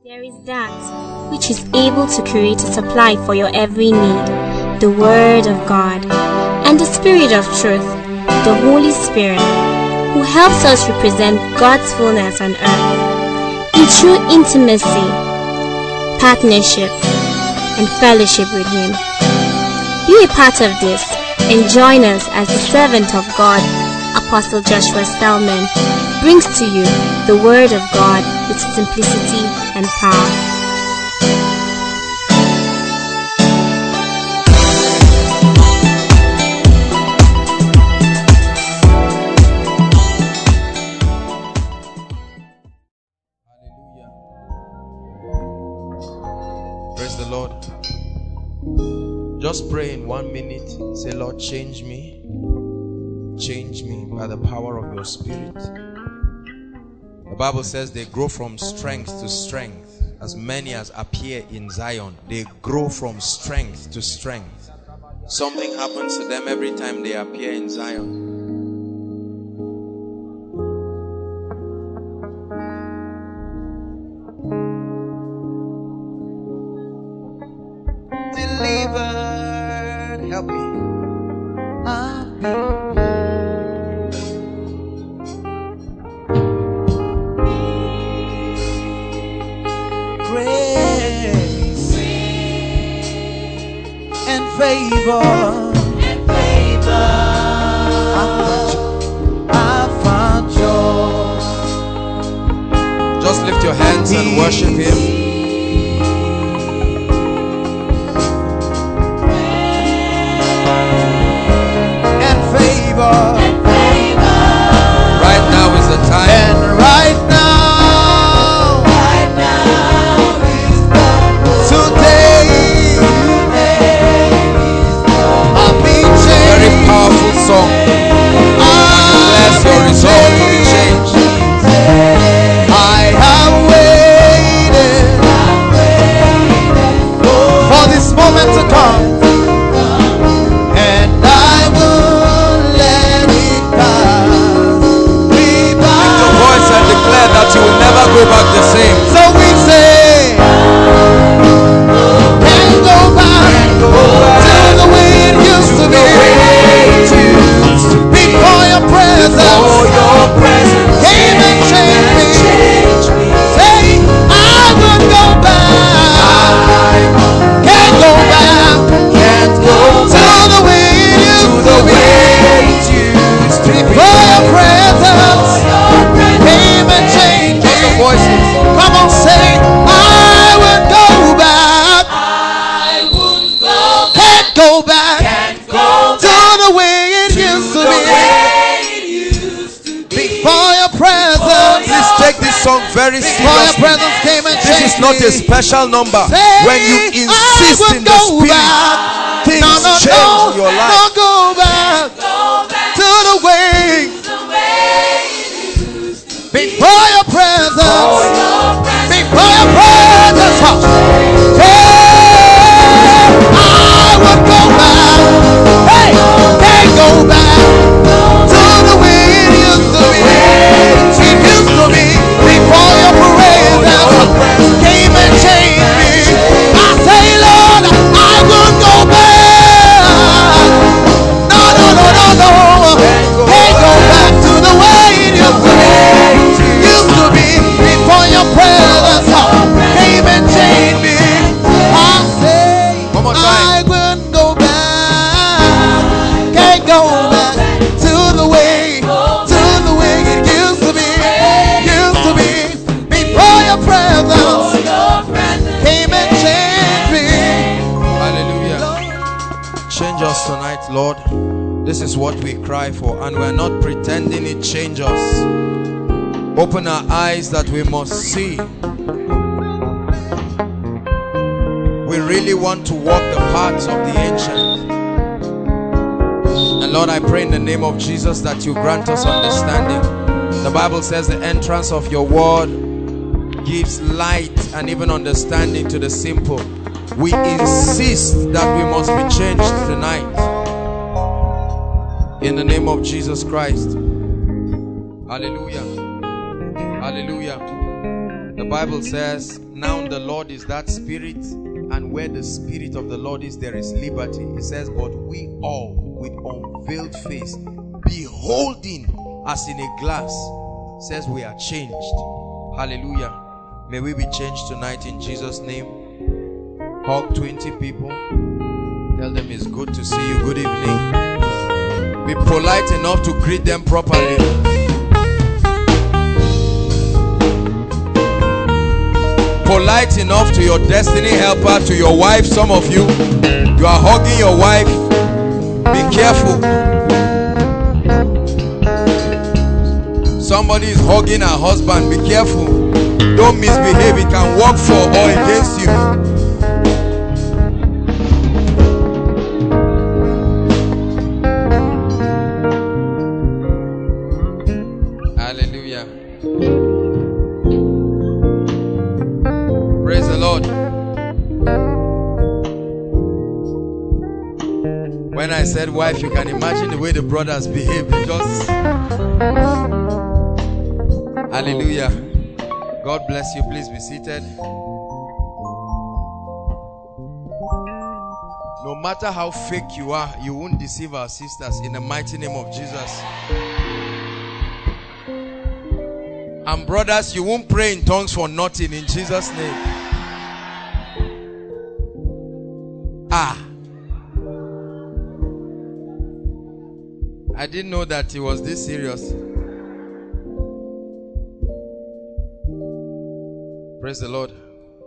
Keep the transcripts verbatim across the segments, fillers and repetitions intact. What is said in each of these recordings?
There is that which is able to create a supply for your every need, the Word of God, and the Spirit of truth, the Holy Spirit, who helps us represent God's fullness on earth in true intimacy, partnership, and fellowship with Him. Be a part of this and join us as the servant of God, Apostle Joshua Stallman, brings to you the Word of God with simplicity and power. Hallelujah. Praise the Lord. Just pray in one minute. Say, Lord, change me. Change me by the power of your Spirit. The Bible says they grow from strength to strength. As many as appear in Zion, they grow from strength to strength. Something happens to them every time they appear in Zion. Delivered, help me. I've been favor and favor. I found joy. Just lift your hands and worship Him. And favor. And favor. Right now is the time. And right now. Right now is the today. Powerful song. Unless your resolve to be changed. I have waited for this moment to come, and I will let it pass. Lift your voice and declare that you will never go back the same. So we say, can't go back to the way it used to be. Before your presence, Before your presence came and changed me. Say, I would go back. Can't go back. Can't go to the way it used to be. Before your presence came and changed me. Come on, say, I would go back. I would go back. Can't go back. Can't go to the way it used to be. Before your presence, please take this song very seriously. This is not a special number. When you insist in the Spirit, things change your life. Don't go back to the way before your presence. Before your presence, I would go back. Hey, can't go back to the way it used to be. It used to be before your presence came and changed me. I say, Lord, I will go back. No, no, no, no, no. Can't go back to the way it used to be. Used to be before your presence came and changed me. I say, I will go back. Can't go back to the way, to the way it used to be. Used to be before your presence came and changed me. Hallelujah. Change us tonight, Lord. This is what we cry for, and we're not pretending it change us. Open our eyes that we must see. We really want to walk the paths of the ancient. And Lord, I pray in the name of Jesus that you grant us understanding. The Bible says the entrance of your word gives light and even understanding to the simple. We insist that we must be changed tonight. In the name of Jesus Christ. Hallelujah. Hallelujah. The Bible says, now the Lord is that Spirit, and where the Spirit of the Lord is, there is liberty. It says, but we all with unveiled face, beholding as in a glass, says we are changed. Hallelujah. May we be changed tonight in Jesus' name. Hug twenty people. Tell them it's good to see you. Good evening. Be polite enough to greet them properly. Polite enough to your destiny helper, to your wife. Some of you, you are hugging your wife. Be careful. Somebody is hugging her husband. Be careful. Don't misbehave. It can work for or against you. Hallelujah. Praise the Lord. When I said wife, you can imagine the way the brothers behave. They just... Hallelujah. God bless you. Please be seated. No matter how fake you are, you won't deceive our sisters in the mighty name of Jesus. And brothers, you won't pray in tongues for nothing in Jesus' name. Ah. I didn't know that it was this serious. Praise the Lord.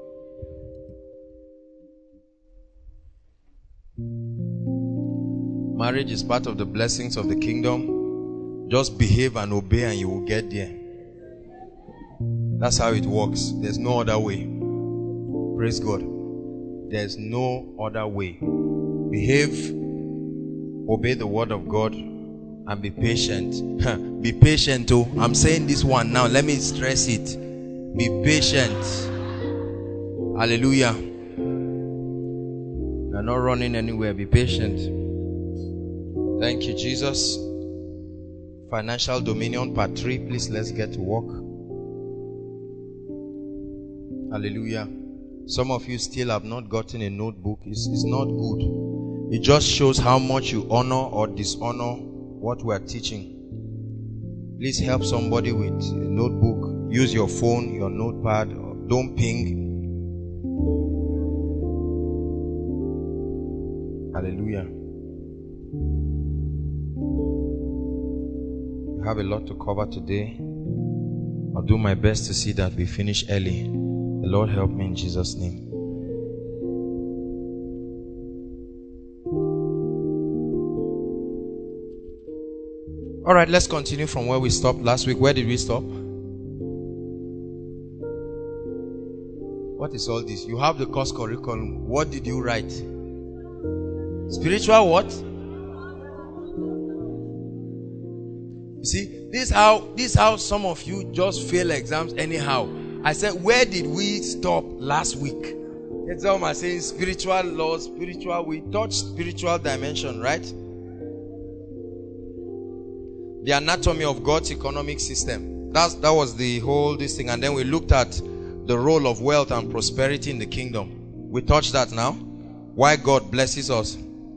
Marriage is part of the blessings of the kingdom. Just behave and obey and you will get there. That's how it works. There's no other way. Praise God. There's no other way. Behave, obey the word of God, and be patient. Be patient too. I'm saying this one now. Let me stress it. Be patient. Hallelujah. You're not running anywhere. Be patient. Thank you, Jesus. Financial dominion, part three. Please, let's get to work. Hallelujah. Some of you still have not gotten a notebook. It's, it's not good. It just shows how much you honor or dishonor what we are teaching. Please help somebody with a notebook. Use your phone, your notepad. Don't ping. Hallelujah. We have a lot to cover today. I'll do my best to see that we finish early. The Lord help me in Jesus' name. All right, let's continue from where we stopped last week. Where did we stop? What is all this? You have the course curriculum. What did you write? Spiritual what? You see, this how this how some of you just fail exams anyhow. I said, where did we stop last week? That's how I'm saying spiritual laws, spiritual. We touched spiritual dimension, right? The anatomy of God's economic system. That's that was the whole this thing. And then we looked at the role of wealth and prosperity in the kingdom. We touched that now. Why God blesses us.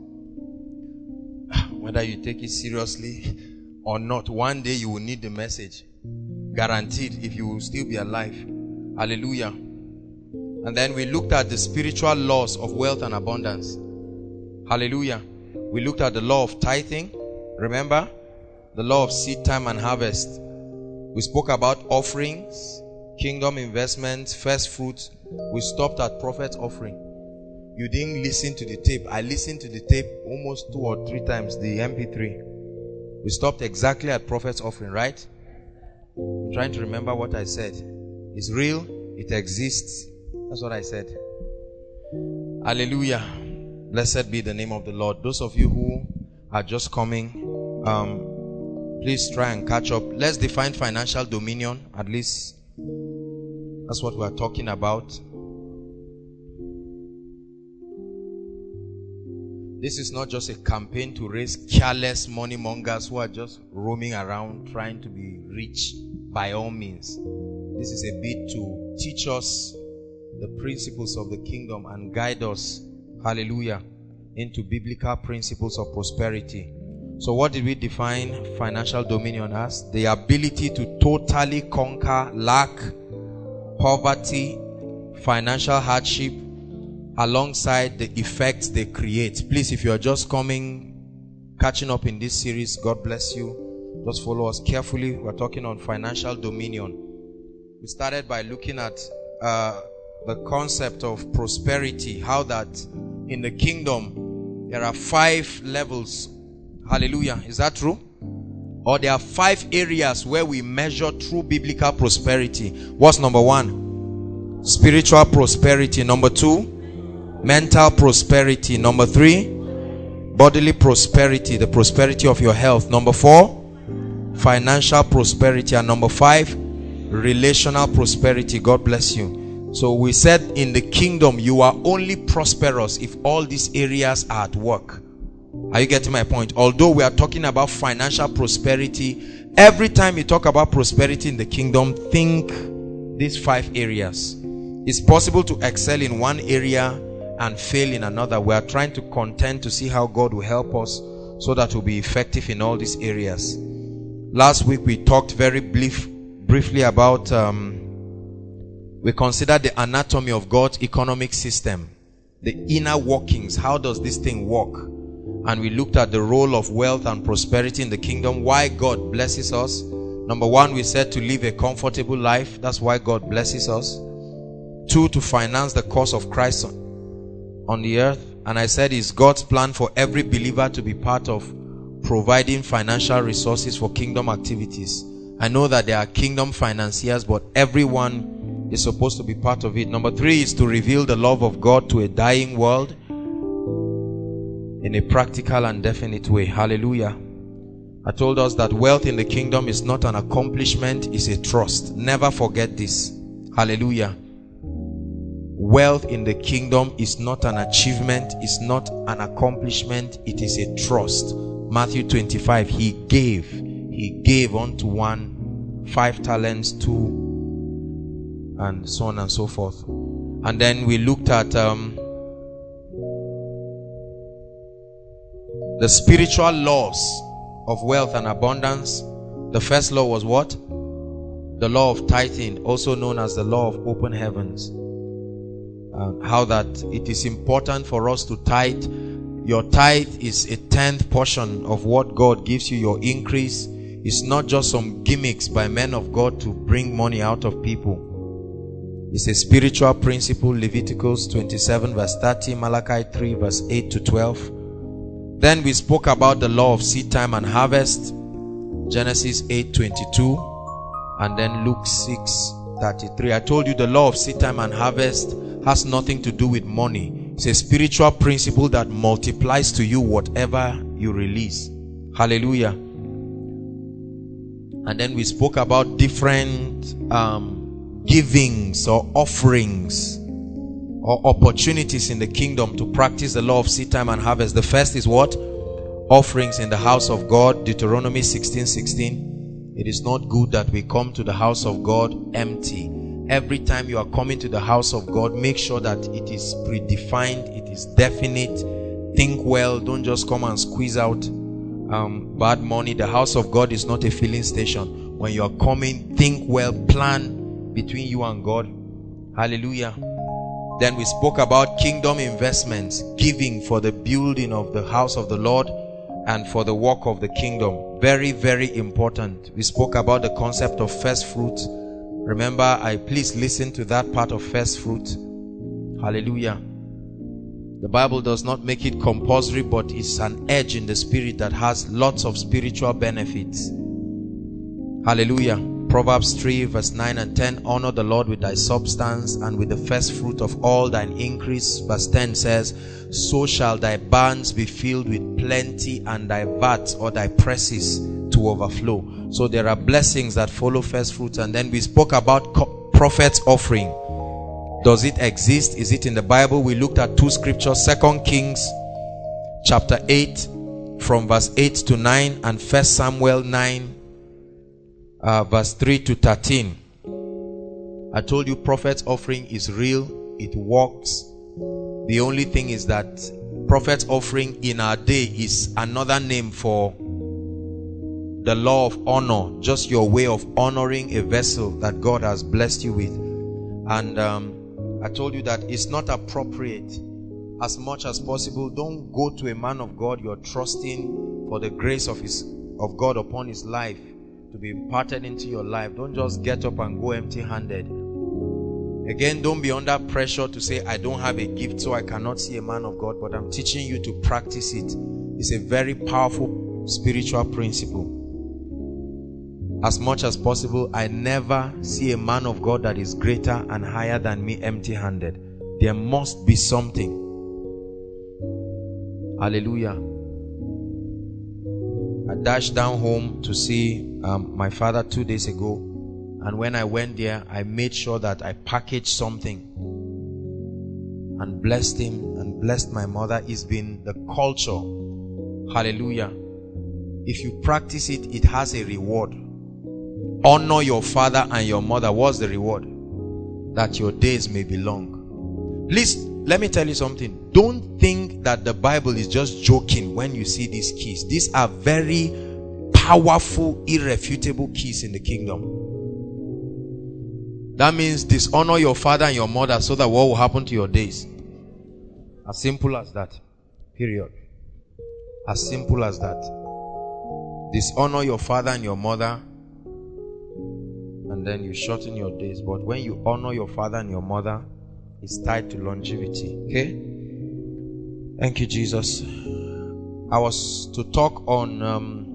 Whether you take it seriously or not, one day you will need the message. Guaranteed, if you will still be alive. Hallelujah. And then we looked at the spiritual laws of wealth and abundance. Hallelujah. We looked at the law of tithing. Remember? The law of seed time and harvest. We spoke about offerings, kingdom investments, first fruits. We stopped at prophet's offering. You didn't listen to the tape. I listened to the tape almost two or three times, the M P three. We stopped exactly at prophet's offering, right? I'm trying to remember what I said. It's real. It exists. That's what I said. Hallelujah. Blessed be the name of the Lord. Those of you who are just coming, um, please try and catch up. Let's define financial dominion. At least that's what we're talking about. This is not just a campaign to raise careless money mongers who are just roaming around trying to be rich by all means. This is a bit to teach us the principles of the kingdom and guide us, hallelujah, into biblical principles of prosperity. So what did we define financial dominion as? The ability to totally conquer lack, poverty, financial hardship, alongside the effects they create. Please, if you are just coming, catching up in this series, God bless you. Just follow us carefully. We're talking on financial dominion. We started by looking at uh, the concept of prosperity, how that in the kingdom there are five levels. Hallelujah. Is that true? Or there are five areas where we measure true biblical prosperity. What's number one? Spiritual prosperity. Number two, mental prosperity. Number three, bodily prosperity, the prosperity of your health. Number four, financial prosperity. And number five, relational prosperity. God bless you. So we said in the kingdom you are only prosperous if all these areas are at work. Are you getting my point? Although we are talking about financial prosperity, every time you talk about prosperity in the kingdom, think these five areas. It's possible to excel in one area and fail in another. We are trying to contend to see how God will help us so that we'll be effective in all these areas. Last week we talked very brief, briefly about um, we considered the anatomy of God's economic system, the inner workings. How does this thing work? And we looked at the role of wealth and prosperity in the kingdom, why God blesses us. Number one, we said to live a comfortable life. That's why God blesses us. Two, to finance the cause of Christ on the earth. And I said it's God's plan for every believer to be part of providing financial resources for kingdom activities. I know that there are kingdom financiers, but everyone is supposed to be part of it. Number three is to reveal the love of God to a dying world in a practical and definite way. Hallelujah. I told us that wealth in the kingdom is not an accomplishment, it's a trust. Never forget this. Hallelujah. Wealth in the kingdom is not an achievement, it's not an accomplishment, it is a trust. Matthew twenty-five, he gave. He gave unto one five talents, two, and so on and so forth. And then we looked at um, the spiritual laws of wealth and abundance. The first law was what? The law of tithing, also known as the law of open heavens. Uh, how that it is important for us to tithe. Your tithe is a tenth portion of what God gives you, your increase. It's not just some gimmicks by men of God to bring money out of people. It's a spiritual principle. Leviticus twenty-seven verse thirty, Malachi three verse eight to twelve. Then we spoke about the law of seed time and harvest, Genesis eight twenty-two, and then Luke six thirty-three. I told you the law of seed time and harvest has nothing to do with money. It's a spiritual principle that multiplies to you whatever you release. Hallelujah. And then we spoke about different um, givings or offerings or opportunities in the kingdom to practice the law of seed time and harvest. The first is what? Offerings in the house of God. Deuteronomy sixteen sixteen. It is not good that we come to the house of God empty. Every time you are coming to the house of God, make sure that it is predefined, it is definite. Think well. Don't just come and squeeze out um, bad money. The house of God is not a filling station. When you are coming, think well, plan between you and God. Hallelujah. Then we spoke about kingdom investments, giving for the building of the house of the Lord and for the work of the kingdom. Very, very important. We spoke about the concept of first fruits. Remember, I please listen to that part of first fruit. Hallelujah. The Bible does not make it compulsory, but it's an edge in the spirit that has lots of spiritual benefits. Hallelujah. Proverbs three verse nine and ten. Honor the Lord with thy substance and with the first fruit of all thine increase. Verse ten says, so shall thy barns be filled with plenty, and thy vats or thy presses to overflow. So there are blessings that follow first fruits. And then we spoke about prophet's offering. Does it exist? Is it in the Bible? We looked at two scriptures, Second Kings chapter eight from verse eight to nine, and First Samuel nine uh, verse three to thirteen. I told you prophet's offering is real. It works. The only thing is that prophet's offering in our day is another name for the law of honor. Just your way of honoring a vessel that God has blessed you with. And um, I told you that it's not appropriate. As much as possible, don't go to a man of God you're trusting for the grace of his of God upon his life to be imparted into your life. Don't just get up and go empty-handed. Again, don't be under pressure to say, I don't have a gift so I cannot see a man of God, but I'm teaching you to practice it. It's a very powerful spiritual principle. As much as possible, I never see a man of God that is greater and higher than me empty-handed. There must be something. Hallelujah. I dashed down home to see um, my father two days ago, and when I went there, I made sure that I packaged something and blessed him and blessed my mother. It's been the culture. Hallelujah. If you practice it, it has a reward. Honor your father and your mother. What's the reward? That your days may be long. Please, let me tell you something. Don't think that the Bible is just joking when you see these keys. These are very powerful, irrefutable keys in the kingdom. That means dishonor your father and your mother so that what will happen to your days? As simple as that. Period. As simple as that. Dishonor your father and your mother, and then you shorten your days. But when you honor your father and your mother, it's tied to longevity. Okay? Thank you, Jesus. I was to talk on um,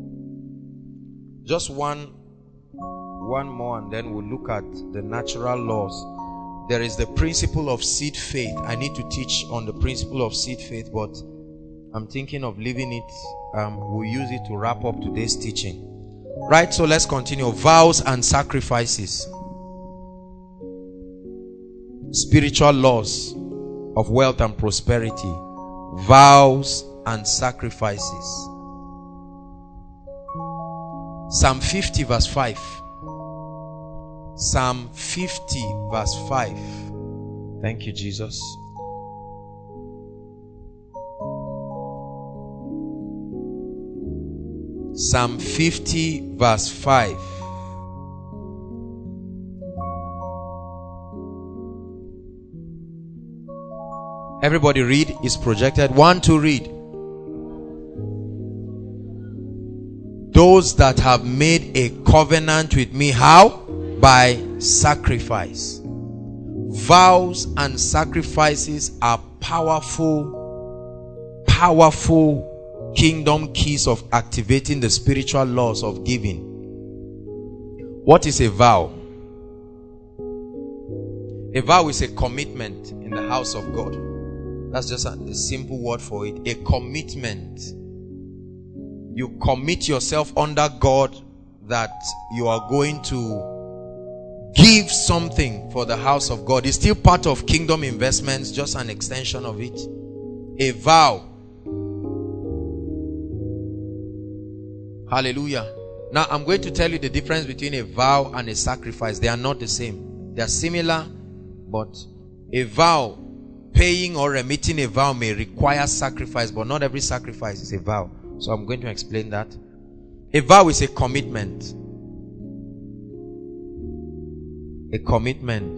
just one one more, and then we'll look at the natural laws. There is the principle of seed faith. I need to teach on the principle of seed faith, but I'm thinking of leaving it. Um, we'll use it to wrap up today's teaching. Right, so let's continue. Vows and sacrifices. Spiritual laws of wealth and prosperity. Vows and sacrifices. Psalm fifty verse five. Psalm fifty verse five. Thank you, Jesus. Psalm fifty verse five. Everybody read. Is projected. One to read. Those that have made a covenant with me. How? By sacrifice. Vows and sacrifices are powerful, powerful kingdom keys of activating the spiritual laws of giving. What is a vow? A vow is a commitment in the house of God. That's just a, a simple word for it. A commitment. You commit yourself under God that you are going to give something for the house of God. It's still part of kingdom investments, just an extension of it. A vow. Hallelujah. Now I'm going to tell you the difference between a vow and a sacrifice. They are not the same. They are similar, but a vow, paying or remitting a vow, may require sacrifice, but not every sacrifice is a vow. So I'm going to explain that. A vow is a commitment. A commitment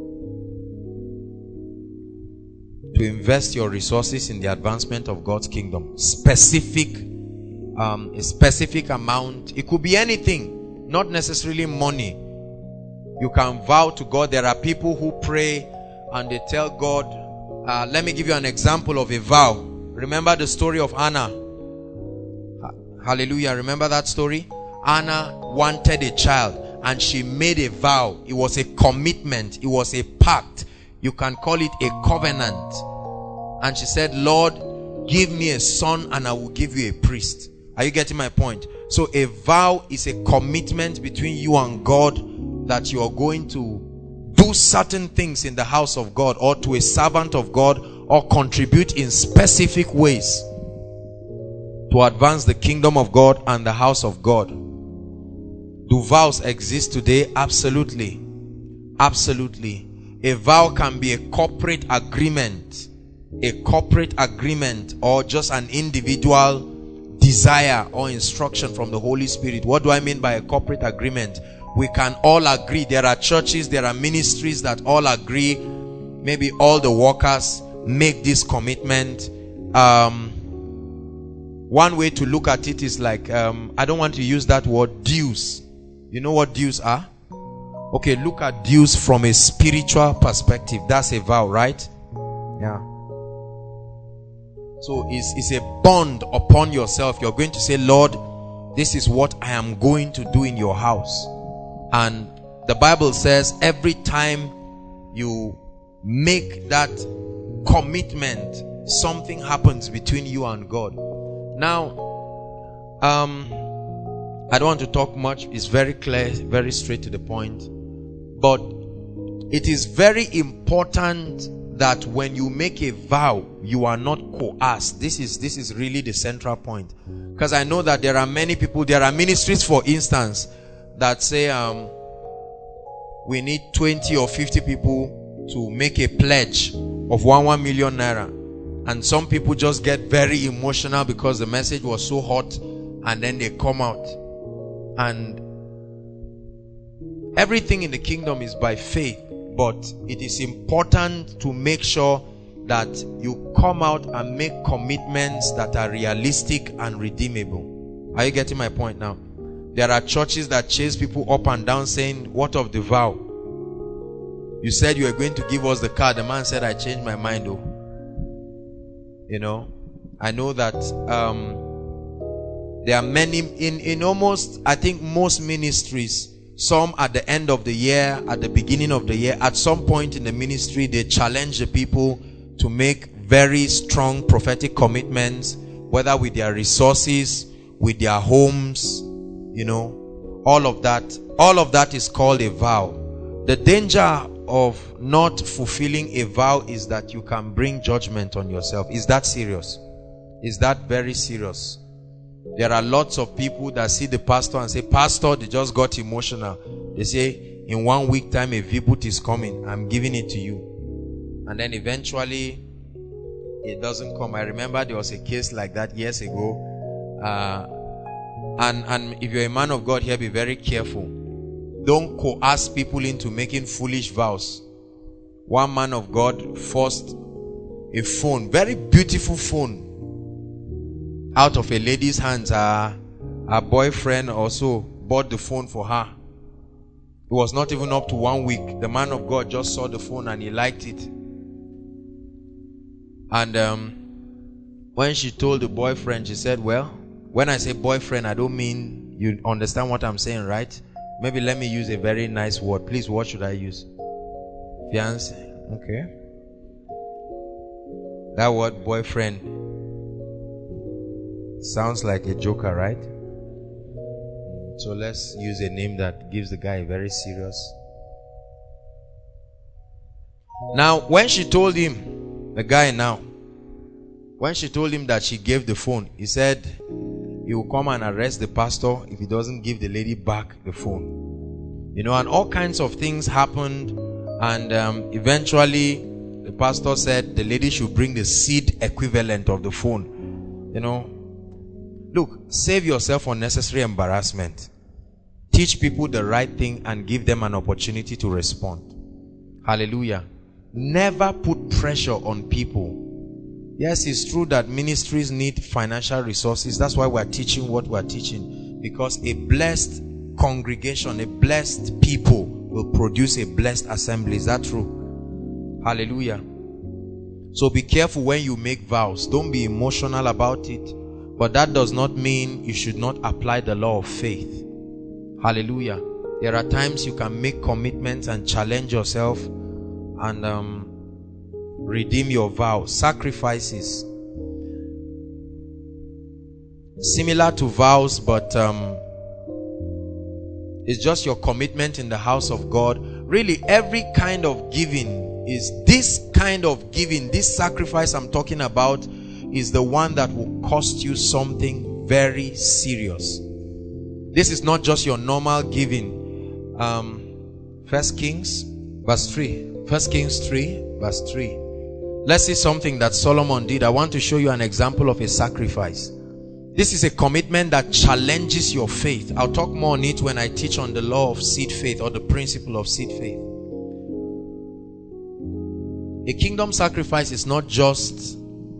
to invest your resources in the advancement of God's kingdom. Specific Um, a specific amount. It could be anything, not necessarily money. You can vow to God. There are people who pray and they tell God, uh, let me give you an example of a vow. Remember the story of Anna? Hallelujah. Remember that story? Anna wanted a child and she made a vow. It was a commitment. It was a pact. You can call it a covenant. And she said, Lord, give me a son and I will give you a priest. Are you getting my point? So a vow is a commitment between you and God that you are going to do certain things in the house of God or to a servant of God or contribute in specific ways to advance the kingdom of God and the house of God. Do vows exist today? Absolutely. Absolutely. A vow can be a corporate agreement, a corporate agreement, or just an individual desire or instruction from the Holy Spirit. What do I mean by a corporate agreement? We can all agree. There are churches, there are ministries that all agree. Maybe all the workers make this commitment. Um, one way to look at it is like, um, I don't want to use that word, dues. You know what dues are? Okay, look at dues from a spiritual perspective. That's a vow, right? Yeah. So it's, it's a bond upon yourself. You're going to say, Lord, this is what I am going to do in your house. And the Bible says every time you make that commitment, something happens between you and God. Now, um, I don't want to talk much. It's very clear, very straight to the point. But it is very important that when you make a vow, you are not coerced. This is, this is really the central point. Because I know that there are many people, there are ministries, for instance, that say, um, we need twenty or fifty people to make a pledge of one, one million naira. And some people just get very emotional because the message was so hot, and then they come out. And everything in the kingdom is by faith, but it is important to make sure that you come out and make commitments that are realistic and redeemable. Are you getting my point now? There are churches that chase people up and down saying, what of the vow? You said you were going to give us the car. The man said, I changed my mind. Oh, you know, I know that um, there are many in, in almost, I think most ministries, some at the end of the year, at the beginning of the year, at some point in the ministry, they challenge the people to make very strong prophetic commitments, whether with their resources, with their homes, you know, all of that. All of that is called a vow. The danger of not fulfilling a vow is that you can bring judgment on yourself. Is that serious? Is that very serious? There are lots of people that see the pastor and say, Pastor, they just got emotional. They say, in one week time, a vibut is coming. I'm giving it to you. And then eventually, it doesn't come. I remember there was a case like that years ago. Uh, and, and if you're a man of God here, be very careful. Don't coerce people into making foolish vows. One man of God forced a phone, very beautiful phone, out of a lady's hands. Her, her boyfriend also bought the phone for her. It was not even up to one week. The man of God just saw the phone and he liked it. And um, when she told the boyfriend, she said, well, when I say boyfriend, I don't mean, you understand what I'm saying, right? Maybe let me use a very nice word. Please, what should I use? Fiancé. Okay. That word boyfriend sounds like a joker, right? So let's use a name that gives the guy very serious. Now, when she told him, the guy now, when she told him that she gave the phone, he said he will come and arrest the pastor if he doesn't give the lady back the phone. You know, and all kinds of things happened. And um, eventually, the pastor said the lady should bring the seed equivalent of the phone. You know, look, save yourself unnecessary embarrassment. Teach people the right thing and give them an opportunity to respond. Hallelujah. Never put pressure on people. Yes, it's true that ministries need financial resources. That's why we're teaching what we're teaching. Because a blessed congregation, a blessed people will produce a blessed assembly. Is that true? Hallelujah. So be careful when you make vows. Don't be emotional about it. But that does not mean you should not apply the law of faith. Hallelujah. There are times you can make commitments and challenge yourself and um, redeem your vow. Sacrifices. Similar to vows, but um, it's just your commitment in the house of God. Really, every kind of giving is this kind of giving, this sacrifice I'm talking about is the one that will cost you something very serious. This is not just your normal giving. Um, First Kings Verse three. First Kings three, verse three. Let's see something that Solomon did. I want to show you an example of a sacrifice. This is a commitment that challenges your faith. I'll talk more on it when I teach on the law of seed faith, or the principle of seed faith. A kingdom sacrifice is not just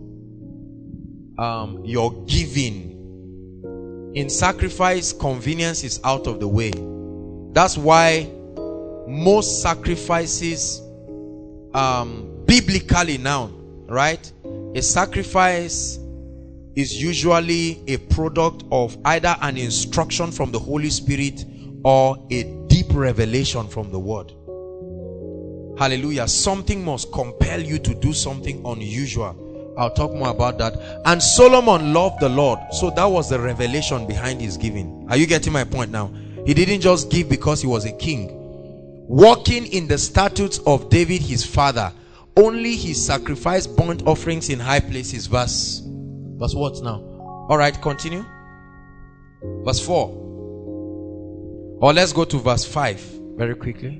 um, your giving. In sacrifice, convenience is out of the way. That's why most sacrifices, um, biblically now, right? A sacrifice is usually a product of either an instruction from the Holy Spirit or a deep revelation from the Word. Hallelujah. Something must compel you to do something unusual. I'll talk more about that. And Solomon loved the Lord, so that was the revelation behind his giving. Are you getting my point now? He didn't just give because he was a king. Walking in the statutes of David his father, only he sacrificed burnt offerings in high places. Verse Verse what now? Alright, continue. Verse four. Or let's go to verse five very quickly.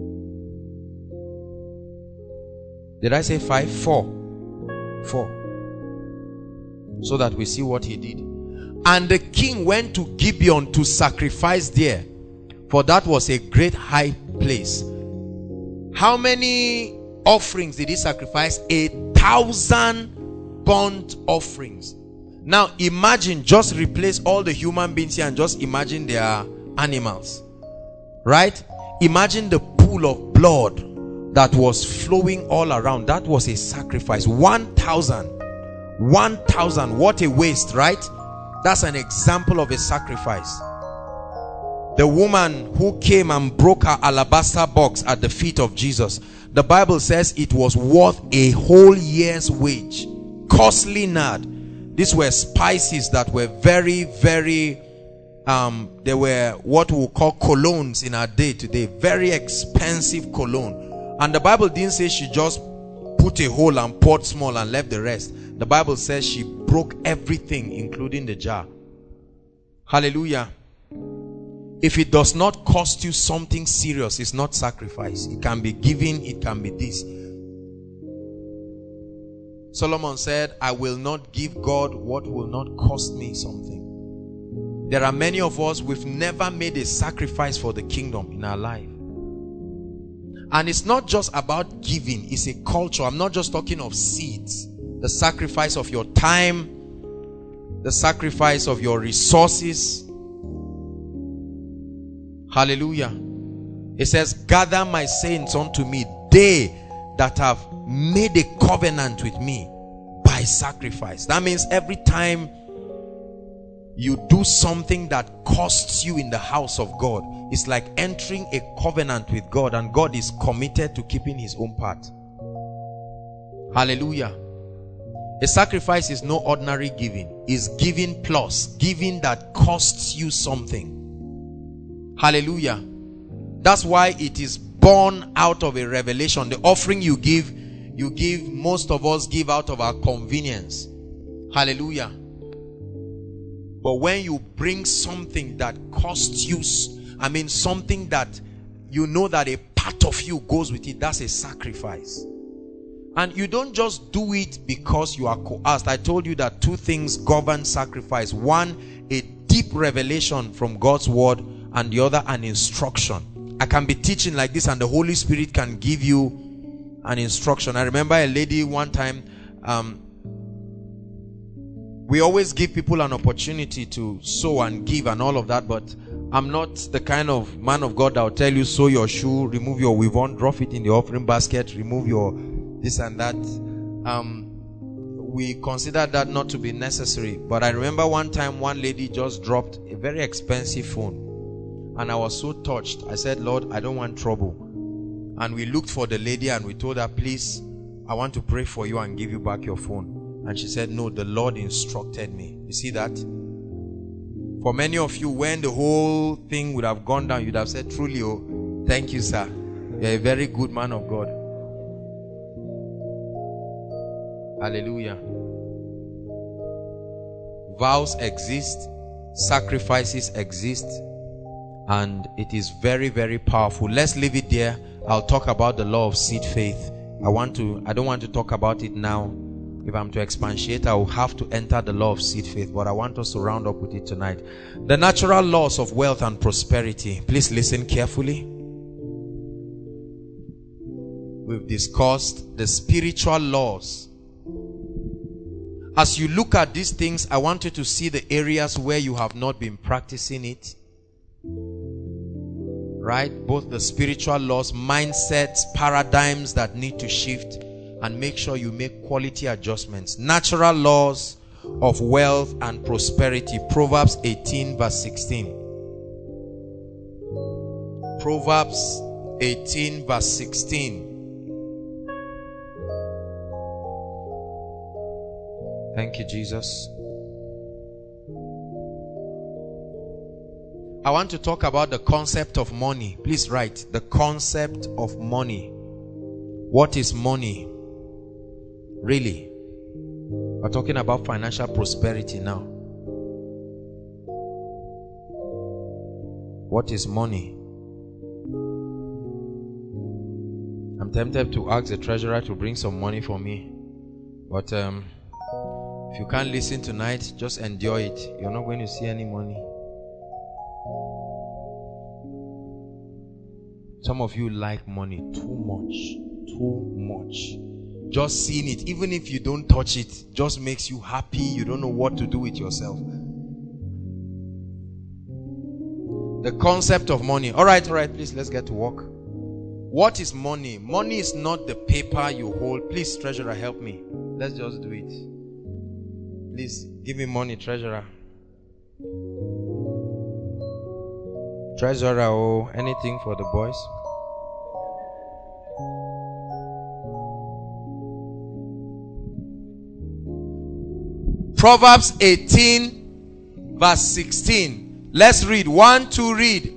Did I say five? Four. Four. So that we see what he did. And the king went to Gibeon to sacrifice there, for that was a great high place. How many offerings did he sacrifice? A thousand burnt offerings. Now imagine, just replace all the human beings here and just imagine they are animals, right? Imagine the pool of blood that was flowing all around. That was a sacrifice. One thousand. One thousand. What a waste, right? That's an example of a sacrifice. The woman who came and broke her alabaster box at the feet of Jesus, the Bible says it was worth a whole year's wage. Costly nard. These were spices that were very, very, um, they were what we call colognes in our day today. Very expensive cologne. And the Bible didn't say she just put a hole and poured small and left the rest. The Bible says she broke everything, including the jar. Hallelujah. If it does not cost you something serious, it's not sacrifice. It can be giving, it can be this. Solomon said, I will not give God what will not cost me something. There are many of us, we've never made a sacrifice for the kingdom in our life. And it's not just about giving, it's a culture. I'm not just talking of seeds. The sacrifice of your time, the sacrifice of your resources. Hallelujah. It says, gather my saints unto me, they that have made a covenant with me by sacrifice. That means every time you do something that costs you in the house of God, it's like entering a covenant with God, and God is committed to keeping his own part. Hallelujah. A sacrifice is no ordinary giving. It's giving plus, giving that costs you something. Hallelujah. That's why it is born out of a revelation. The offering you give, you give, most of us give out of our convenience. Hallelujah. But when you bring something that costs you, I mean something that you know that a part of you goes with it, that's a sacrifice. And you don't just do it because you are coerced. I told you that two things govern sacrifice. One, a deep revelation from God's word, and the other, an instruction. I can be teaching like this and the Holy Spirit can give you an instruction. I remember a lady one time, um, we always give people an opportunity to sow and give and all of that, but I'm not the kind of man of God that will tell you, sow your shoe, remove your weave-on, drop it in the offering basket, remove your this and that. Um, we consider that not to be necessary. But I remember one time one lady just dropped a very expensive phone. And I was so touched. I said, Lord, I don't want trouble. And we looked for the lady and we told her, please, I want to pray for you and give you back your phone. And she said, no, the Lord instructed me. You see that? For many of you, when the whole thing would have gone down, you'd have said, truly, oh, thank you, sir. You're a very good man of God. Hallelujah. Vows exist. Sacrifices exist. And it is very, very powerful. Let's leave it there I'll talk about the law of seed faith. I want to, I don't want to talk about it now. If I'm to expatiate, I will have to enter the law of seed faith, but I want us to round up with it tonight. The natural laws of wealth and prosperity. Please listen carefully. We've discussed the spiritual laws. As you look at these things, I want you to see the areas where you have not been practicing it. Right? Both the spiritual laws, mindsets, paradigms that need to shift, and make sure you make quality adjustments. Natural laws of wealth and prosperity. Proverbs eighteen verse sixteen. Proverbs eighteen verse sixteen. Thank you, Jesus. I want to talk about the concept of money. Please write the concept of money. What is money? Really? We're talking about financial prosperity now. What is money? I'm tempted to ask the treasurer to bring some money for me. But um, if you can't listen tonight, just endure it. You're not going to see any money. Some of you like money too much. Too much. Just seeing it, even if you don't touch it, just makes you happy. You don't know what to do with yourself. The concept of money. All right, all right, please, let's get to work. What is money? Money is not the paper you hold. Please, treasurer, help me. Let's just do it. Please, give me money, treasurer. Treasurer, oh, anything for the boys? Proverbs eighteen verse sixteen. Let's read. One, two, read.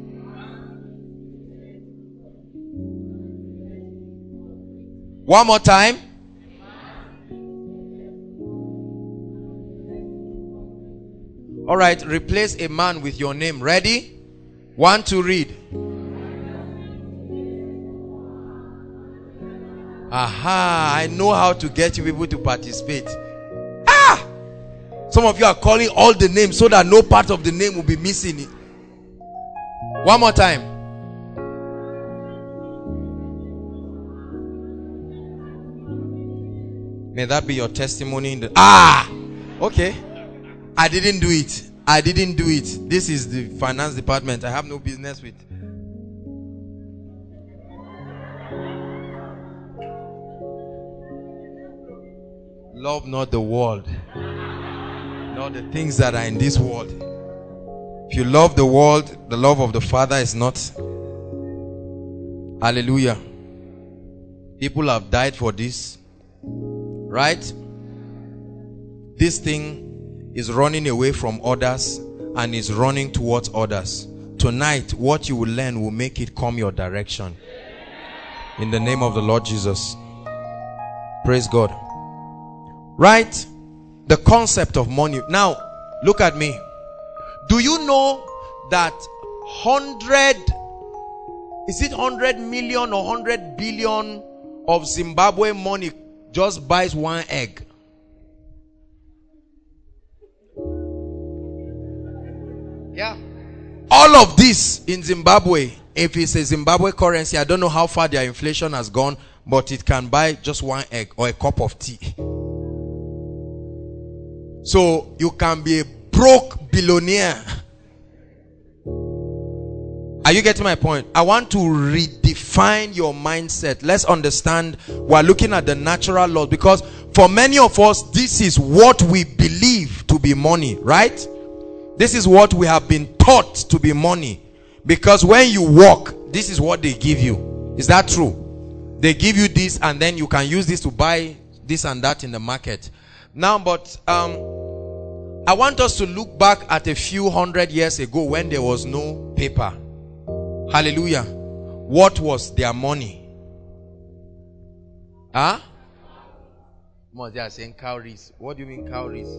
One more time. All right, replace a man with your name. Ready? One, two, read. Aha, I know how to get you people to participate. Some of you are calling all the names so that no part of the name will be missing. It. One more time. May that be your testimony in the ah okay. I didn't do it. I didn't do it. This is the finance department. I have no business with. Love not the world, not the things that are in this world. If you love the world, the love of the Father is not. Hallelujah. People have died for this. Right? This thing is running away from others and is running towards others. Tonight, what you will learn will make it come your direction. In the name of the Lord Jesus. Praise God. Right? The concept of money. Now, look at me. Do you know that hundred, is it hundred million or hundred billion of Zimbabwe money just buys one egg? Yeah. All of this in Zimbabwe, if it's a Zimbabwe currency, I don't know how far their inflation has gone, but it can buy just one egg or a cup of tea. So you can be a broke billionaire. Are you getting my point? I want to redefine your mindset. Let's understand we're looking at the natural laws, because for many of us, this is what we believe to be money, right? This is what we have been taught to be money. Because when you walk, this is what they give you. Is that true? They give you this and then you can use this to buy this and that in the market. Now, but um, I want us to look back at a few hundred years ago when there was no paper. Hallelujah. What was their money? Huh? They are saying cowries. What do you mean cowries?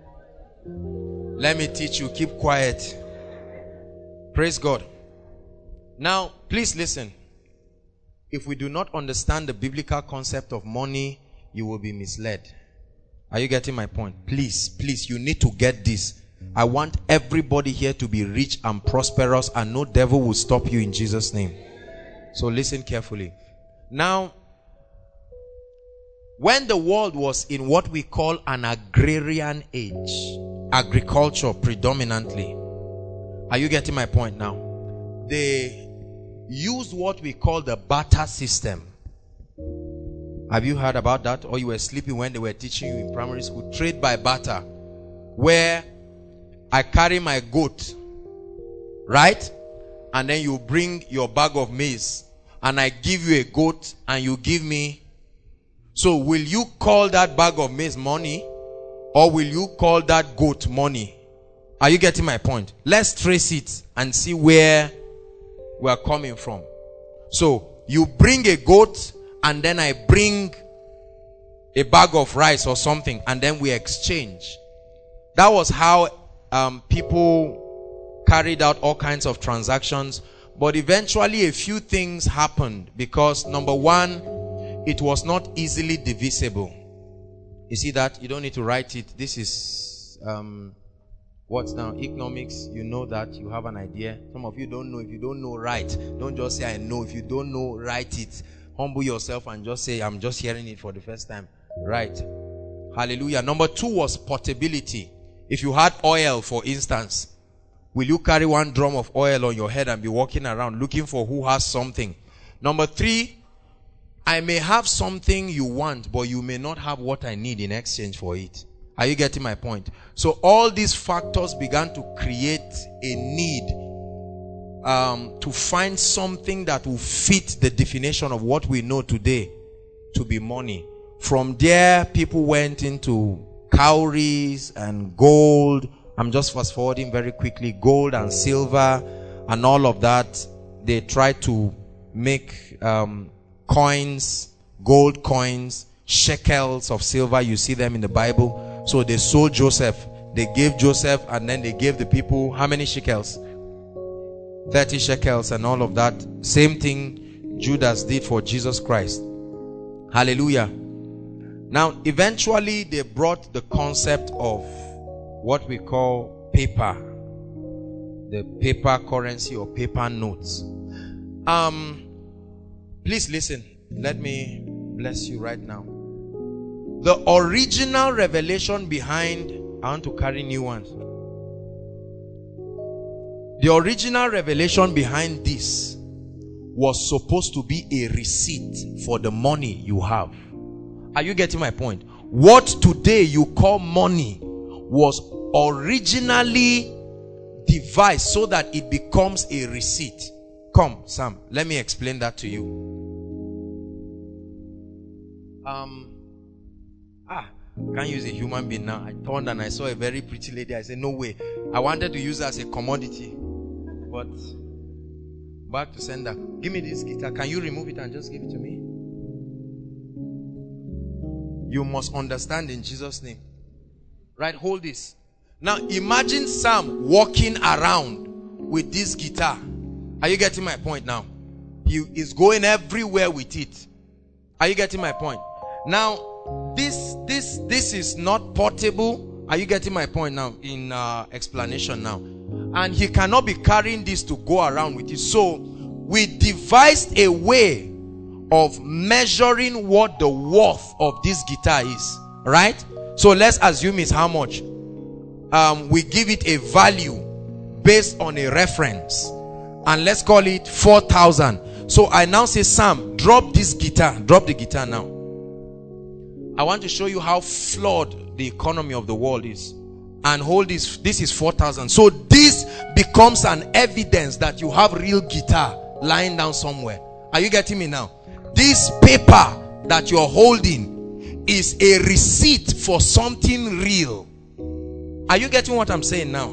Let me teach you. Keep quiet. Praise God. Now, please listen. If we do not understand the biblical concept of money, you will be misled. Are you getting my point? Please, please, you need to get this. I want everybody here to be rich and prosperous, and no devil will stop you in Jesus' name. So listen carefully. Now, when the world was in what we call an agrarian age, agriculture predominantly, are you getting my point now? They used what we call the barter system. Have you heard about that? Or you were sleeping when they were teaching you in primary school? Trade by barter. Where I carry my goat, right? And then you bring your bag of maize, and I give you a goat and you give me. So will you call that bag of maize money, or will you call that goat money? Are you getting my point? Let's trace it and see where we are coming from. So you bring a goat, and then I bring a bag of rice or something, and then we exchange. That was how um, people carried out all kinds of transactions. But eventually a few things happened, because number one, it was not easily divisible. You see that? You don't need to write it. This is um, what's now? Economics. You know that. You have an idea. Some of you don't know. If you don't know, write. Don't just say I know. If you don't know, write it. Humble yourself and just say I'm just hearing it for the first time. Right. Hallelujah. Number two was portability. If you had oil, for instance, will you carry one drum of oil on your head and be walking around looking for who has something? Number three, I may have something you want, but you may not have what I need in exchange for it. Are you getting my point? So all these factors began to create a need um, to find something that will fit the definition of what we know today to be money. From there, people went into cowries and gold. I'm just fast forwarding very quickly. Gold and silver and all of that. They tried to make um, coins, gold coins, shekels of silver. You see them in the Bible. So they sold Joseph. They gave Joseph, and then they gave the people how many shekels? thirty shekels and all of that. Same thing Judas did for Jesus Christ. Hallelujah. Now, eventually they brought the concept of what we call paper. The paper currency or paper notes. Um, please listen. Let me bless you right now. The original revelation behind, I want to carry new ones. The original revelation behind this was supposed to be a receipt for the money you have. Are you getting my point? What today you call money was originally devised so that it becomes a receipt. Come, Sam, let me explain that to you. Um, ah, can't use a human being now. I turned and I saw a very pretty lady. I said, no way. I wanted to use her as a commodity. But back to sender. Give me this guitar. Can you remove it and just give it to me? You must understand in Jesus' name. Right? Hold this. Now imagine Sam walking around with this guitar. Are you getting my point now? He is going everywhere with it. Are you getting my point? Now, this this this is not portable. Are you getting my point now? In uh, explanation now. And he cannot be carrying this to go around with it. So we devised a way of measuring what the worth of this guitar is, right? So let's assume it's how much. Um, we give it a value based on a reference, and let's call it four thousand. So I now say, Sam, drop this guitar. Drop the guitar now. I want to show you how flawed the economy of the world is. And hold this. This is four thousand. So this becomes an evidence that you have real guitar lying down somewhere. Are you getting me now? This paper that you're holding is a receipt for something real. Are you getting what I'm saying now?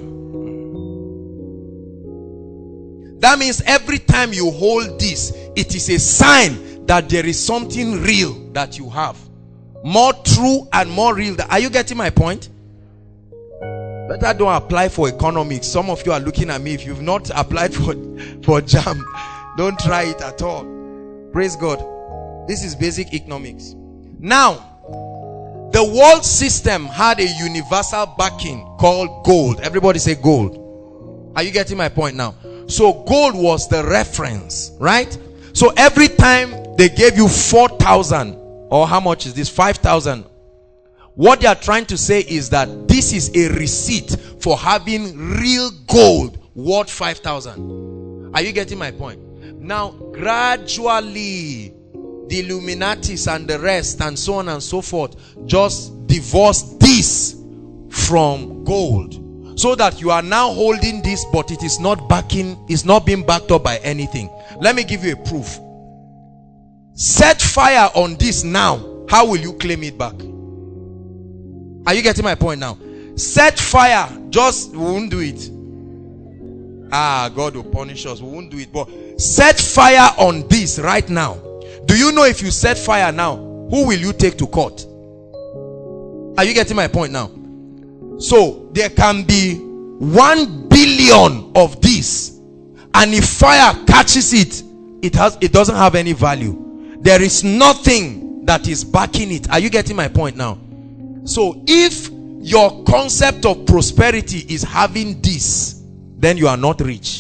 That means every time you hold this, it is a sign that there is something real that you have. More true and more real. Are you getting my point? But I don't apply for economics. Some of you are looking at me. If you've not applied for, for JAMB, Don't try it at all. Praise God. This is basic economics. Now, the world system had a universal backing called gold. Everybody say gold. Are you getting my point now? So gold was the reference, right? So every time they gave you four thousand, or how much is this? five thousand. What they are trying to say is that this is a receipt for having real gold worth five thousand. Are you getting my point? Now, gradually, the Illuminatis and the rest and so on and so forth just divorced this from gold, so that you are now holding this, but it is not backing, it's not being backed up by anything. Let me give you a proof. Set fire on this now. How will you claim it back? Are you getting my point now? Set fire, just we won't do it. Ah, God will punish us. We won't do it. But set fire on this right now. Do you know if you set fire now, who will you take to court? Are you getting my point now? So there can be one billion of this, and if fire catches it, it has it doesn't have any value. There is nothing that is backing it. Are you getting my point now? So if your concept of prosperity is having this, then you are not rich.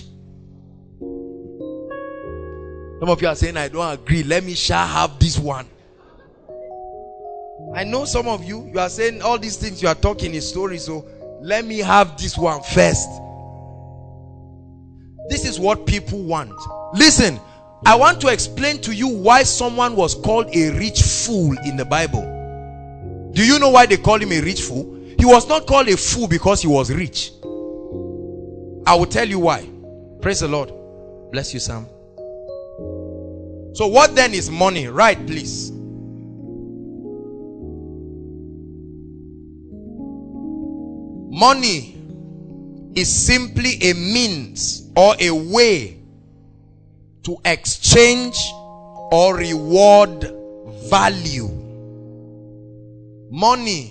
Some of you are saying, I don't agree. Let me shall have this one. I know some of you, you are saying all these things you are talking is stories. So let me have this one first. This is what people want. Listen, I want to explain to you why someone was called a rich fool in the Bible. Do you know why they called him a rich fool? He was not called a fool because he was rich. I will tell you why. Praise the Lord. Bless you, Sam. So what then is money? Right, please. Money is simply a means or a way to exchange or reward value. Money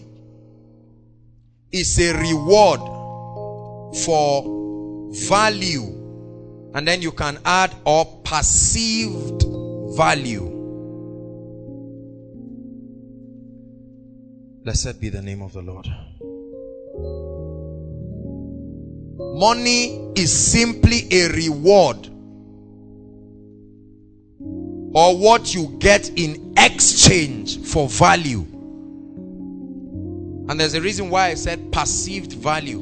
is a reward for value, and then you can add or perceived value. Blessed be the name of the Lord. Money is simply a reward or what you get in exchange for value. And there's a reason why I said perceived value.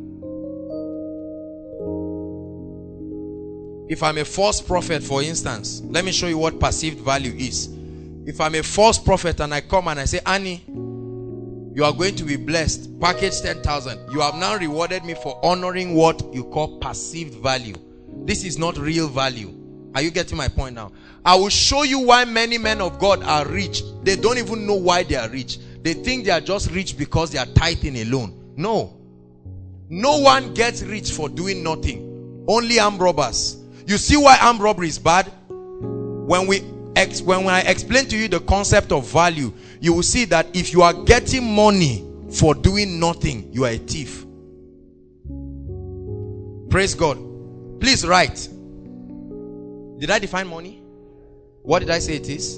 If I'm a false prophet, for instance, let me show you what perceived value is. If I'm a false prophet and I come and I say, Annie, you are going to be blessed, package ten thousand. You have now rewarded me for honoring what you call perceived value. This is not real value. Are you getting my point now? I will show you why many men of God are rich. They don't even know why they are rich. They think they are just rich because they are tithing alone. No. No one gets rich for doing nothing. Only armed robbers. You see why armed robbery is bad? When we ex when I explain to you the concept of value, you will see that if you are getting money for doing nothing, you are a thief. Praise God. Please write. Did I define money? What did I say it is?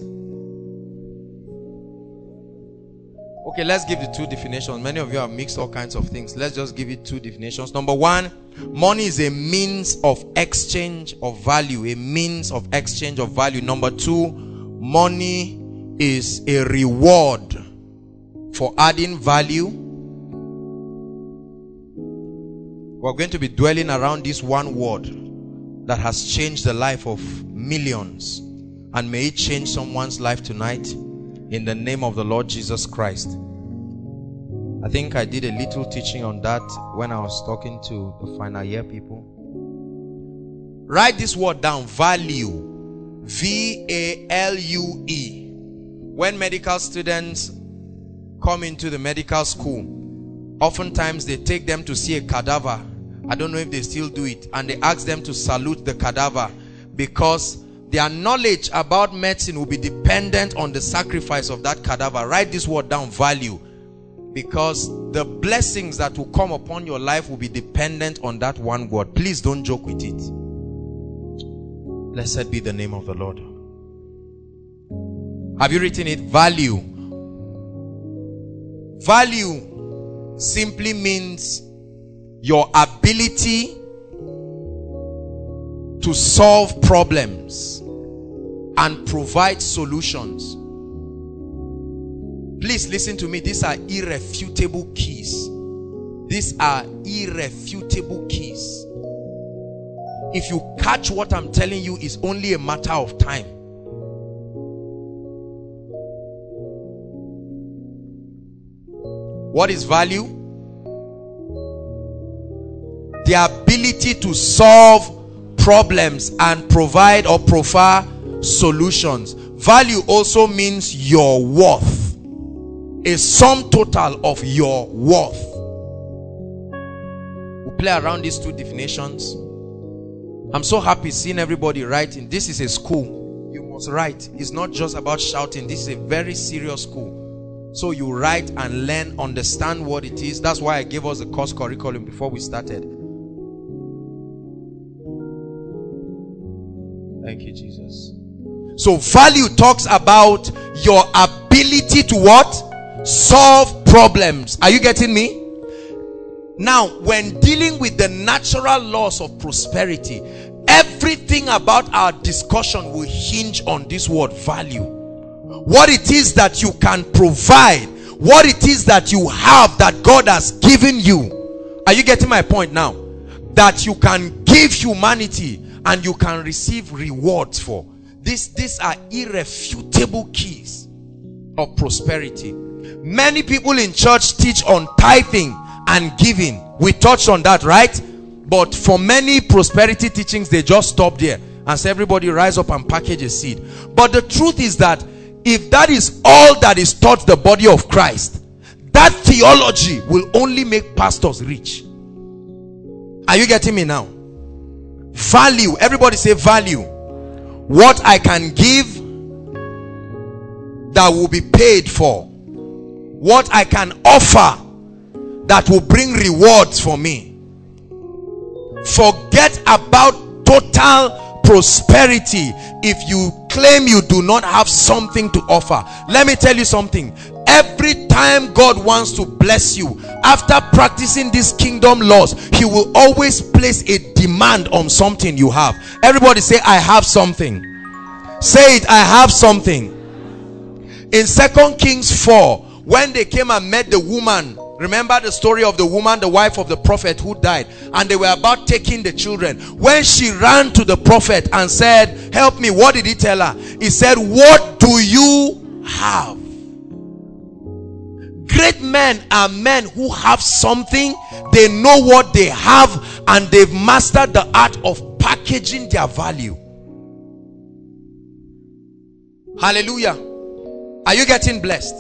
Okay, let's give the two definitions. Many of you have mixed all kinds of things. Let's just give it two definitions. Number one, money is a means of exchange of value. A means of exchange of value. Number two, money is a reward for adding value. We're going to be dwelling around this one word that has changed the life of millions. And may it change someone's life tonight. In the name of the Lord Jesus Christ. I think I did a little teaching on that when I was talking to the final year people. Write this word down, value. V A L U E. When medical students come into the medical school, oftentimes they take them to see a cadaver. I don't know if they still do it. And they ask them to salute the cadaver because their knowledge about medicine will be dependent on the sacrifice of that cadaver. Write this word down, value. Because the blessings that will come upon your life will be dependent on that one word. Please don't joke with it. Blessed be the name of the Lord. Have you written it? Value. Value simply means your ability to solve problems and provide solutions. Please listen to me. These are irrefutable keys. These are irrefutable keys. If you catch what I'm telling you, it's only a matter of time. What is value? The ability to solve problems and provide or proffer solutions. Value also means your worth. A sum total of your worth. We'll play around these two definitions. I'm so happy seeing everybody writing. This is a school. You must write. It's not just about shouting. This is a very serious school. So you write and learn, understand what it is. That's why I gave us the course curriculum before we started. Thank you, Jesus. So value talks about your ability to what? Solve problems. Are you getting me? Now, when dealing with the natural laws of prosperity, everything about our discussion will hinge on this word value. What it is that you can provide, what it is that you have that God has given you. Are you getting my point now? That you can give humanity and you can receive rewards for. This, these are irrefutable keys of prosperity. Many people in church teach on tithing and giving. We touched on that, right? But for many prosperity teachings, they just stop there and say everybody rise up and package a seed. But the truth is that if that is all that is taught the body of Christ, that theology will only make pastors rich. Are you getting me now? Value. Everybody say value. What I can give that will be paid for. What I can offer that will bring rewards for me. Forget about total prosperity if you claim you do not have something to offer. Let me tell you something. Every time God wants to bless you, after practicing these kingdom laws, he will always place a demand on something you have. Everybody say, I have something. Say it, I have something. In Second Kings four, when they came and met the woman, remember the story of the woman, the wife of the prophet who died, and they were about taking the children. When she ran to the prophet and said, help me, what did he tell her? He said, what do you have? Great men are men who have something, they know what they have, and they've mastered the art of packaging their value. Hallelujah. Are you getting blessed?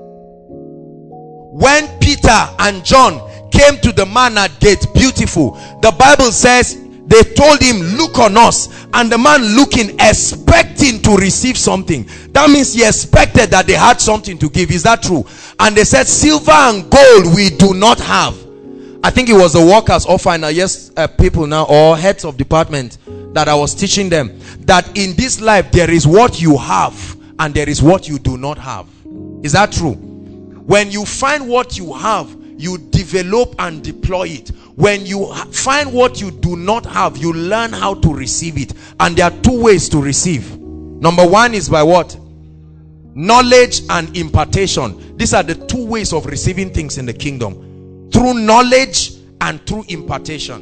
When Peter and John came to the man at gate, beautiful, the Bible says they told him, look on us. And the man looking, expecting to receive something. That means he expected that they had something to give. Is that true? And they said, silver and gold we do not have. I think it was the workers or final yes uh, people now, or heads of department, that I was teaching them that in this life there is what you have and there is what you do not have. Is that true? When you find what you have, you develop and deploy it. When you find what you do not have, you learn how to receive it. And there are two ways to receive. Number one is by what? Knowledge and impartation. These are the two ways of receiving things in the kingdom. Through knowledge and through impartation.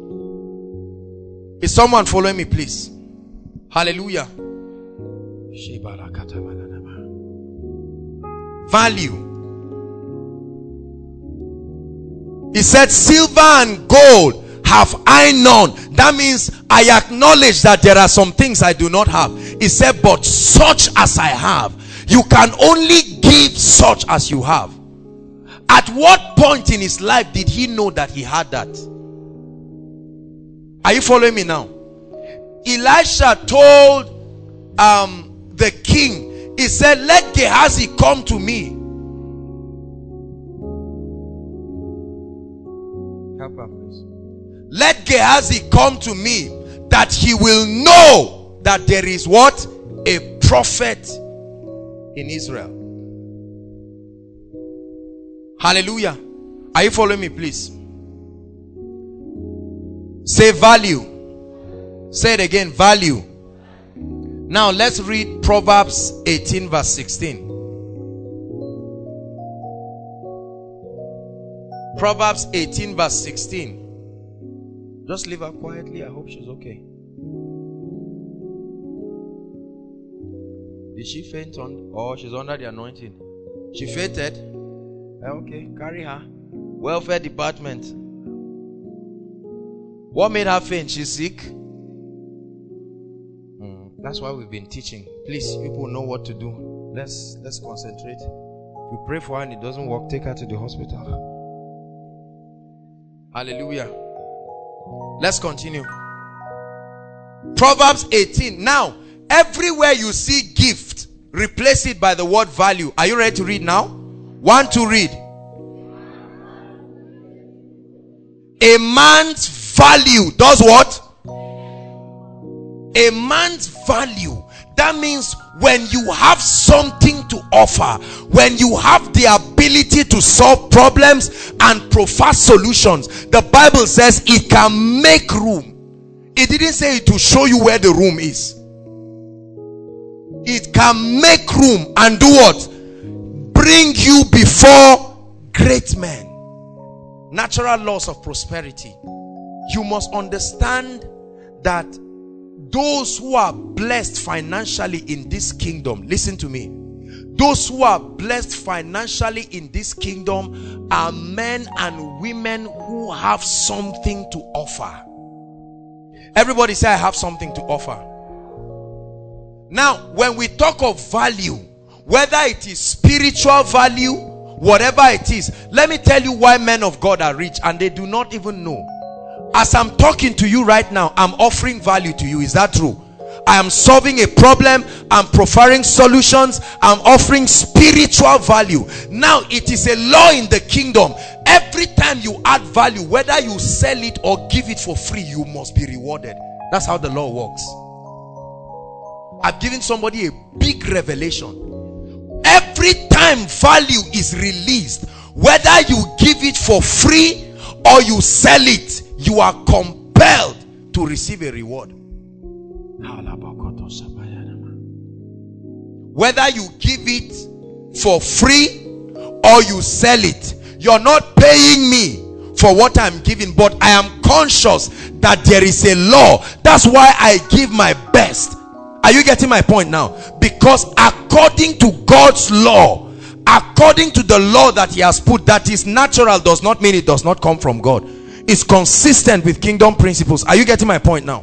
Is someone following me, please? Hallelujah. Value. He said, silver and gold have I none. That means I acknowledge that there are some things I do not have. He said, but such as I have. You can only give such as you have. At what point in his life did he know that he had that? Are you following me now? Elisha told um, the king, he said, let Gehazi come to me. Let Gehazi come to me, that he will know that there is what? A prophet in Israel. Hallelujah. Are you following me, please? Say value. Say it again, value. Now let's read Proverbs eighteen verse sixteen. Proverbs eighteen verse sixteen. Just leave her quietly. I hope she's okay. Did she faint on? Oh, she's under the anointing. She fainted. Okay, carry her. Welfare department. What made her faint? She's sick. Mm, that's why we've been teaching. Please, people know what to do. Let's let's concentrate. If you pray for her and it doesn't work, take her to the hospital. Hallelujah. Let's continue. Proverbs eighteen. Now, everywhere you see gift, replace it by the word value. Are you ready to read now? One to read. A man's value does what? A man's value. That means when you have something to offer, when you have the ability to solve problems and provide solutions, the Bible says it can make room. It didn't say it to show you where the room is. It can make room and do what? Bring you before great men. Natural laws of prosperity. You must understand that those who are blessed financially in this kingdom, listen to me, those who are blessed financially in this kingdom are men and women who have something to offer. Everybody say, I have something to offer. Now, when we talk of value, whether it is spiritual value, whatever it is, let me tell you why men of God are rich and they do not even know. As I'm talking to you right now, I'm offering value to you. Is that true? I am solving a problem. I'm providing solutions. I'm offering spiritual value. Now, it is a law in the kingdom. Every time you add value, whether you sell it or give it for free, you must be rewarded. That's how the law works. I've given somebody a big revelation. Every time value is released, whether you give it for free or you sell it, you are compelled to receive a reward. Whether you give it for free or you sell it, you're not paying me for what I'm giving, but I am conscious that there is a law. That's why I give my best. Are you getting my point now? Because according to God's law, according to the law that he has put, that is natural does not mean it does not come from God. It's consistent with kingdom principles. Are you getting my point now?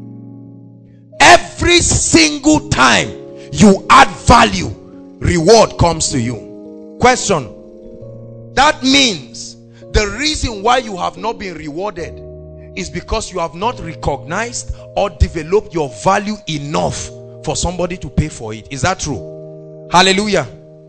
Every single time you add value, reward comes to you. Question: that means the reason why you have not been rewarded is because you have not recognized or developed your value enough for somebody to pay for it. Is that true? Hallelujah.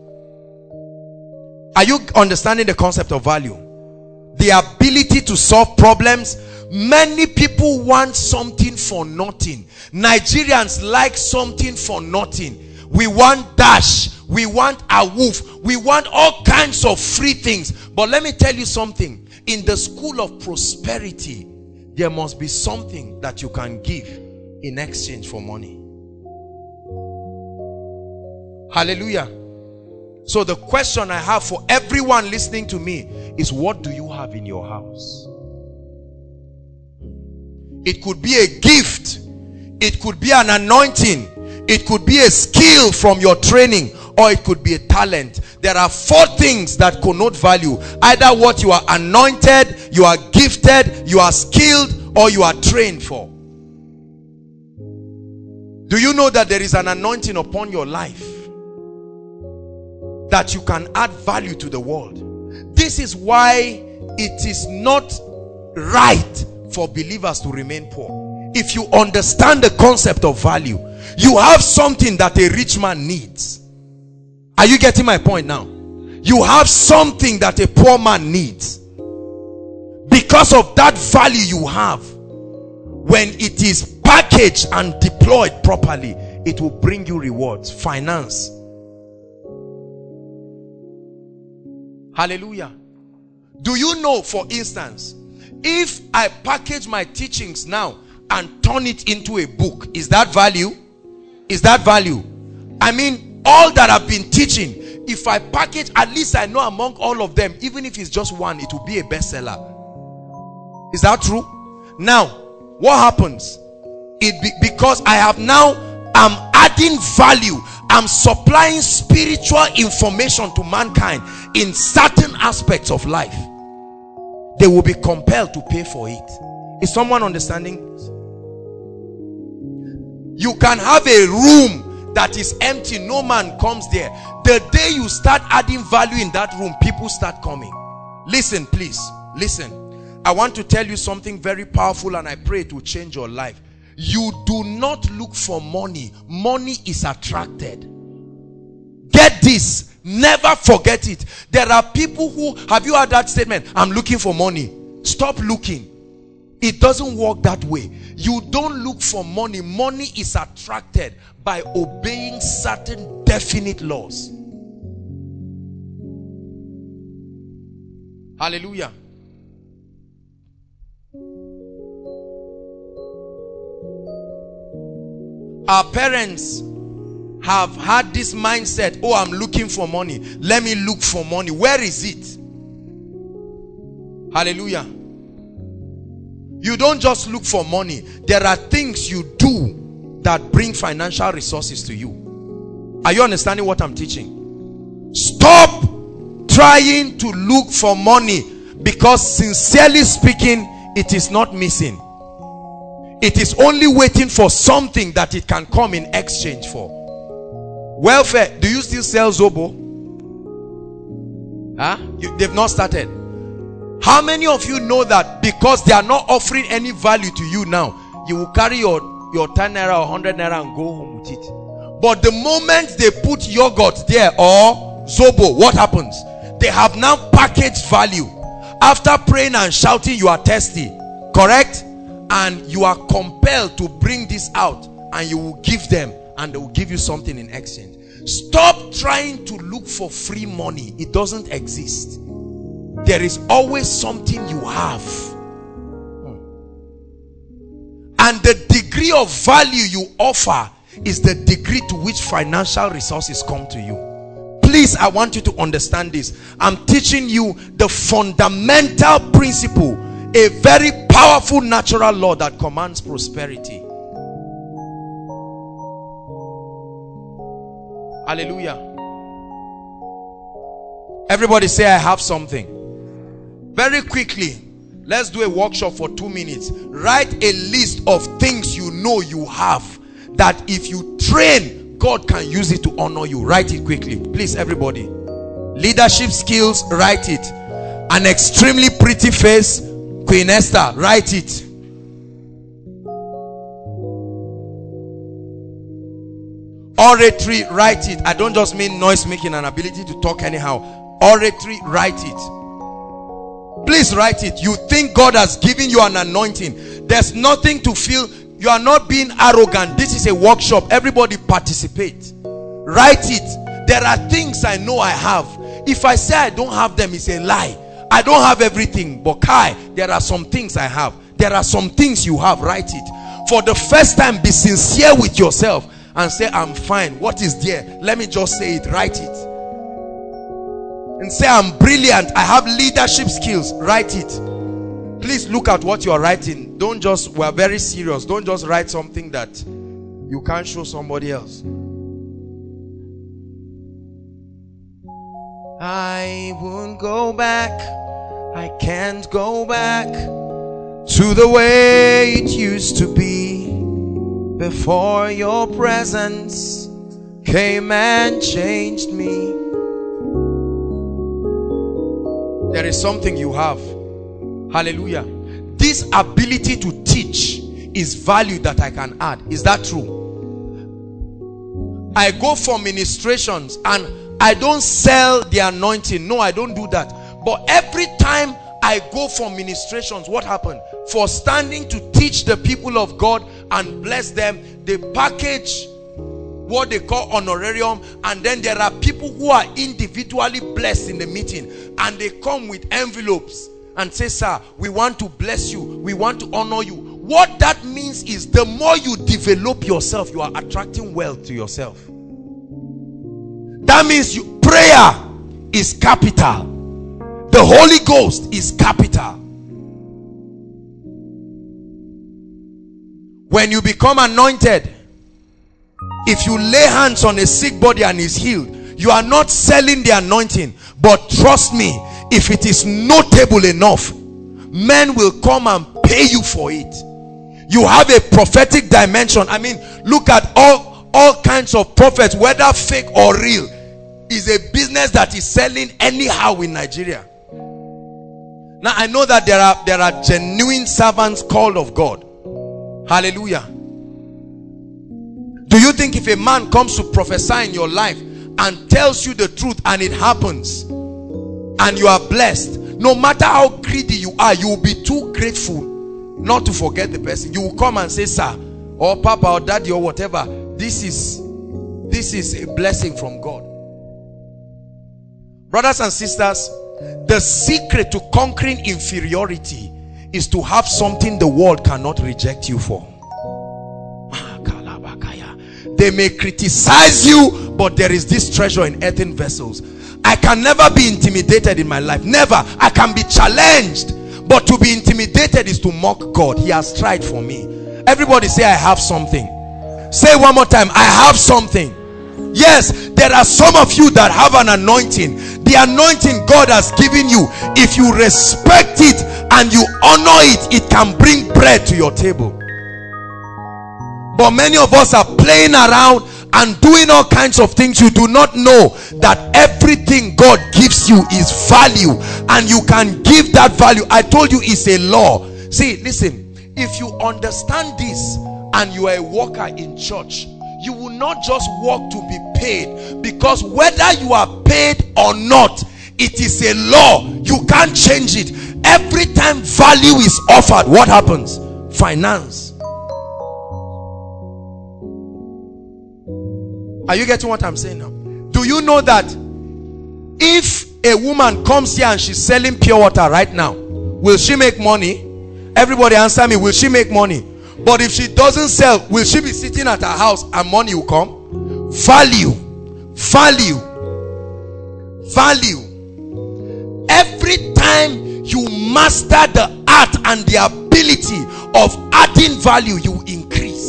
Are you understanding the concept of value? The ability to solve problems. Many people want something for nothing. Nigerians like something for nothing. We want dash, we want a woof, we want all kinds of free things. But let me tell you something. In the school of prosperity, there must be something that you can give in exchange for money. Hallelujah. So the question I have for everyone listening to me is, what do you have in your house? It could be a gift. It could be an anointing. It could be a skill from your training, or it could be a talent. There are four things that connote value. Either what you are anointed, you are gifted, you are skilled, or you are trained for. Do you know that there is an anointing upon your life that you can add value to the world? This is why it is not right for believers to remain poor. If you understand the concept of value, you have something that a rich man needs. Are you getting my point now? You have something that a poor man needs. Because of that value you have, when it is packaged and deployed properly, it will bring you rewards. Finance. Hallelujah. Do you know, for instance, if I package my teachings now and turn it into a book, is that value? Is that value? I mean, all that I've been teaching, if I package, at least I know among all of them, even if it's just one, it will be a bestseller. Is that true? Now, what happens? It be, because I have now, I'm adding value, I'm supplying spiritual information to mankind in certain aspects of life. They will be compelled to pay for it. Is someone understanding? You can have a room that is empty, no man comes there. The day you start adding value in that room, people start coming. Listen, please, listen. I want to tell you something very powerful, and I pray it will change your life. You do not look for money. Money is attracted. Get this. Never forget it. There are people who, have you heard that statement? I'm looking for money. Stop looking. It doesn't work that way. You don't look for money. Money is attracted by obeying certain definite laws. Hallelujah. Our parents have had this mindset, oh, I'm looking for money. Let me look for money. Where is it? Hallelujah. You don't just look for money. There are things you do that bring financial resources to you. Are you understanding what I'm teaching? Stop trying to look for money, because sincerely speaking, it is not missing. It is only waiting for something that it can come in exchange for. Welfare. Do you still sell Zobo? Huh? You, they've not started. How many of you know that because they are not offering any value to you now, you will carry your, your ten naira or one hundred naira and go home with it? But the moment they put yogurt there or Zobo, what happens? They have now packaged value. After praying and shouting, you are thirsty. Correct? And you are compelled to bring this out, and you will give them, and they will give you something in exchange. Stop trying to look for free money. It doesn't exist. There is always something you have. And the degree of value you offer is the degree to which financial resources come to you. Please, I want you to understand this. I'm teaching you the fundamental principle, a very powerful natural law that commands prosperity. Hallelujah. Everybody say, I have something. Very quickly, let's do a workshop for two minutes. Write a list of things you know you have, that if you train, God can use it to honor you. Write it quickly, please, everybody. Leadership skills, write it. An extremely pretty face, Queen Esther, write it. Oratory, write it. I don't just mean noise making and ability to talk anyhow. Oratory, write it. Please write it. You think God has given you an anointing. There's nothing to feel. You are not being arrogant. This is a workshop. Everybody participate. Write it. There are things I know I have. If I say I don't have them, it's a lie. I don't have everything. But Kai, there are some things I have. There are some things you have. Write it. For the first time, be sincere with yourself and say, I'm fine. What is there? Let me just say it. Write it. And say, I'm brilliant. I have leadership skills. Write it. Please look at what you are writing. Don't just, we're very serious. Don't just write something that you can't show somebody else. I won't go back. I can't go back to the way it used to be before your presence came and changed me. There is something you have. Hallelujah. This ability to teach is value that I can add. Is that true? I go for ministrations and I don't sell the anointing. No, I don't do that. But every time I go for ministrations, what happened? For standing to teach the people of God and bless them. They package what they call honorarium, and then there are people who are individually blessed in the meeting, and they come with envelopes and say, sir, we want to bless you, we want to honor you. What that means is the more you develop yourself, you are attracting wealth to yourself. That means you, prayer is capital. The Holy Ghost is capital. When you become anointed, if you lay hands on a sick body and is healed, you are not selling the anointing. But trust me, if it is notable enough, men will come and pay you for it. You have a prophetic dimension. I mean, look at all all kinds of prophets, whether fake or real, is a business that is selling anyhow in Nigeria. Now I know that there are there are genuine servants called of God. Hallelujah. Do you think if a man comes to prophesy in your life and tells you the truth and it happens and you are blessed, no matter how greedy you are, you will be too grateful not to forget the person. You will come and say, sir, or papa, or daddy, or whatever, this is this is a blessing from God. Brothers and sisters, the secret to conquering inferiority is to have something the world cannot reject you for. They may criticize you, but there is this treasure in earthen vessels. I can never be intimidated in my life. Never. I can be challenged, but to be intimidated is to mock God. He has tried for me. Everybody say, I have something. Say one more time, I have something. Yes, there are some of you that have an anointing. The anointing God has given you, if you respect it and you honor it, it can bring bread to your table. But many of us are playing around and doing all kinds of things. You do not know that everything God gives you is value, and you can give that value. I told you it's a law. See, listen, if you understand this and you are a worker in church, you will not just work to be paid, because whether you are paid or not, it is a law. You can't change it. Every time value is offered, what happens? Finance. Are you getting what I'm saying now? Do you know that if a woman comes here and she's selling pure water right now, will she make money? Everybody answer me, will she make money? But if she doesn't sell, will she be sitting at her house and money will come? Value. Value. Value. Every time you master the art and the ability of adding value, you increase.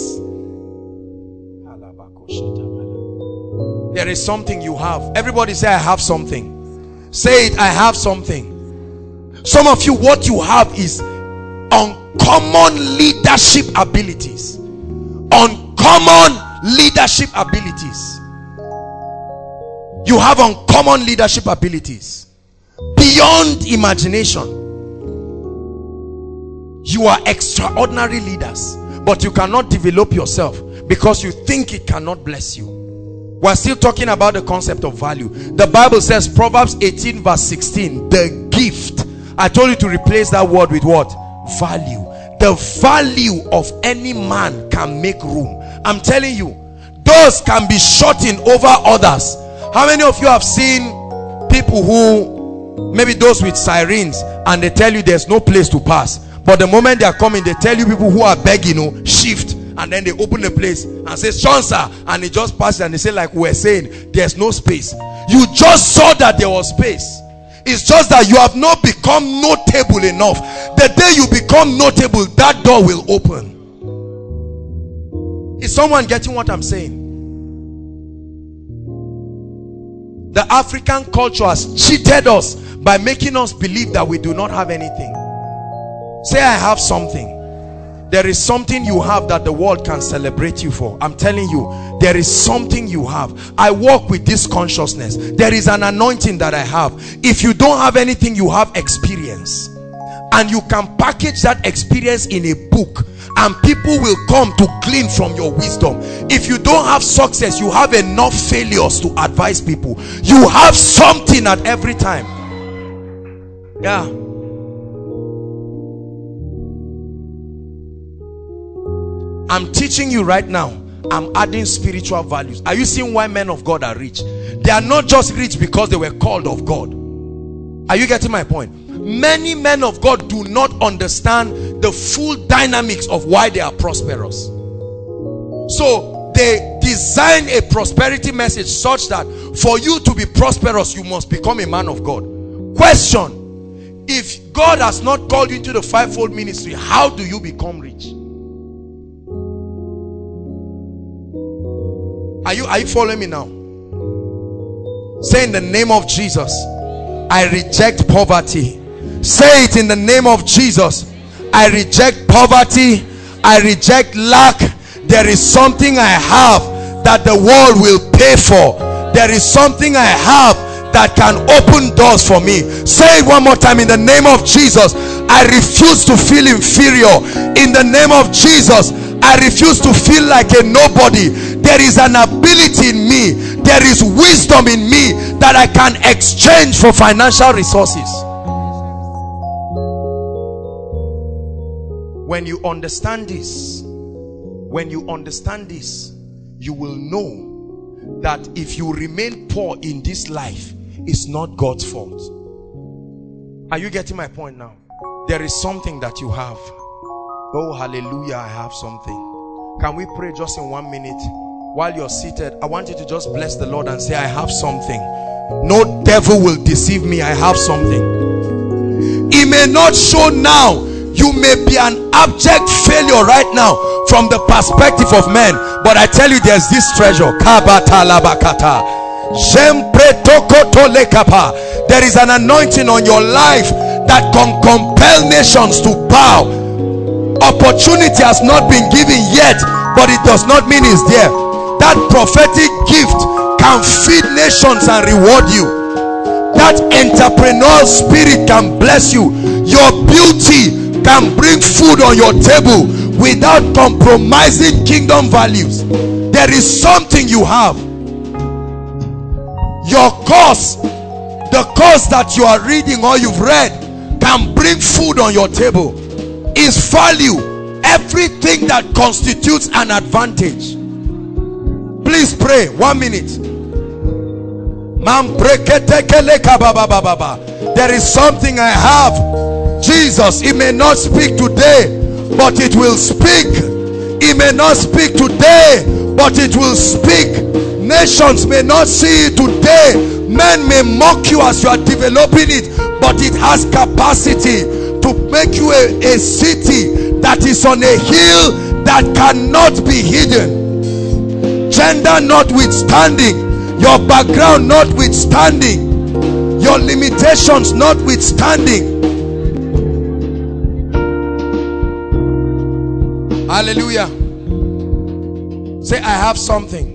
There is something you have. Everybody say, I have something. Say it, I have something. Some of you, what you have is uncommon leadership abilities. Uncommon leadership abilities. You have uncommon leadership abilities beyond imagination. You are extraordinary leaders, but you cannot develop yourself because you think it cannot bless you. We're still talking about the concept of value. The Bible says, Proverbs eighteen verse sixteen, the gift. I told you to replace that word with what? Value. The value of any man can make room. I'm telling you, those can be shorting over others. How many of you have seen people who, maybe those with sirens, and they tell you there's no place to pass, but the moment they are coming, they tell you people who are begging, you know, shift, and then they open the place and say, Sean sir, and they just pass it, and they say, like we're saying, there's no space. You just saw that there was space. It's just that you have not become notable enough. The day you become notable, that door will open. Is someone getting what I'm saying? The African culture has cheated us by making us believe that we do not have anything. Say, I have something. There is something you have that the world can celebrate you for. I'm telling you, there is something you have. I walk with this consciousness. There is an anointing that I have. If you don't have anything, you have experience. And you can package that experience in a book, and people will come to glean from your wisdom. If you don't have success, you have enough failures to advise people. You have something at every time. Yeah. I'm teaching you right now. I'm adding spiritual values. Are you seeing why men of God are rich? They are not just rich because they were called of God. Are you getting my point? Many men of God do not understand the full dynamics of why they are prosperous. So they design a prosperity message such that for you to be prosperous, you must become a man of God. Question: if God has not called you into the fivefold ministry, how do you become rich? Are you, are you following me now? Say, in the name of Jesus, I reject poverty. Say it, in the name of Jesus, I reject poverty. I reject lack. There is something I have that the world will pay for. There is something I have that can open doors for me. Say it one more time. In the name of Jesus, I refuse to feel inferior. In the name of Jesus, I refuse to feel like a nobody. There is an ability in me, there is wisdom in me that I can exchange for financial resources. When you understand this, when you understand this, you will know that if you remain poor in this life, it's not God's fault. Are you getting my point now? There is something that you have. Oh, hallelujah, I have something. Can we pray just in one minute? While you're seated, I want you to just bless the Lord and say, I have something. No devil will deceive me. I have something. It may not show now. You may be an abject failure right now from the perspective of men, but I tell you, there's this treasure. There is an anointing on your life that can compel nations to bow. Opportunity has not been given yet, but it does not mean it's there. That prophetic gift can feed nations and reward you. That entrepreneurial spirit can bless you. Your beauty can bring food on your table without compromising kingdom values. There is something you have. Your course, the course that you are reading or you've read, can bring food on your table. Is value. Everything that constitutes an advantage. Please pray. One minute. There is something I have. Jesus, it may not speak today, but it will speak. It may not speak today, but it will speak. Nations may not see it today. Men may mock you as you are developing it, but it has capacity to make you a, a city that is on a hill that cannot be hidden. Gender notwithstanding, your background notwithstanding, your limitations notwithstanding. Hallelujah. Say, I have something.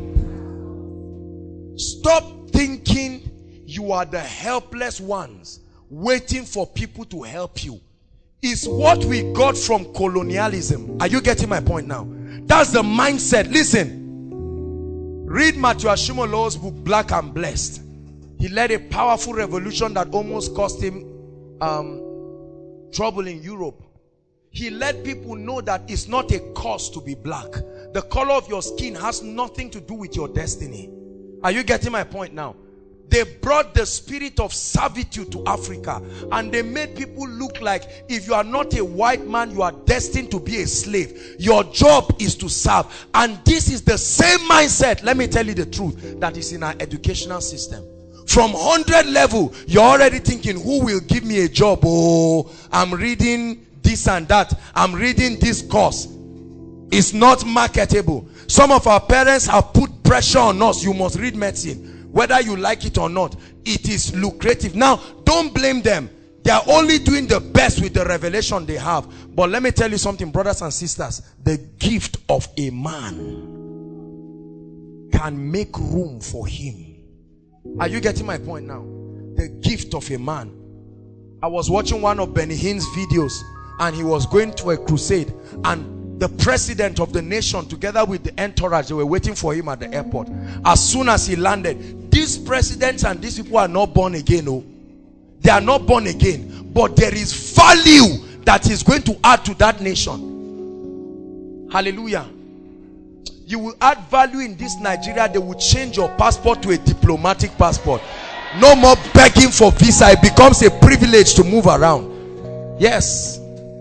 Stop thinking you are the helpless ones waiting for people to help you. It's what we got from colonialism. Are you getting my point now? That's the mindset. Listen. Read Matthew Ashimolowo's book, Black and Blessed. He led a powerful revolution that almost cost him um, trouble in Europe. He let people know that it's not a curse to be black. The color of your skin has nothing to do with your destiny. Are you getting my point now? They brought the spirit of servitude to Africa, and they made people look like if you are not a white man, you are destined to be a slave. Your job is to serve. And this is the same mindset, let me tell you the truth, that is in our educational system. From one hundred level, you're already thinking, who will give me a job? Oh, I'm reading this and that. I'm reading this course. It's not marketable. Some of our parents have put pressure on us. You must read medicine. Whether you like it or not, it is lucrative. Now, don't blame them. They are only doing the best with the revelation they have. But let me tell you something, brothers and sisters. The gift of a man can make room for him. Are you getting my point now? The gift of a man. I was watching one of Benny Hinn's videos, and he was going to a crusade, and the president of the nation together with the entourage, they were waiting for him at the airport. As soon as he landed, these presidents and these people are not born again. No, they are not born again, but there is value that is going to add to that nation. Hallelujah. You will add value in this Nigeria. They will change your passport to a diplomatic passport. No more begging for visa. It becomes a privilege to move around. Yes.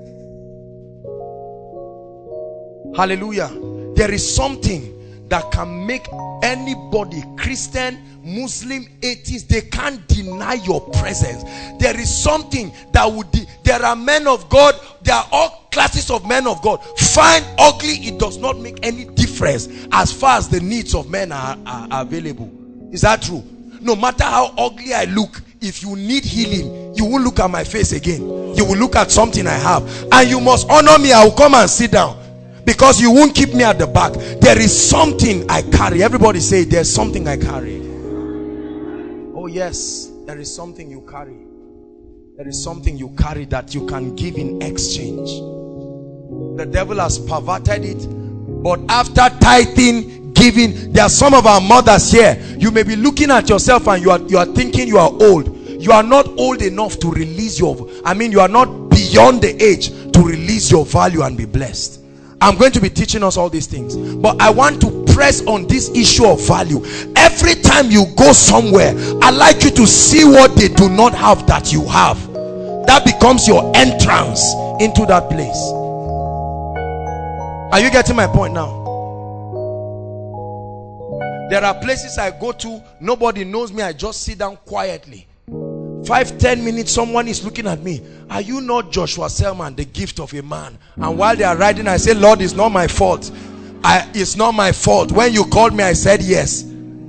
Hallelujah. There is something that can make anybody, Christian, Muslim, atheist, they can't deny your presence. There is something that would, there are men of God, there are all classes of men of God. Fine, ugly, it does not make any difference as far as the needs of men are, are, are available. Is that true? No matter how ugly I look, if you need healing, you won't look at my face again. You will look at something I have. And you must honor me. I will come and sit down. Because you won't keep me at the back. There is something I carry. Everybody say, there's something I carry. Oh yes, there is something you carry. There is something you carry that you can give in exchange. The devil has perverted it. But after tithing, giving, there are some of our mothers here. You may be looking at yourself and you are, you are thinking you are old. You are not old enough to release your, I mean you are not beyond the age to release your value and be blessed. I'm going to be teaching us all these things, but I want to press on this issue of value. Every time you go somewhere, I like you to see what they do not have that you have. That becomes your entrance into that place. Are you getting my point now? There are places I go to, nobody knows me, I just sit down quietly. Five, ten minutes, someone is looking at me. Are you not Joshua Selman, the gift of a man? And while they are riding, I say, Lord, it's not my fault. I, it's not my fault. When you called me, I said yes.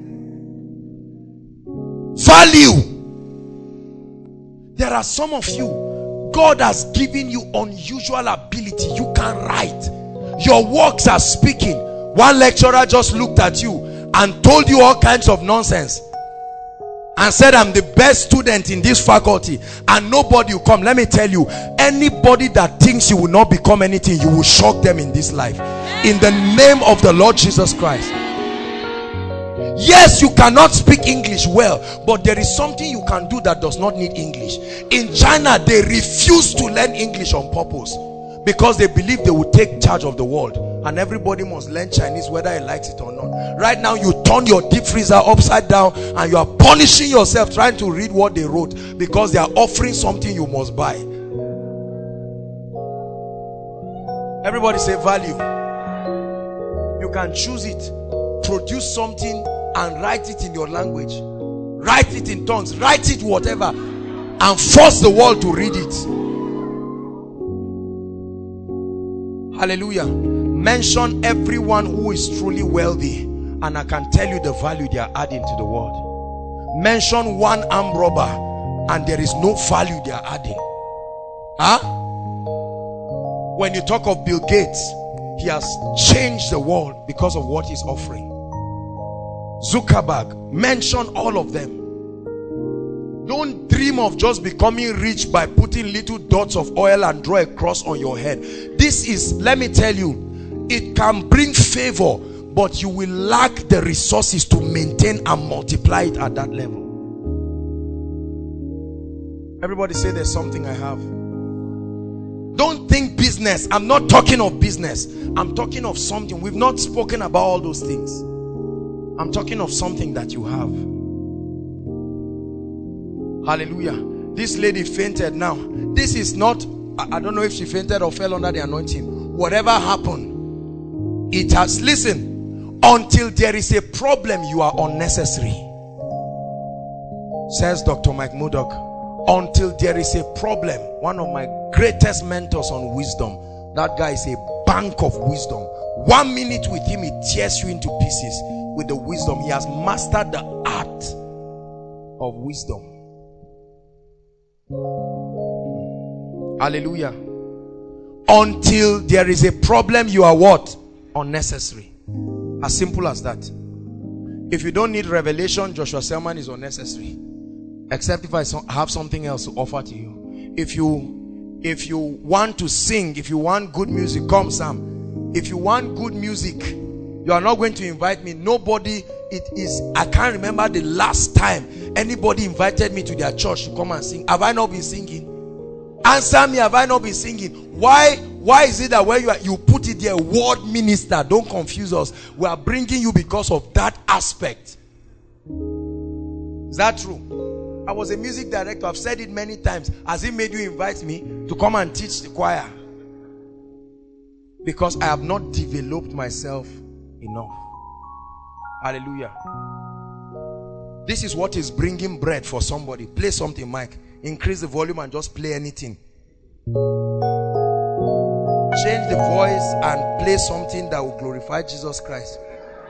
Value. There are some of you, God has given you unusual ability. You can write. Your works are speaking. One lecturer just looked at you and told you all kinds of nonsense and said, I'm the best student in this faculty, and nobody will come. Let me tell you, anybody that thinks you will not become anything, you will shock them in this life. In the name of the Lord Jesus Christ. Yes, you cannot speak English well, but there is something you can do that does not need English. In China, they refuse to learn English on purpose because they believe they will take charge of the world, and everybody must learn Chinese whether he likes it or not. Right now you turn your deep freezer upside down and you are punishing yourself trying to read what they wrote because they are offering something you must buy. Everybody say value. You can choose it. Produce something and write it in your language. Write it in tongues. Write it whatever. And force the world to read it. Hallelujah. Mention everyone who is truly wealthy, and I can tell you the value they are adding to the world. Mention one armed robber and there is no value they are adding. Huh? When you talk of Bill Gates, he has changed the world because of what he's offering. Zuckerberg, mention all of them. Don't dream of just becoming rich by putting little dots of oil and draw a cross on your head. This is, let me tell you, it can bring favor, but you will lack the resources to maintain and multiply it at that level. Everybody say there's something I have. Don't think business. I'm not talking of business. I'm talking of something. We've not spoken about all those things. I'm talking of something that you have. Hallelujah. This lady fainted now. This is not, I don't know if she fainted or fell under the anointing. Whatever happened, it has, listen, until there is a problem, you are unnecessary, says Doctor Mike Murdock. Until there is a problem. One of my greatest mentors on wisdom, that guy is a bank of wisdom. One minute with him, he tears you into pieces with the wisdom. He has mastered the art of wisdom. Hallelujah. Until there is a problem, you are what? Unnecessary. As simple as that. If you don't need revelation, Joshua Selman is unnecessary. Except if I have something else to offer to you. If you if you want to sing, if you want good music, come Sam. If you want good music, you are not going to invite me. Nobody, it is, I can't remember the last time anybody invited me to their church to come and sing. Have I not been singing? Answer me, have I not been singing? Why Why is it that when you are, you put it there, word minister? Don't confuse us. We are bringing you because of that aspect. Is that true? I was a music director. I've said it many times. Has it made you invite me to come and teach the choir? Because I have not developed myself enough. Hallelujah. This is what is bringing bread for somebody. Play something, Mike. Increase the volume and just play anything. Change the voice and play something that will glorify Jesus Christ.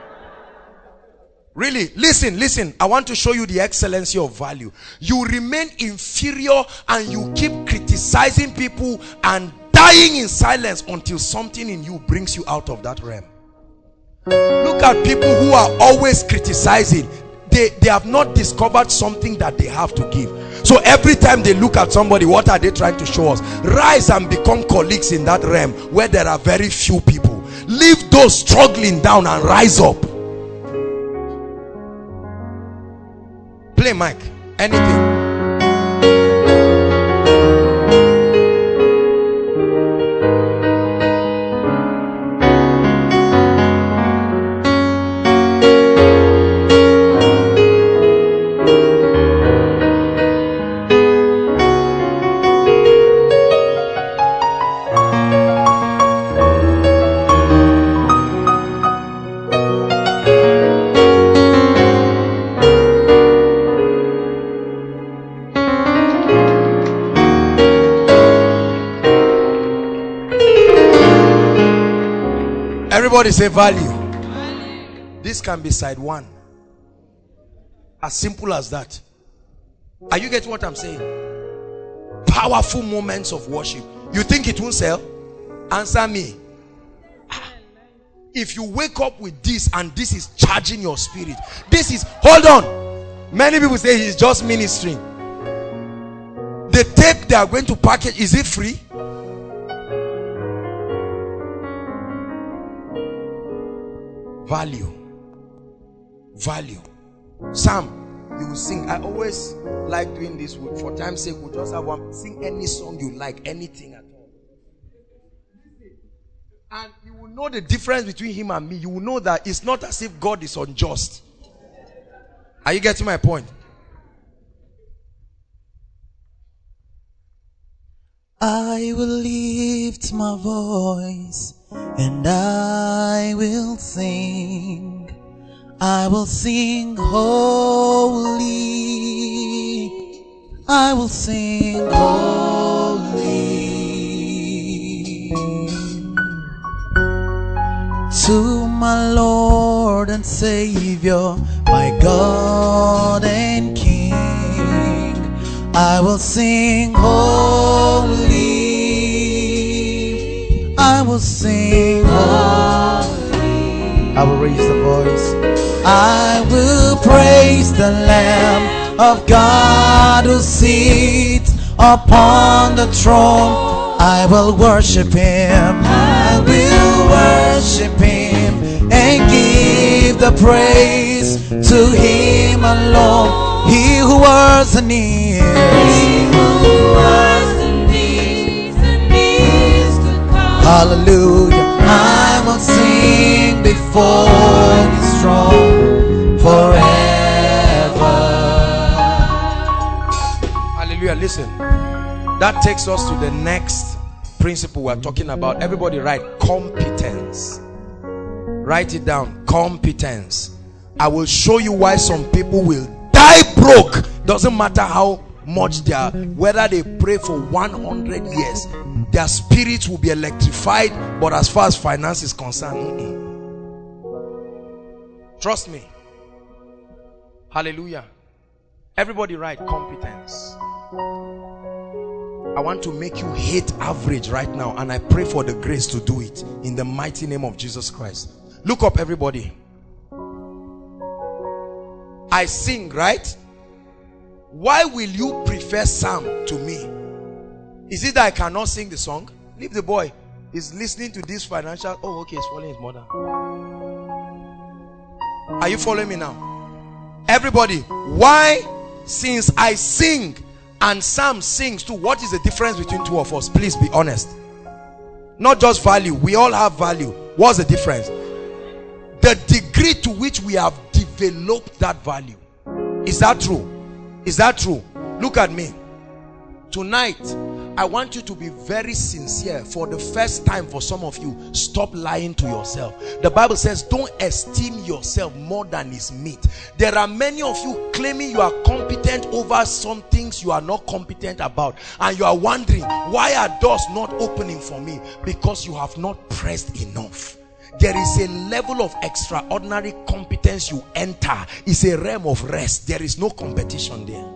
Really, listen, listen. I want to show you the excellency of value. You remain inferior and you keep criticizing people and dying in silence until something in you brings you out of that realm. Look at people who are always criticizing. They, they have not discovered something that they have to give. So every time they look at somebody, what are they trying to show us? Rise and become colleagues in that realm where there are very few people. Leave those struggling down and rise up. Play, Mike. Anything. Everybody say value. Value. This can be side one. As simple as that. Are you getting what I'm saying? Powerful moments of worship. You think it won't sell? Answer me. If you wake up with this and this is charging your spirit, this is, hold on. Many people say he's just ministering. The tape they are going to package, is it free? Value. Value. Sam, you will sing. I always like doing this. For time's sake, we'll just have one. Sing any song you like, anything at all. And you will know the difference between him and me. You will know that it's not as if God is unjust. Are you getting my point? I will lift my voice and I will sing. I will sing holy. I will sing holy to my Lord and Savior, my God and King. I will sing holy. I will sing holy. I will raise the voice. I will praise the Lamb of God who sits upon the throne. I will worship him. I will worship him and give the praise to him alone. He who was and is. He who was and is and is to come. Hallelujah. I will sing before his throne forever. Hallelujah. Listen. That takes us to the next principle we're talking about. Everybody write competence. Write it down. Competence. I will show you why some people will die broke. Doesn't matter how much they are, whether they pray for one hundred years, their spirits will be electrified. But as far as finance is concerned, mm-mm. Trust me. Hallelujah. Everybody write competence. I want to make you hate average right now, and I pray for the grace to do it in the mighty name of Jesus Christ. Look up, everybody. I sing, right? Why will you prefer Sam to me? Is it that I cannot sing the song? Leave the boy. He's listening to this financial. Oh, okay, he's following his mother. Are you following me now? Everybody, why, since I sing and Sam sings too, what is the difference between two of us? Please be honest. Not just value. We all have value. What's the difference? The degree to which we have developed that value. Is that true? Is that true? Look at me. Tonight, I want you to be very sincere. For the first time, for some of you, stop lying to yourself. The Bible says, don't esteem yourself more than is meet. There are many of you claiming you are competent over some things you are not competent about. And you are wondering, why are doors not opening for me? Because you have not pressed enough. There is a level of extraordinary competence you enter. It's a realm of rest. There is no competition there.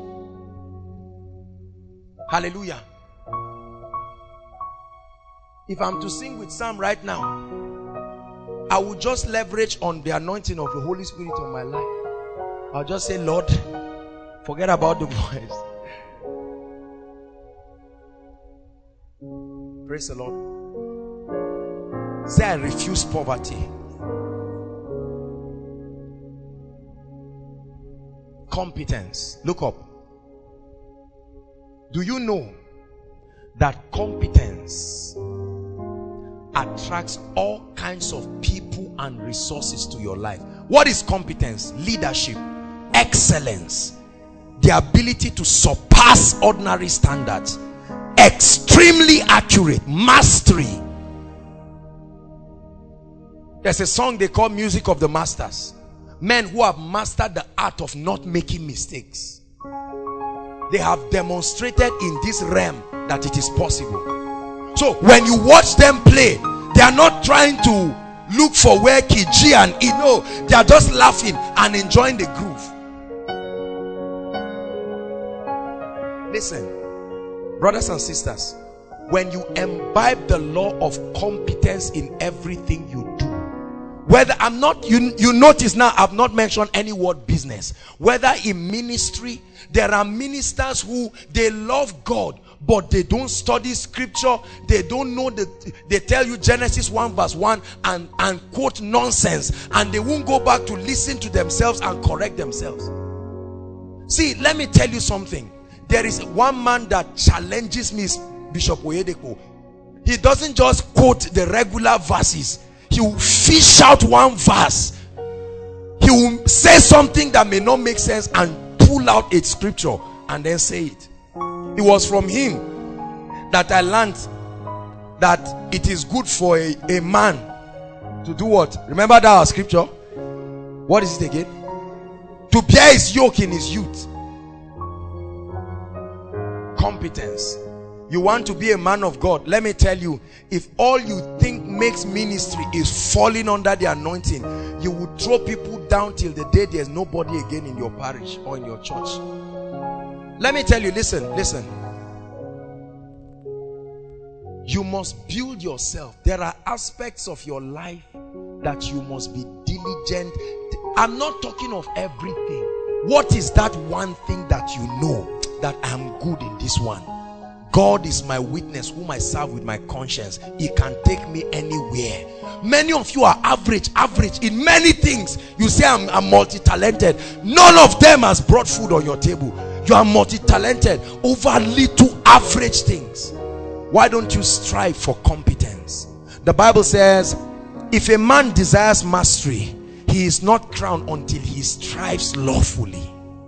Hallelujah. If I'm to sing with Sam right now, I will just leverage on the anointing of the Holy Spirit on my life. I'll just say, Lord, forget about the voice. Praise the Lord. Say, I refuse poverty. Competence. Look up. Do you know that competence attracts all kinds of people and resources to your life? What is competence? Leadership, excellence, the ability to surpass ordinary standards, extremely accurate, mastery. There's a song they call Music of the Masters. Men who have mastered the art of not making mistakes. They have demonstrated in this realm that it is possible. So when you watch them play, they are not trying to look for where key G and E. No, they are just laughing and enjoying the groove. Listen, brothers and sisters, when you imbibe the law of competence in everything you do, whether I'm not, you, you notice now I've not mentioned any word business. Whether in ministry, there are ministers who they love God, but they don't study scripture. They don't know that they tell you Genesis one verse one and, and quote nonsense, and they won't go back to listen to themselves and correct themselves. See, let me tell you something. There is one man that challenges me, Bishop Oyedepo. He doesn't just quote the regular verses. He will fish out one verse. He will say something that may not make sense and pull out a scripture and then say it. It was from him that I learned that it is good for a, a man to do what? Remember that our scripture? What is it again? To bear his yoke in his youth. Competence. You want to be a man of God? Let me tell you, if all you think makes ministry is falling under the anointing, you would throw people down till the day there's nobody again in your parish or in your church. Let me tell you, listen, listen. You must build yourself. There are aspects of your life that you must be diligent. I'm not talking of everything. What is that one thing that you know that I'm good in this one? God is my witness, whom I serve with my conscience. He can take me anywhere. Many of you are average, average in many things. You say I'm, I'm multi-talented. None of them has brought food on your table. You are multi-talented over little average things. Why don't you strive for competence? The Bible says, if a man desires mastery, he is not crowned until he strives lawfully.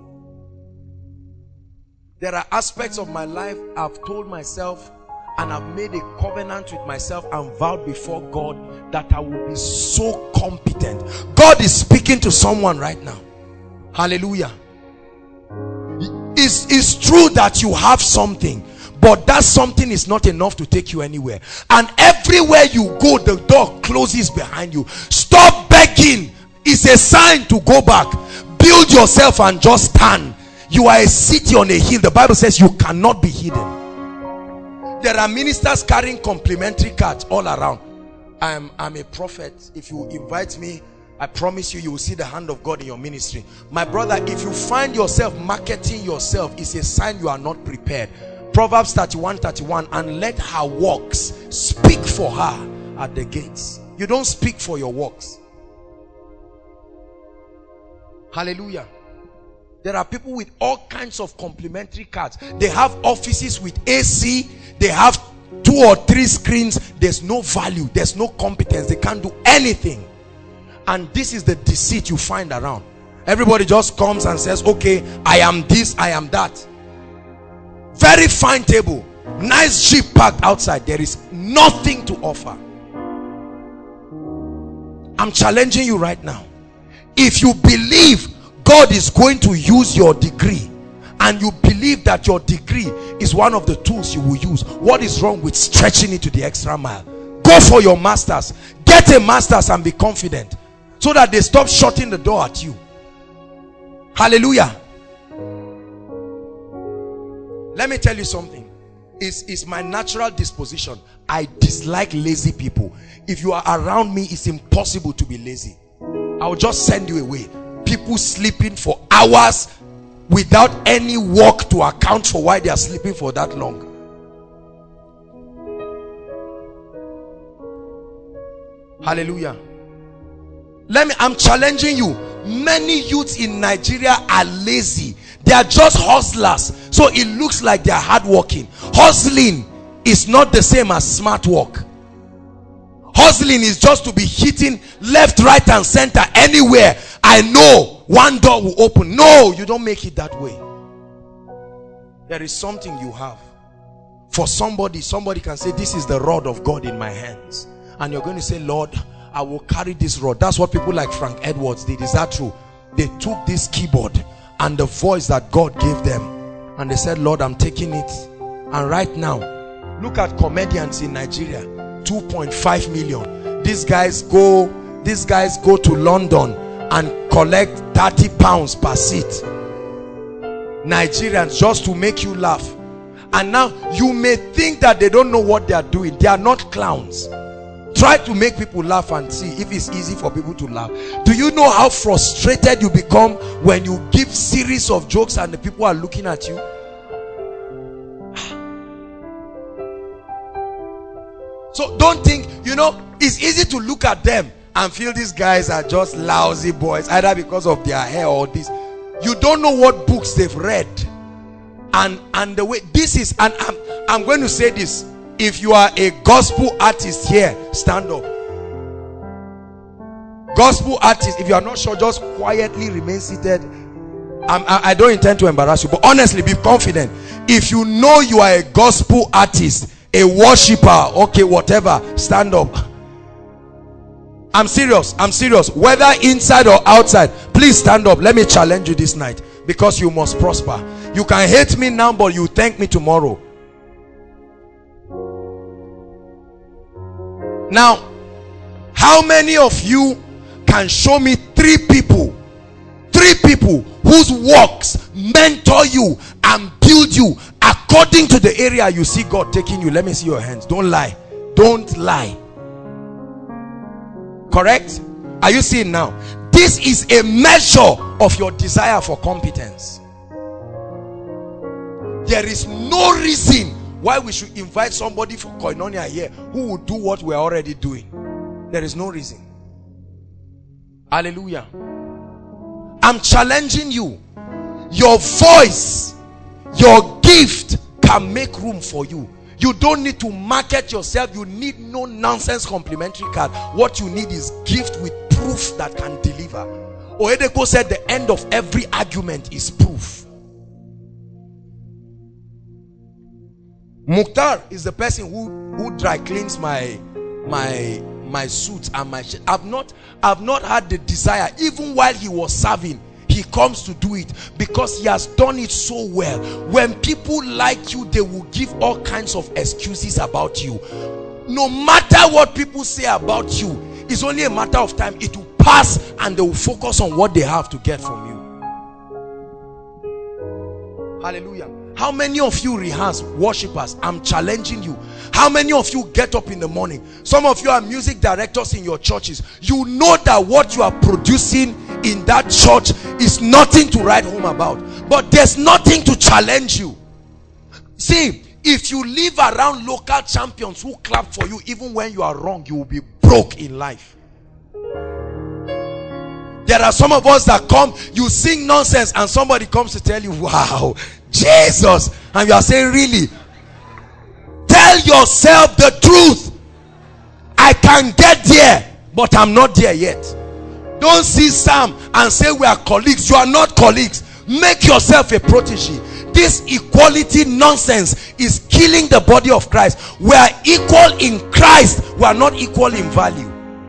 There are aspects of my life I've told myself and I've made a covenant with myself and vowed before God that I will be so competent. God is speaking to someone right now. Hallelujah. It's, it's true that you have something, but that something is not enough to take you anywhere. And everywhere you go, the door closes behind you. Stop begging. It's a sign to go back. Build yourself and just stand. You are a city on a hill. The Bible says you cannot be hidden. There are ministers carrying complimentary cards all around. I'm, I'm a prophet. If you invite me, I promise you, you will see the hand of God in your ministry. My brother, if you find yourself marketing yourself, it's a sign you are not prepared. Proverbs thirty-one thirty-one, and let her works speak for her at the gates. You don't speak for your works. Hallelujah. There are people with all kinds of complimentary cards. They have offices with A C. They have two two or three screens, there's no value, there's no competence, they can't do anything. And this is the deceit you find around. Everybody just comes and says, okay, I am this, I am that. Very fine table, nice jeep parked outside, there is nothing to offer. I'm challenging you right now. If you believe God is going to use your degree, and you believe that your degree is one of the tools you will use, what is wrong with stretching it to the extra mile? Go for your masters, get a master's and be confident, so that they stop shutting the door at you. Hallelujah. Let me tell you something. It's, it's my natural disposition. I dislike lazy people. If you are around me, it's impossible to be lazy. I'll just send you away. People sleeping for hours without any work to account for why they are sleeping for that long. Hallelujah. Let me, I'm challenging you. Many youths in Nigeria are lazy. They are just hustlers. So it looks like they are hardworking. Hustling is not the same as smart work. Hustling is just to be hitting left, right and center anywhere. I know one door will open. No, you don't make it that way. There is something you have. For somebody, somebody can say, this is the rod of God in my hands. And you're going to say, Lord, I will carry this rod. That's what people like Frank Edwards did. Is that true? They took this keyboard and the voice that God gave them, and they said, Lord, I'm taking it. And right now, look at comedians in Nigeria. two point five million. These guys go, these guys go to London and collect thirty pounds per seat. Nigerians, just to make you laugh. And now you may think that they don't know what they are doing. They are not clowns. Try to make people laugh and see if it's easy for people to laugh. Do you know how frustrated you become when you give series of jokes and the people are looking at you? So don't think, you know, it's easy to look at them and feel these guys are just lousy boys, either because of their hair or this. You don't know what books they've read. And and the way this is, and I'm, I'm going to say this. If you are a gospel artist here, stand up. Gospel artist, if you are not sure, just quietly remain seated. I'm, I, I don't intend to embarrass you, but honestly, be confident. If you know you are a gospel artist, a worshiper, okay, whatever, stand up. I'm serious. I'm serious. Whether inside or outside, please stand up. Let me challenge you this night, because you must prosper. You can hate me now, but you thank me tomorrow. Now, how many of you can show me three people, three people whose works mentor you and build you according to the area you see God taking you? Let me see your hands. Don't lie. Don't lie. Correct? Are you seeing now? This is a measure of your desire for competence. There is no reason why we should invite somebody for Koinonia here who will do what we are already doing. There is no reason. Hallelujah. I'm challenging you. Your voice, your gift can make room for you. You don't need to market yourself. You need no nonsense complimentary card. What you need is gift with proof that can deliver. Oedeko said the end of every argument is proof. Mukhtar is the person who who dry cleans my my my suits and my shirt. I've not I've not had the desire. Even while he was serving, he comes to do it because he has done it so well. When people like you, they will give all kinds of excuses about you. No matter what people say about you, it's only a matter of time. It will pass and they will focus on what they have to get from you. Hallelujah. How many of you rehearse, worshipers? I'm challenging you. How many of you get up in the morning? Some of you are music directors in your churches. You know that what you are producing in that church is nothing to write home about. But there's nothing to challenge you. See, if you live around local champions who clap for you even when you are wrong, you will be broke in life. There are some of us that come, you sing nonsense and somebody comes to tell you, wow, Jesus, and you are saying, really? Tell Tell yourself the truth. I can get there, but I'm not there yet. Don't see Sam and say we are colleagues. You are not colleagues. Make yourself a protege. This equality nonsense is killing the body of Christ. We are equal in Christ. We are not equal in value.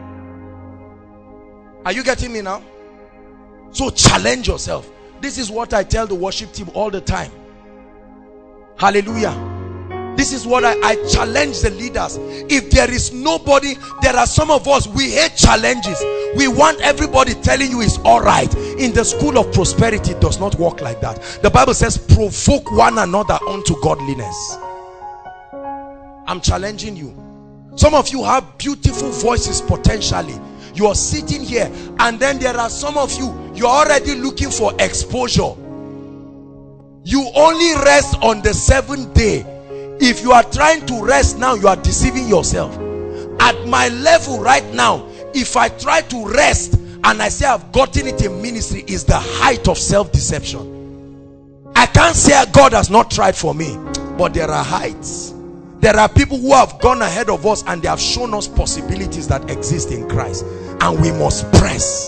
Are you getting me now? So challenge yourself. This is what I tell the worship team all the time. Hallelujah. This is what I, I challenge the leaders. If there is nobody, there are some of us, we hate challenges. We want everybody telling you it's all right. In the school of prosperity, it does not work like that. The Bible says provoke one another unto godliness. I'm challenging you. Some of you have beautiful voices potentially. You are sitting here, and then there are some of you, you're already looking for exposure. You only rest on the seventh day. If you are trying to rest now, you are deceiving yourself. At my level right now, if I try to rest and I say I've gotten it in ministry, is the height of self-deception. I can't say God has not tried for me, but there are heights. There are people who have gone ahead of us and they have shown us possibilities that exist in Christ, and we must press.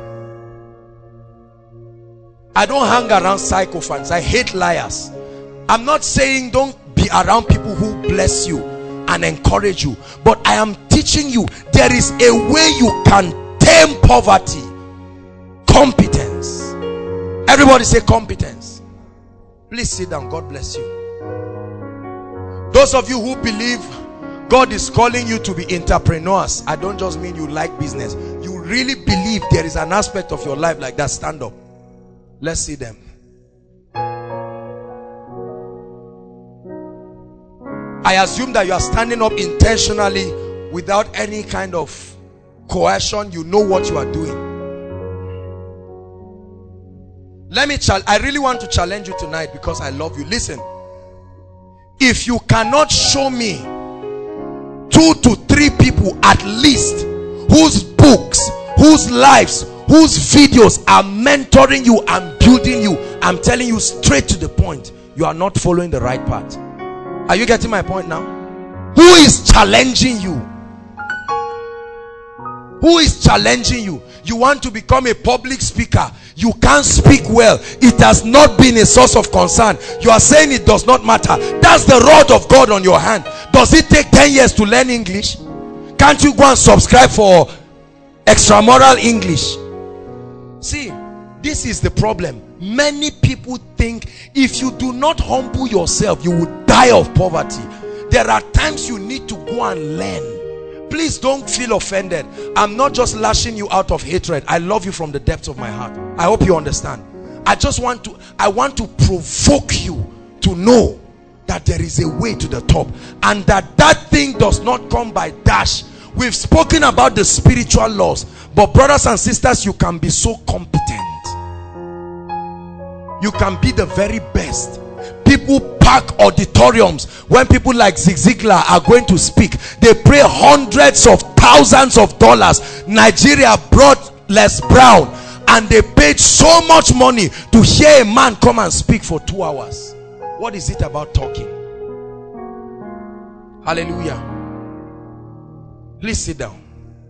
I don't hang around sycophants. I hate liars. I'm not saying don't be around people who bless you and encourage you, but I am teaching you there is a way you can tame poverty. Competence. Everybody say competence. Please sit down. God bless you. Those of you who believe God is calling you to be entrepreneurs, I don't just mean you like business. You really believe there is an aspect of your life like that. Stand up. Let's see them. I assume that you are standing up intentionally without any kind of coercion. You know what you are doing. Let me challenge. I really want to challenge you tonight because I love you. Listen. If you cannot show me two to three people at least whose books, whose lives, whose videos are mentoring you and building you, I'm telling you straight to the point, you are not following the right path. Are you getting my point now? Who is challenging you? Who is challenging you? You want to become a public speaker. You can't speak well. It has not been a source of concern. You are saying it does not matter. That's the rod of God on your hand. Does it take ten years to learn English? Can't you go and subscribe for extramural English? See, this is the problem. Many people think if you do not humble yourself, you will die of poverty. There are times you need to go and learn. Please don't feel offended. I'm not just lashing you out of hatred. I love you from the depths of my heart. I hope you understand. I just want to, I want to provoke you to know that there is a way to the top, and that that thing does not come by dash. We've spoken about the spiritual laws, but brothers and sisters, you can be so competent. You can be the very best. People pack auditoriums when people like Zig Ziglar are going to speak. They pay hundreds of thousands of dollars. Nigeria brought Les Brown, and they paid so much money to hear a man come and speak for two hours. What is it about talking? Hallelujah. Please sit down.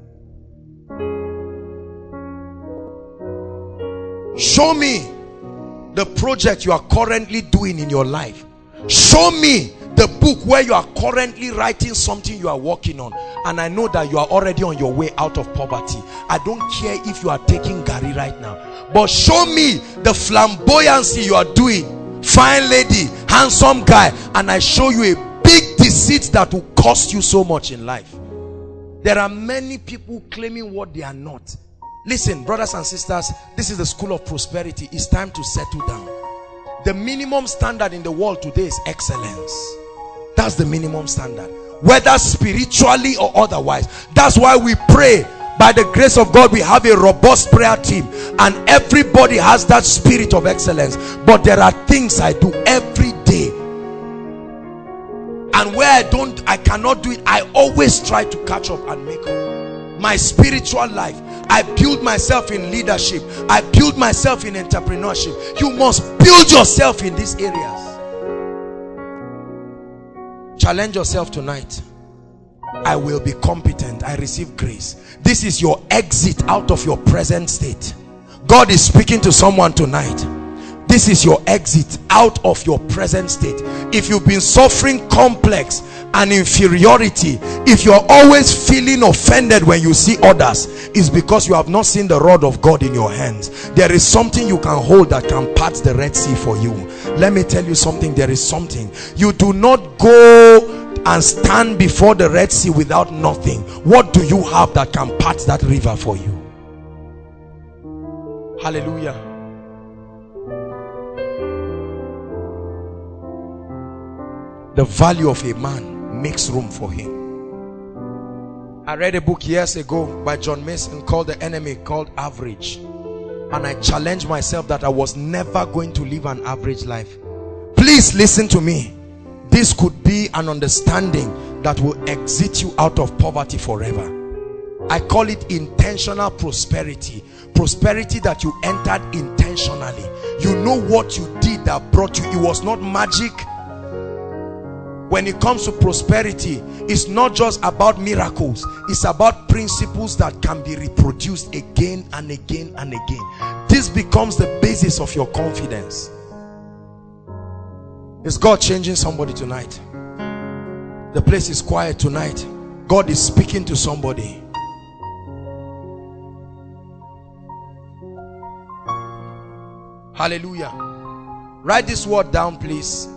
Show me the project you are currently doing in your life. Show me the book where you are currently writing something you are working on, and I know that you are already on your way out of poverty. I don't care if you are taking Gary right now, but show me the flamboyancy you are doing. Fine lady, handsome guy, and I show you a big deceit that will cost you so much in life. There are many people claiming what they are not. Listen, brothers and sisters, this is the school of prosperity. It's time to settle down. The minimum standard in the world today is excellence. That's the minimum standard, whether spiritually or otherwise. That's why we pray. By the grace of God, we have a robust prayer team, and everybody has that spirit of excellence. But there are things I do every day, and where I don't, I cannot do it, I always try to catch up and make up. My spiritual life, I build myself in leadership, I build myself in entrepreneurship. You must build yourself in these areas. Challenge yourself tonight. I will be competent. I receive grace. This is your exit out of your present state. God is speaking to someone tonight. This is your exit out of your present state. If you've been suffering complex and inferiority, if you're always feeling offended when you see others, it's because you have not seen the rod of God in your hands. There is something you can hold that can part the Red Sea for you. Let me tell you something. There is something. You do not go and stand before the Red Sea without nothing. What do you have that can part that river for you? Hallelujah. The value of a man makes room for him. I read a book years ago by John Mason called The Enemy, called Average. And I challenged myself that I was never going to live an average life. Please listen to me. This could be an understanding that will exit you out of poverty forever. I call it intentional prosperity. Prosperity that you entered intentionally. You know what you did that brought you. It was not magic. When it comes to prosperity, it's not just about miracles. It's about principles that can be reproduced again and again and again. This becomes the basis of your confidence. Is God changing somebody tonight? The place is quiet tonight. God is speaking to somebody. Hallelujah. Write this word down, please.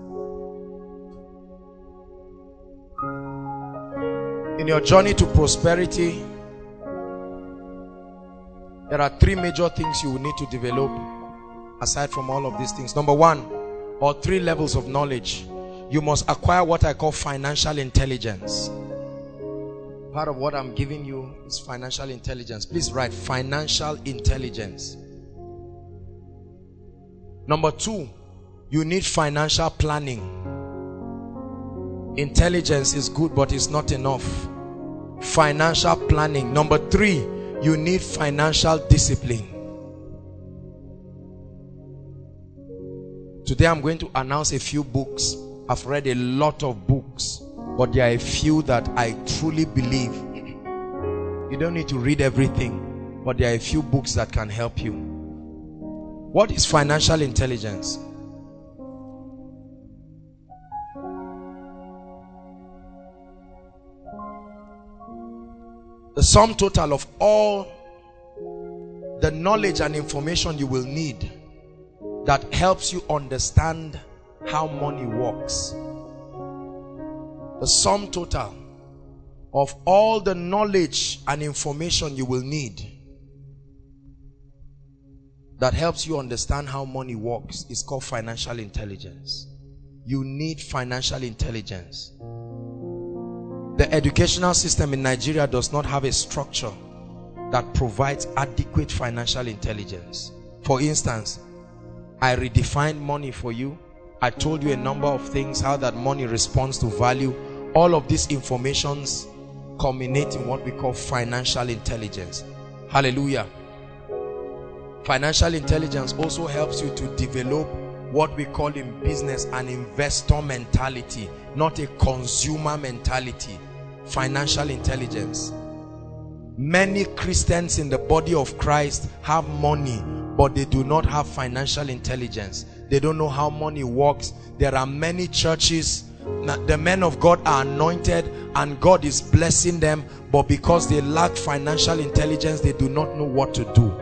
In your journey to prosperity, there are three major things you will need to develop aside from all of these things. Number one, or three levels of knowledge. You must acquire what I call financial intelligence. Part of what I'm giving you is financial intelligence. Please write financial intelligence. Number two, you need financial planning. Intelligence is good, but it's not enough. Financial planning. Number three, you need financial discipline. Today I'm going to announce a few books. I've read a lot of books, but there are a few that I truly believe. You don't need to read everything, but there are a few books that can help you. What is financial intelligence? The sum total of all the knowledge and information you will need that helps you understand how money works. The sum total of all the knowledge and information you will need that helps you understand how money works is called financial intelligence. You need financial intelligence. The educational system in Nigeria does not have a structure that provides adequate financial intelligence. For instance, I redefined money for you. I told you a number of things, how that money responds to value. All of these informations culminate in what we call financial intelligence. Hallelujah. Financial intelligence also helps you to develop what we call in business an investor mentality, not a consumer mentality. Financial intelligence. Many Christians in the body of Christ have money, but they do not have financial intelligence. They don't know how money works. There are many churches, the men of God are anointed and God is blessing them, but because they lack financial intelligence, they do not know what to do.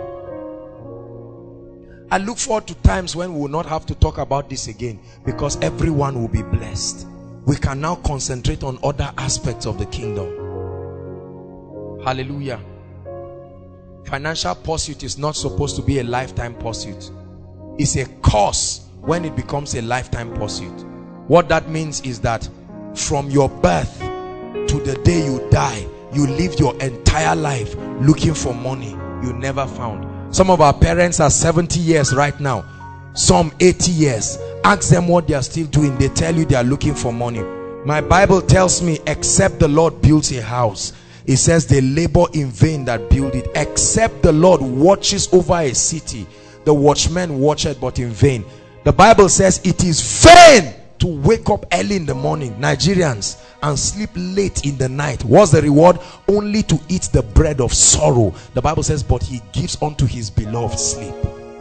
I look forward to times when we will not have to talk about this again, because everyone will be blessed. We can now concentrate on other aspects of the kingdom. Hallelujah. Financial pursuit is not supposed to be a lifetime pursuit. It's a course when it becomes a lifetime pursuit. What that means is that from your birth to the day you die, you live your entire life looking for money you never found. Some of our parents are seventy years right now, some eighty years. Ask them what they are still doing. They tell you they are looking for money. My Bible tells me, except the Lord builds a house, it says they labor in vain that build it. Except the Lord watches over a city, the watchmen watch it, but in vain. The Bible says it is vain to wake up early in the morning, Nigerians, and sleep late in the night. What's the reward? Only to eat the bread of sorrow. The Bible says, but he gives unto his beloved sleep.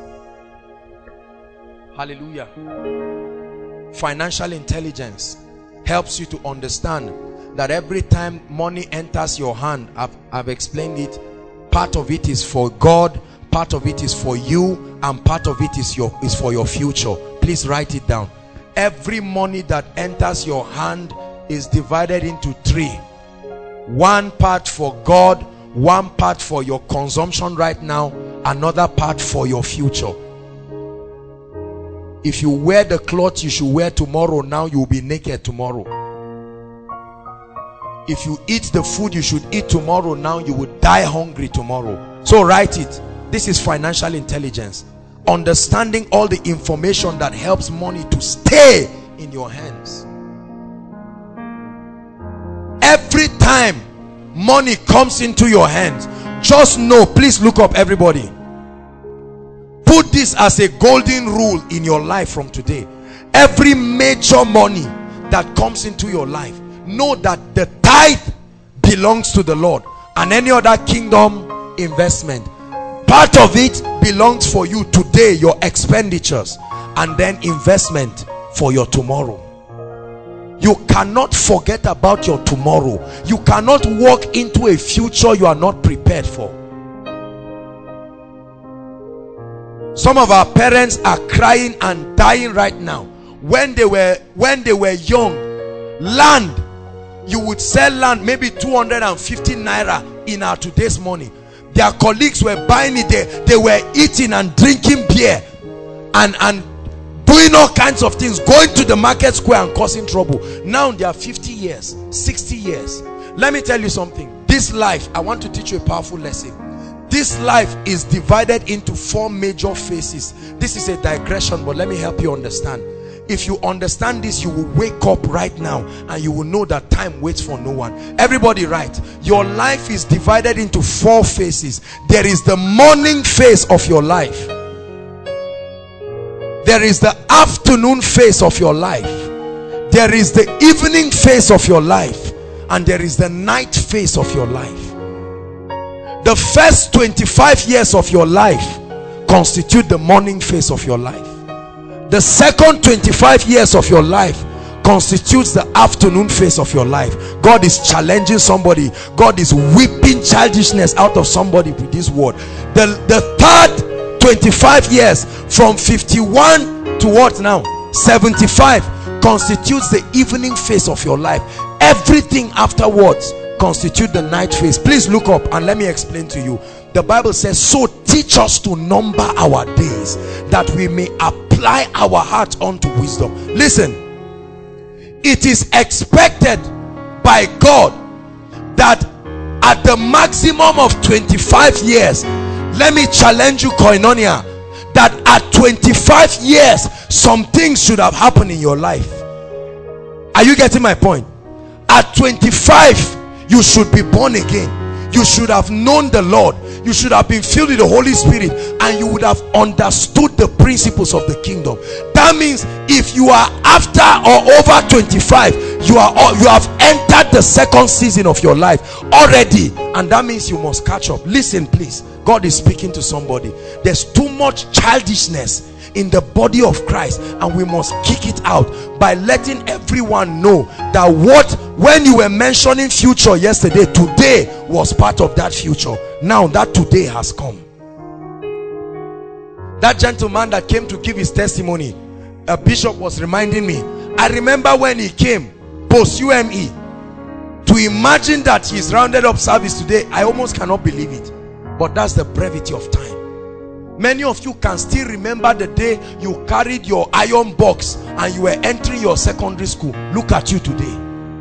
Hallelujah. Financial intelligence helps you to understand that every time money enters your hand, I've, I've explained it, part of it is for God, part of it is for you, and part of it is your is for your future. Please write it down. Every money that enters your hand is divided into three. One part for God, one part for your consumption right now, another part for your future. If you wear the clothes you should wear tomorrow, now you will be naked tomorrow. If you eat the food you should eat tomorrow, now you will die hungry tomorrow. So write it. This is financial intelligence. Understanding all the information that helps money to stay in your hands. Every time money comes into your hands, just know, please look up everybody. Put this as a golden rule in your life from today. Every major money that comes into your life, know that the tithe belongs to the Lord, and any other kingdom investment, part of it belongs for you today, your expenditures, and then investment for your tomorrow. You cannot forget about your tomorrow. You cannot walk into a future you are not prepared for. Some of our parents are crying and dying right now. When they were when they were young, land, you would sell land maybe two hundred fifty naira in our today's money. Their colleagues were buying it. They, they were eating and drinking beer and and doing all kinds of things, going to the market square and causing trouble. Now they are fifty years, sixty years. Let me tell you something. This life, I want to teach you a powerful lesson. This life is divided into four major phases. This is a digression, but let me help you understand. If you understand this, you will wake up right now and you will know that time waits for no one. Everybody write. Your life is divided into four phases. There is the morning phase of your life. There is the afternoon phase of your life. There is the evening phase of your life. And there is the night phase of your life. The first twenty-five years of your life constitute the morning phase of your life. The second twenty-five years of your life constitutes the afternoon phase of your life. God is challenging somebody. God is whipping childishness out of somebody with this word. The, the third twenty-five years, from fifty-one to what now? seventy-five, constitutes the evening phase of your life. Everything afterwards constitute the night phase. Please look up and let me explain to you. The Bible says, so teach us to number our days, that we may apply our hearts unto wisdom. Listen, it is expected by God that at the maximum of twenty-five years, let me challenge you, Koinonia, that at twenty-five years some things should have happened in your life. Are you getting my point? At twenty-five you should be born again. You should have known the Lord. You should have been filled with the Holy Spirit, and you would have understood the principles of the kingdom. That means if you are after or over twenty-five, you are you have entered the second season of your life already, and that means you must catch up. Listen, please. God is speaking to somebody. There's too much childishness in the body of Christ, and we must kick it out by letting everyone know that what when you were mentioning future yesterday, today was part of that future. Now that today has come. That gentleman that came to give his testimony, a bishop was reminding me, I remember when he came post U M E, to imagine that he's rounded up service today, I almost cannot believe it. But that's the brevity of time. Many of you can still remember the day you carried your iron box and you were entering your secondary school. Look at you today.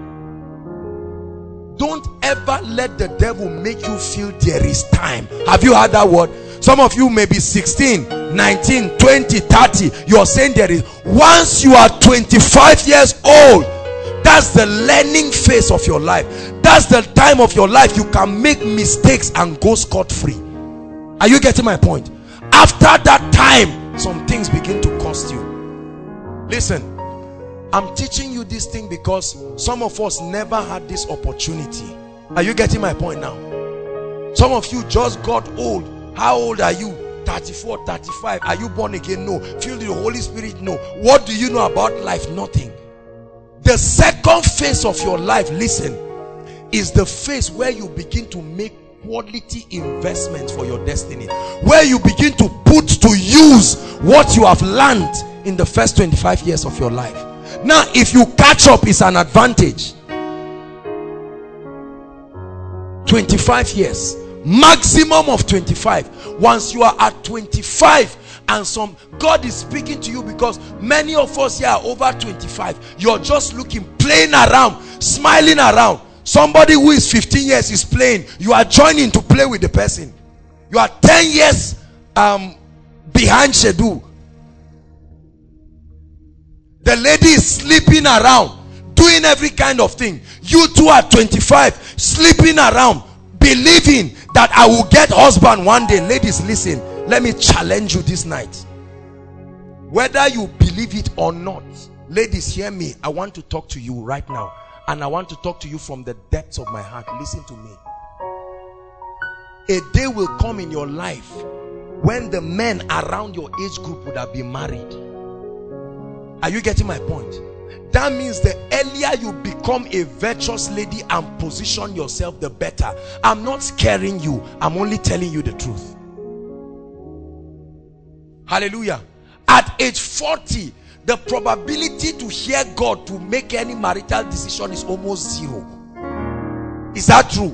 Don't ever let the devil make you feel there is time. Have you heard that word? Some of you may be sixteen, nineteen, twenty, thirty. You're saying there is. Once you are twenty-five years old, that's the learning phase of your life. That's the time of your life you can make mistakes and go scot-free. Are you getting my point? After that time, some things begin to cost you. Listen, I'm teaching you this thing because some of us never had this opportunity. Are you getting my point now? Some of you just got old. How old are you? thirty-four, thirty-five. Are you born again? No. Filled with the Holy Spirit? No. What do you know about life? Nothing. The second phase of your life, listen, is the phase where you begin to make quality investments for your destiny, where you begin to put to use what you have learned in the first twenty-five years of your life. Now, if you catch up, it's an advantage. twenty-five years, maximum of twenty-five. Once you are at twenty-five and some, God is speaking to you, because many of us here are over twenty-five. You're just looking, playing around, smiling around. Somebody who is fifteen years is playing. You are joining to play with the person. You are ten years um, behind schedule. The lady is sleeping around, doing every kind of thing. You two are twenty-five, sleeping around, believing that I will get husband one day. Ladies, listen, let me challenge you this night. Whether you believe it or not, ladies, hear me. I want to talk to you right now, and I want to talk to you from the depths of my heart. Listen to me. A day will come in your life when the men around your age group would have been married. Are you getting my point? That means the earlier you become a virtuous lady and position yourself, the better. I'm not scaring you. I'm only telling you the truth. Hallelujah. At age forty, the probability to hear God to make any marital decision is almost zero. Is that true?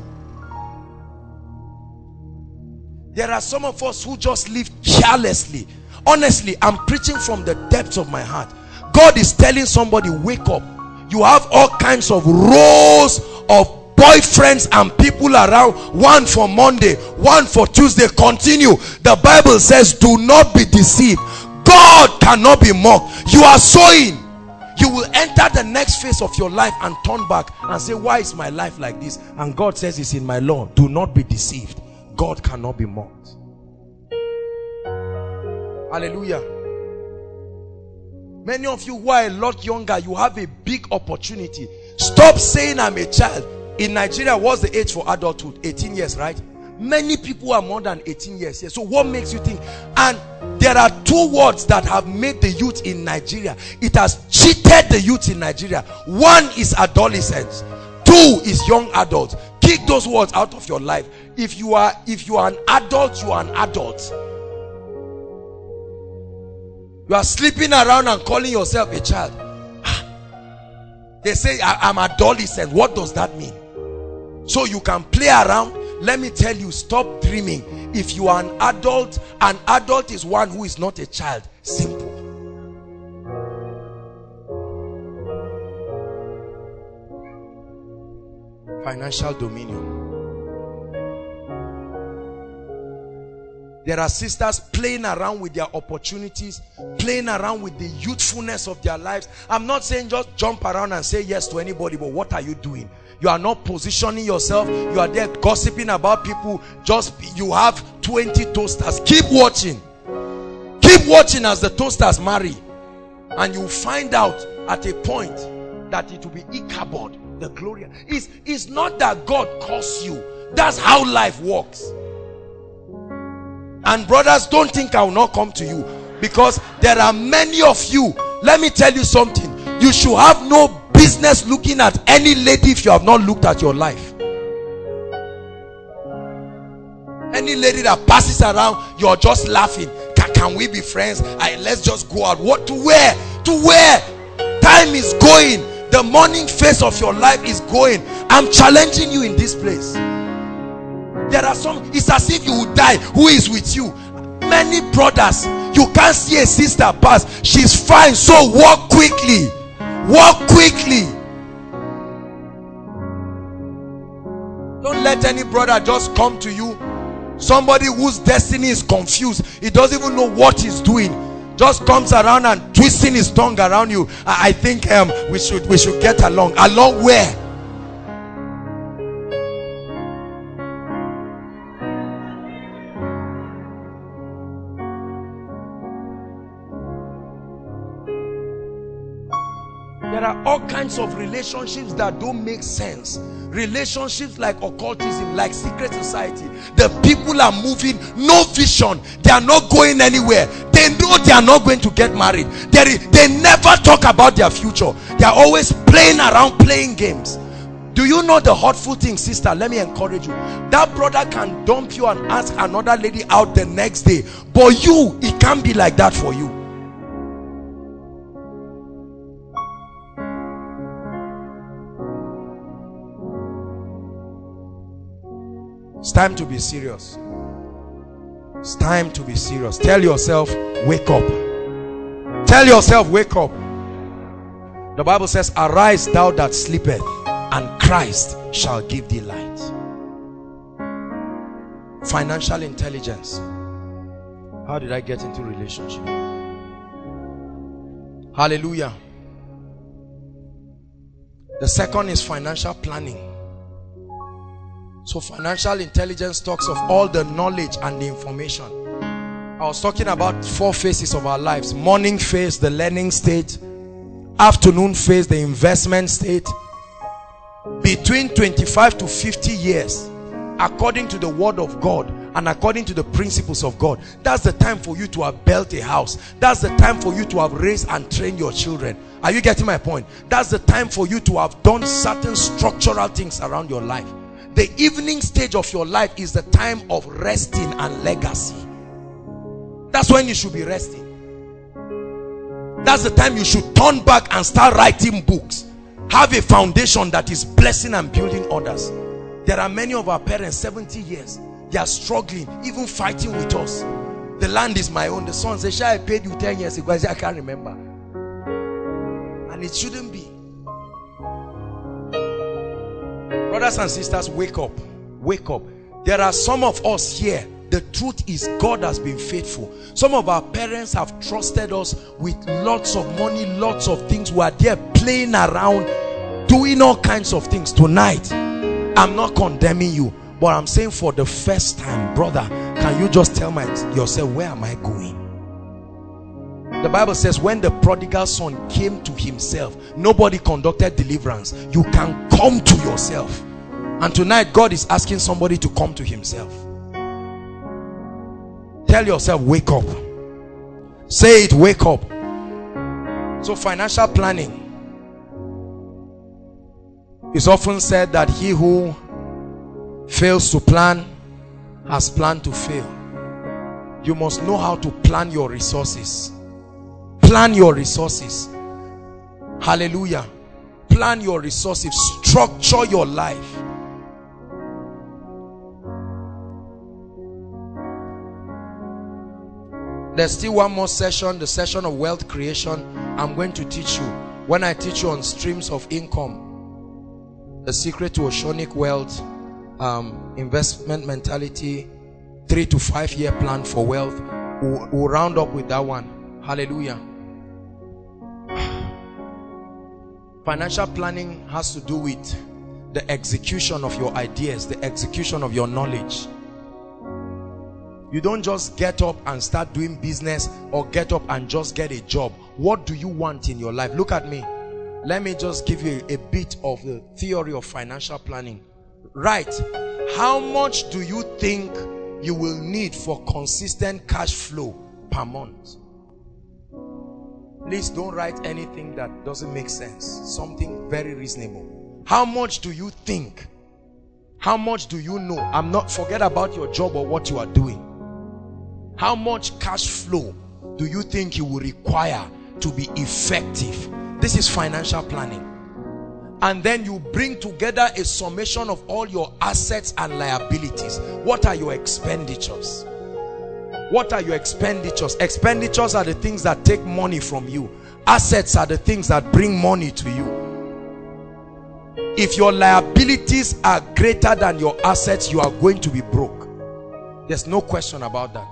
There are some of us who just live carelessly. Honestly, I'm preaching from the depths of my heart. God is telling somebody, wake up. You have all kinds of rows of boyfriends and people around. One for Monday, one for Tuesday. Continue. The Bible says, do not be deceived. God cannot be mocked. You are sowing. You will enter the next phase of your life and turn back and say, why is my life like this? And God says, it's in my law. Do not be deceived. God cannot be mocked. Hallelujah. Many of you who are a lot younger, you have a big opportunity. Stop saying I'm a child. In Nigeria, what's the age for adulthood? eighteen years, right? Many people are more than eighteen years here. So what makes you think? And there are two words that have made the youth in Nigeria. It has cheated the youth in Nigeria. One is adolescence. Two is young adults. Kick those words out of your life. If you are, if you are an adult, you are an adult. You are sleeping around and calling yourself a child. They say I'm adolescent. What does that mean? So you can play around. Let me tell you, stop dreaming. If you are an adult, an adult is one who is not a child. Simple. Financial dominion. There are sisters playing around with their opportunities, playing around with the youthfulness of their lives. I'm not saying just jump around and say yes to anybody, but what are you doing? You are not positioning yourself. You are there gossiping about people. Just, you have twenty toasters. Keep watching. Keep watching as the toasters marry. And you find out at a point that it will be Ichabod, the glory. It's, it's not that God calls you. That's how life works. And brothers, don't think I will not come to you, because there are many of you. Let me tell you something. You should have no business looking at any lady if you have not looked at your life. Any lady that passes around, you're just laughing. Can, can we be friends? I, let's just go out. What to wear? To wear. Time is going. The morning phase of your life is going. I'm challenging you in this place. There are some, it's as if you would die. Who is with you? Many brothers, you can't see a sister pass. She's fine, so walk quickly. Walk quickly. Don't let any brother just come to you. Somebody whose destiny is confused. He doesn't even know what he's doing. Just comes around and twisting his tongue around you. I, I think um, we should we should get along. Along where? There are all kinds of relationships that don't make sense. Relationships like occultism, like secret society. The people are moving, no vision. They are not going anywhere. They know they are not going to get married. They, they never talk about their future. They are always playing around, playing games. Do you know the hurtful thing, sister? Let me encourage you. That brother can dump you and ask another lady out the next day. But you, it can't be like that for you. It's time to be serious. It's time to be serious. Tell yourself, wake up. Tell yourself, wake up. The Bible says, arise thou that sleepeth, and Christ shall give thee light. Financial intelligence. How did I get into relationship? Hallelujah. The second is financial planning. So financial intelligence talks of all the knowledge and the information. I was talking about four phases of our lives. Morning phase, the learning state. Afternoon phase, the investment state. Between twenty-five to fifty years, according to the word of God and according to the principles of God, that's the time for you to have built a house. That's the time for you to have raised and trained your children. Are you getting my point? That's the time for you to have done certain structural things around your life. The evening stage of your life is the time of resting and legacy. That's when you should be resting. That's the time you should turn back and start writing books. Have a foundation that is blessing and building others. There are many of our parents, seventy years, they are struggling, even fighting with us. The land is my own. The son says, I paid you ten years ago. I say, I can't remember. And it shouldn't be. Brothers and sisters, wake up. Wake up. There are some of us here. The truth is, God has been faithful. Some of our parents have trusted us with lots of money, lots of things. We are there playing around, doing all kinds of things. Tonight, I'm not condemning you, but I'm saying for the first time, brother, can you just tell my, yourself, where am I going? The Bible says when the prodigal son came to himself, nobody conducted deliverance. You can come to yourself. And tonight, God is asking somebody to come to himself. Tell yourself, wake up. Say it, wake up. So financial planning. It's often said that he who fails to plan has planned to fail. You must know how to plan your resources. Plan your resources. Hallelujah. Plan your resources. Structure your life. There's still one more session, the session of wealth creation. I'm going to teach you. When I teach you on streams of income, the secret to oceanic wealth, um, investment mentality, three to five year plan for wealth, we'll, we'll round up with that one. Hallelujah. Financial planning has to do with the execution of your ideas, the execution of your knowledge. You don't just get up and start doing business or get up and just get a job. What do you want in your life? Look at me. Let me just give you a bit of the theory of financial planning. Right. How much do you think you will need for consistent cash flow per month? Please don't write anything that doesn't make sense. Something very reasonable. How much do you think? How much do you know? I'm not, forget about your job or what you are doing. How much cash flow do you think you will require to be effective? This is financial planning. And then you bring together a summation of all your assets and liabilities. What are your expenditures? What are your expenditures? Expenditures are the things that take money from you. Assets are the things that bring money to you. If your liabilities are greater than your assets, you are going to be broke. There's no question about that.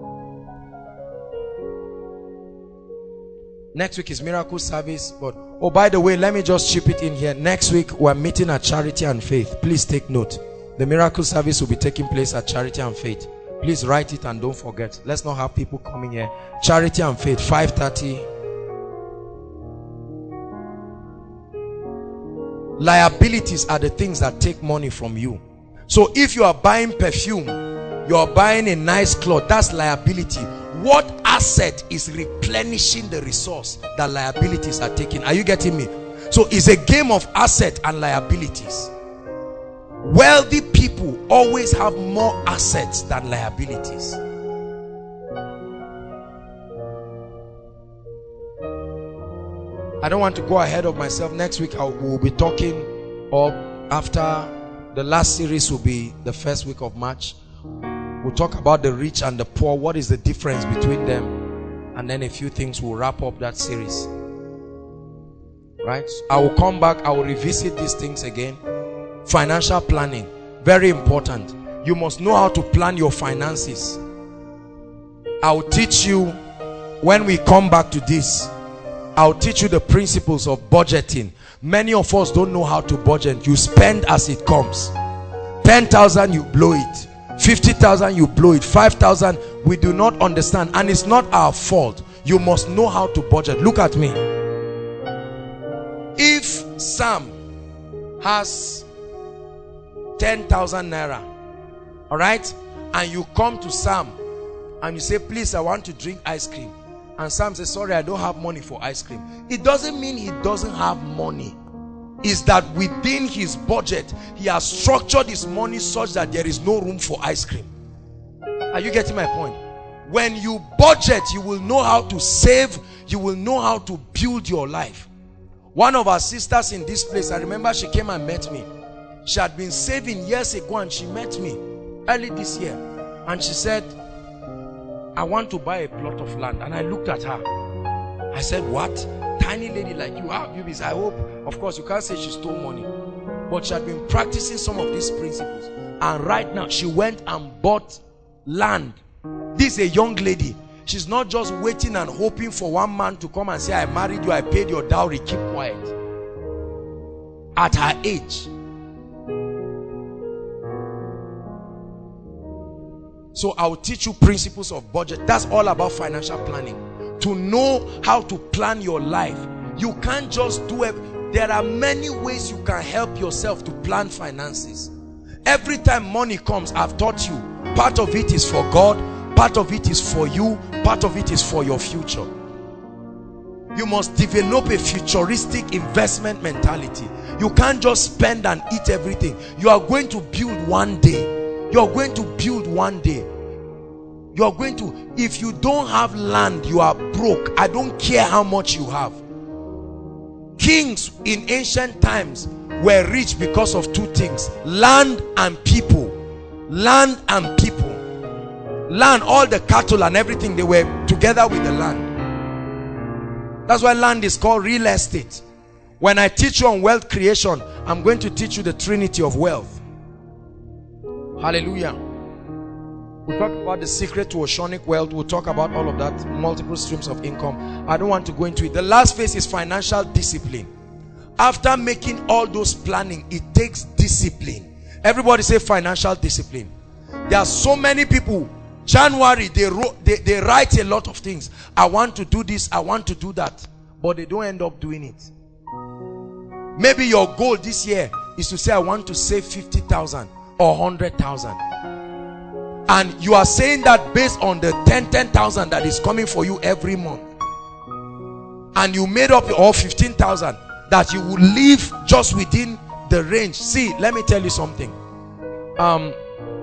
Next week is miracle service, but oh, by the way, let me just chip it in here. Next week we're meeting at Charity and Faith. Please take note. The miracle service will be taking place at Charity and Faith. Please write it and don't forget. Let's not have people coming here. Charity and Faith, five thirty. Liabilities are the things that take money from you. So if you are buying perfume, you are buying a nice cloth, that's liability. What asset is replenishing the resource that liabilities are taking? Are you getting me? So it's a game of asset and liabilities. Wealthy people always have more assets than liabilities. I don't want to go ahead of myself. Next week I will be talking, or after the last series will be the first week of March. We'll talk about the rich and the poor. What is the difference between them? And then a few things will wrap up that series. Right? I will come back. I will revisit these things again. Financial planning. Very important. You must know how to plan your finances. I will teach you when we come back to this. I'll teach you the principles of budgeting. Many of us don't know how to budget. You spend as it comes. ten thousand, you blow it. fifty thousand, you blow it. five thousand, we do not understand. And it's not our fault. You must know how to budget. Look at me. If Sam has ten thousand naira, all right, and you come to Sam and you say, please, I want to drink ice cream. And Sam says, sorry, I don't have money for ice cream. It doesn't mean he doesn't have money. It's that within his budget, he has structured his money such that there is no room for ice cream. Are you getting my point? When you budget, you will know how to save. You will know how to build your life. One of our sisters in this place, I remember she came and met me. She had been saving years ago and she met me early this year. And she said, I want to buy a plot of land. And I looked at her. I said, what? Tiny lady like you, how have you been? I hope, of course, you can't say she stole money. But she had been practicing some of these principles. And right now, she went and bought land. This is a young lady. She's not just waiting and hoping for one man to come and say, I married you, I paid your dowry, keep quiet. At her age. So I'll teach you principles of budget. That's all about financial planning. To know how to plan your life. You can't just do it. There are many ways you can help yourself to plan finances. Every time money comes, I've taught you, part of it is for God, part of it is for you, part of it is for your future. You must develop a futuristic investment mentality. You can't just spend and eat everything. You are going to build one day. You are going to build one day. You are going to, if you don't have land, you are broke. I don't care how much you have. Kings in ancient times were rich because of two things: land and people. Land and people. Land, all the cattle and everything, they were together with the land. That's why land is called real estate. When I teach you on wealth creation, I'm going to teach you the trinity of wealth. Hallelujah. We'll talk about the secret to oceanic wealth. We'll talk about all of that, multiple streams of income. I don't want to go into it. The last phase is financial discipline. After making all those planning, it takes discipline. Everybody say financial discipline. There are so many people, January, they, wrote, they, they write a lot of things. I want to do this, I want to do that. But they don't end up doing it. Maybe your goal this year is to say, I want to save fifty thousand or one hundred thousand. And you are saying that based on the ten thousand that is coming for you every month. And you made up all fifteen thousand that you will live just within the range. See, let me tell you something. Um,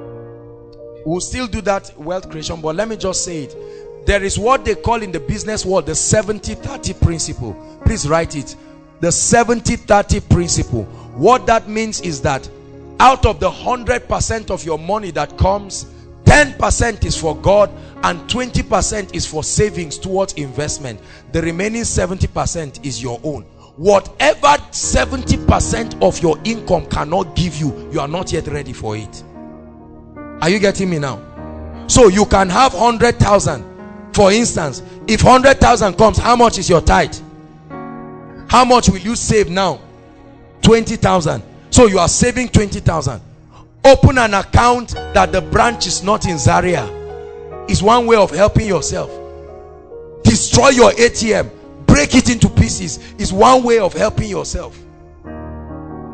we'll still do that wealth creation, but let me just say it. There is what they call in the business world the seventy thirty principle. Please write it. The seventy thirty principle. What that means is that out of the one hundred percent of your money that comes, ten percent is for God and twenty percent is for savings towards investment. The remaining seventy percent is your own. Whatever seventy percent of your income cannot give you, you are not yet ready for it. Are you getting me now? So you can have one hundred thousand. For instance, if one hundred thousand comes, how much is your tithe? How much will you save now? twenty thousand. So you are saving twenty thousand. Open an account that the branch is not in Zaria. Is one way of helping yourself. Destroy your A T M. Break it into pieces. Is one way of helping yourself.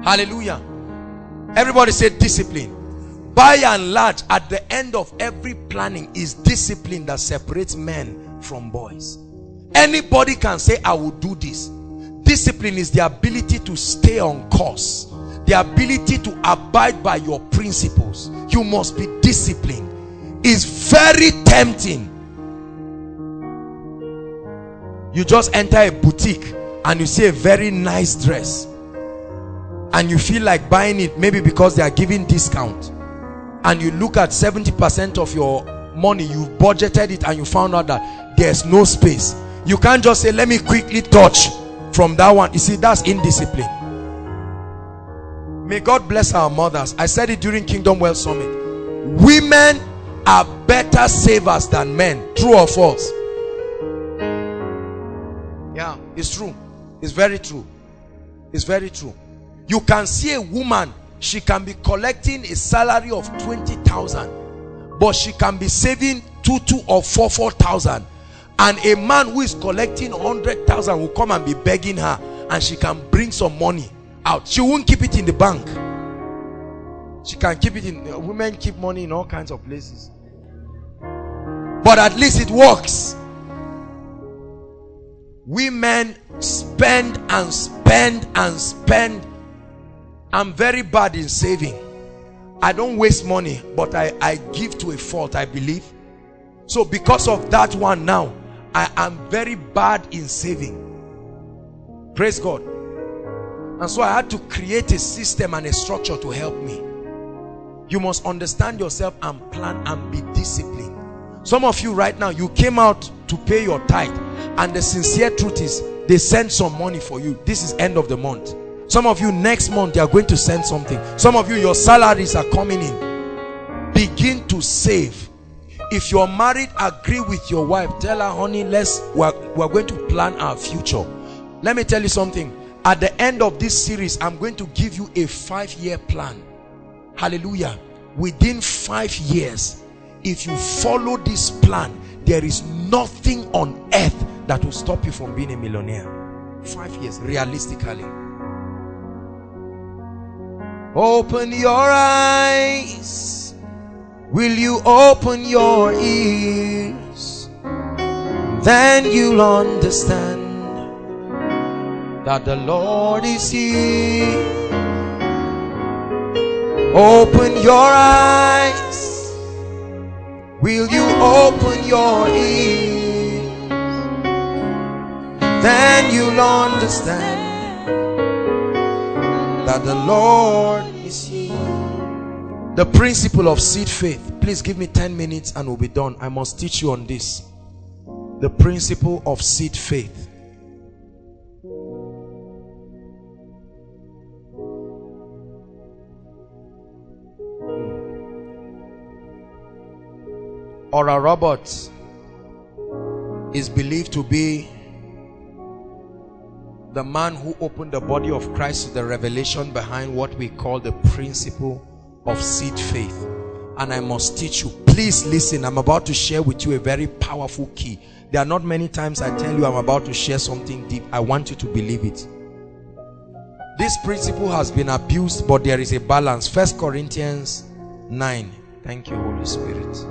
Hallelujah. Everybody say discipline. By and large, at the end of every planning is discipline that separates men from boys. Anybody can say, I will do this. Discipline is the ability to stay on course, the ability to abide by your principles. You must be disciplined. It's very tempting. You just enter a boutique and you see a very nice dress and you feel like buying it, maybe because they are giving discount, and you look at seventy percent of your money, you've budgeted it, and you found out that there's no space. You can't just say, let me quickly touch from that one. You see, that's indiscipline. May God bless our mothers. I said it during Kingdom Wealth Summit. Women are better savers than men. True or false? Yeah, it's true. It's very true. It's very true. You can see a woman, she can be collecting a salary of twenty thousand, but she can be saving two two or four four thousand, and a man who is collecting one hundred thousand will come and be begging her, and she can bring some money out. She won't keep it in the bank. She can keep it in, uh, women keep money in all kinds of places, but at least it works. Women spend and spend and spend. I'm very bad in saving. I don't waste money, but I, I give to a fault, I believe. So because of that one now, I am very bad in saving. Praise God. And so I had to create a system and a structure to help me. You must understand yourself and plan and be disciplined. Some of you right now, you came out to pay your tithe, and the sincere truth is they send some money for you. This is end of the month. Some of you next month they are going to send something. Some of you, your salaries are coming in. Begin to save. If you're married, agree with your wife. Tell her, honey, let's we're, we're going to plan our future. Let me tell you something. At the end of this series, I'm going to give you a five-year plan. Hallelujah. Within five years, if you follow this plan, there is nothing on earth that will stop you from being a millionaire. Five years, realistically. Open your eyes. Will you open your ears? Then you'll understand that the Lord is here. Open your eyes. Will you open your ears? Then you'll understand that the Lord is here. The principle of seed faith. Please give me ten minutes and we'll be done. I must teach you on this. The principle of seed faith. Oral Roberts is believed to be the man who opened the body of Christ to the revelation behind what we call the principle of seed faith. And I must teach you. Please listen. I'm about to share with you a very powerful key. There are not many times I tell you I'm about to share something deep. I want you to believe it. This principle has been abused, but there is a balance. First Corinthians nine. Thank you, Holy Spirit.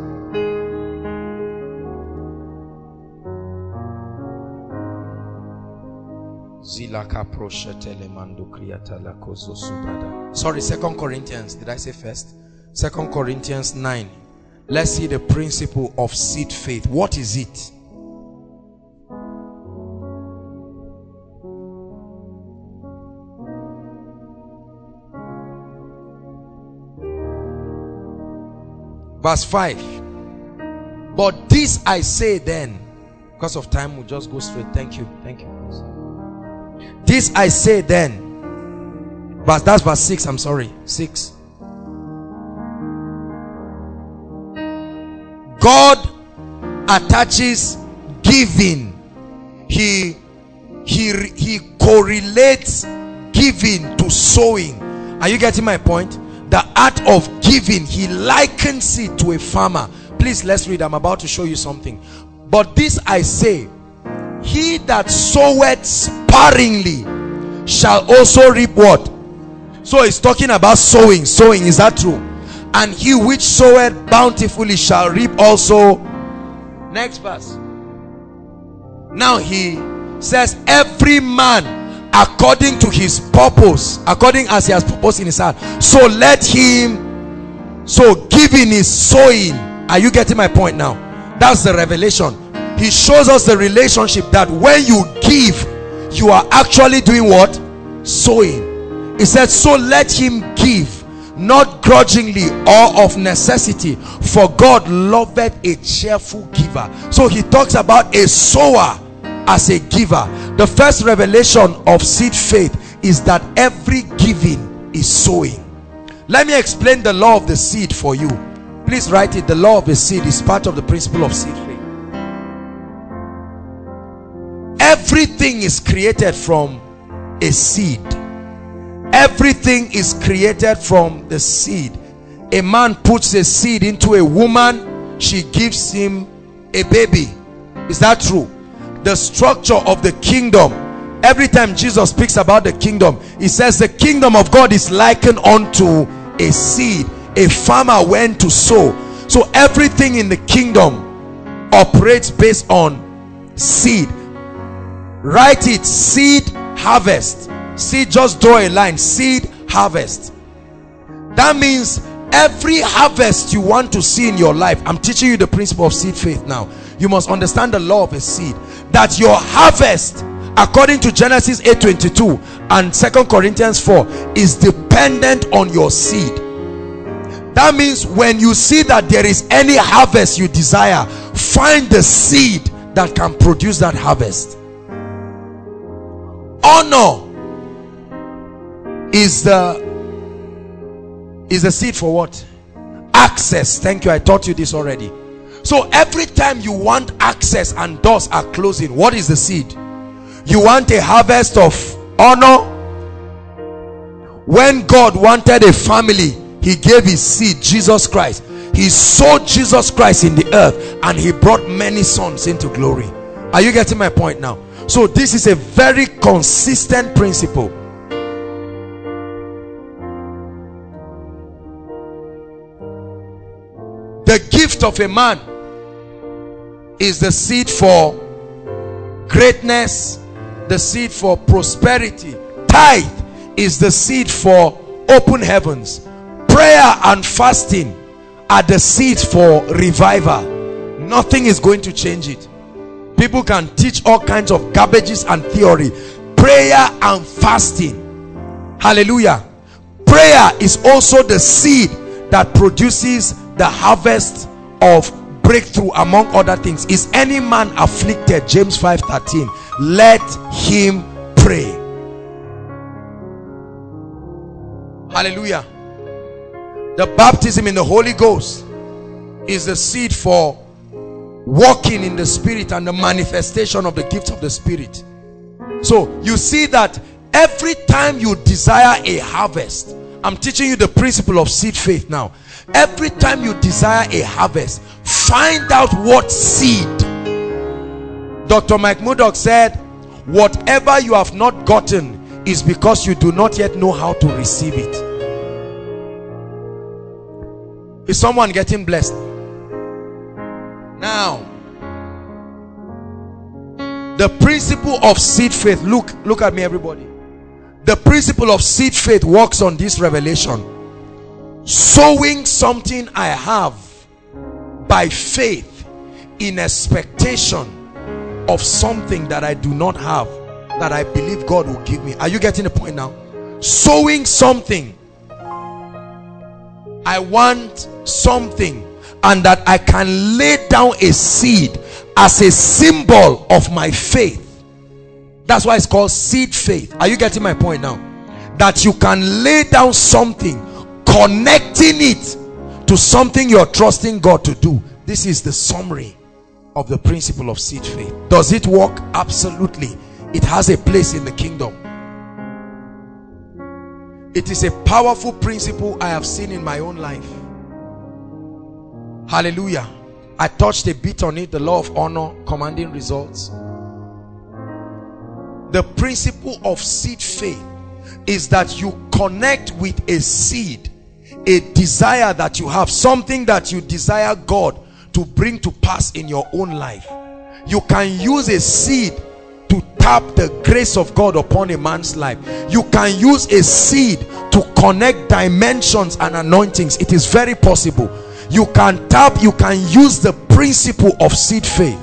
Sorry, Second Corinthians. Did I say first? Second Corinthians nine. Let's see the principle of seed faith. What is it? Verse five. But this I say then, because of time we'll just go straight. Thank you. Thank you. This I say then, but that's verse six. I'm sorry, six. God attaches giving. He he he correlates giving to sowing. Are you getting my point? The art of giving, he likens it to a farmer. Please, let's read. I'm about to show you something. But this I say, he that soweth sparingly shall also reap what? So it's talking about sowing. Sowing, is that true? And he which soweth bountifully shall reap also. Next verse. Now he says, every man according to his purpose, according as he has purposed in his heart, so let him. So giving is sowing. Are you getting my point now? That's the revelation. He shows us the relationship that when you give, you are actually doing what? Sowing. He said, so let him give, not grudgingly or of necessity, for God loveth a cheerful giver. So he talks about a sower as a giver. The first revelation of seed faith is that every giving is sowing. Let me explain the law of the seed for you. Please write it. The law of the seed is part of the principle of seed faith. Everything is created from a seed. Everything is created from the seed. A man puts a seed into a woman, she gives him a baby. Is that true? The structure of the kingdom, every time Jesus speaks about the kingdom, he says the kingdom of God is likened unto a seed. A farmer went to sow. So everything in the kingdom operates based on seed. Write it. Seed, harvest. Seed, just draw a line. Seed, harvest. That means every harvest you want to see in your life, I'm teaching you the principle of seed faith now. You must understand the law of a seed, that your harvest, according to Genesis eight twenty-two and Second Corinthians four, is dependent on your seed. That means when you see that there is any harvest you desire, find the seed that can produce that harvest. Honor is the is the seed for what? Access. Thank you, I taught you this already. So every time you want access and doors are closing, what is the seed? You want a harvest of honor. When God wanted a family, he gave his seed, Jesus Christ. He sowed Jesus Christ in the earth and he brought many sons into glory. Are you getting my point now? So this is a very consistent principle. The gift of a man is the seed for greatness, the seed for prosperity. Tithe is the seed for open heavens. Prayer and fasting are the seeds for revival. Nothing is going to change it. People can teach all kinds of garbages and theory. Prayer and fasting, hallelujah. Prayer is also the seed that produces the harvest of breakthrough, among other things. Is any man afflicted? James five thirteen. Let him pray. Hallelujah. The baptism in the Holy Ghost is the seed for walking in the Spirit and the manifestation of the gifts of the Spirit. So you see that every time you desire a harvest, I'm teaching you the principle of seed faith now. Every time you desire a harvest, find out what seed. Doctor Mike Murdoch said, whatever you have not gotten is because you do not yet know how to receive it. Is someone getting blessed? Now, the principle of seed faith, look, look at me everybody. The principle of seed faith works on this revelation. Sowing something I have by faith in expectation of something that I do not have, that I believe God will give me. Are you getting the point now? Sowing something, I want something, and that I can lay down a seed as a symbol of my faith. That's why it's called seed faith. Are you getting my point now? That you can lay down something, connecting it to something you're trusting God to do. This is the summary of the principle of seed faith. Does it work? Absolutely. It has a place in the kingdom. It is a powerful principle I have seen in my own life. Hallelujah. I touched a bit on it, the law of honor, commanding results. The principle of seed faith. is that you connect with a seed, a desire that you have, something that you desire God to bring to pass in your own life. You can use a seed to tap the grace of God upon a man's life. You can use a seed to connect dimensions and anointings. It is very possible. You can tap, you can use the principle of seed faith.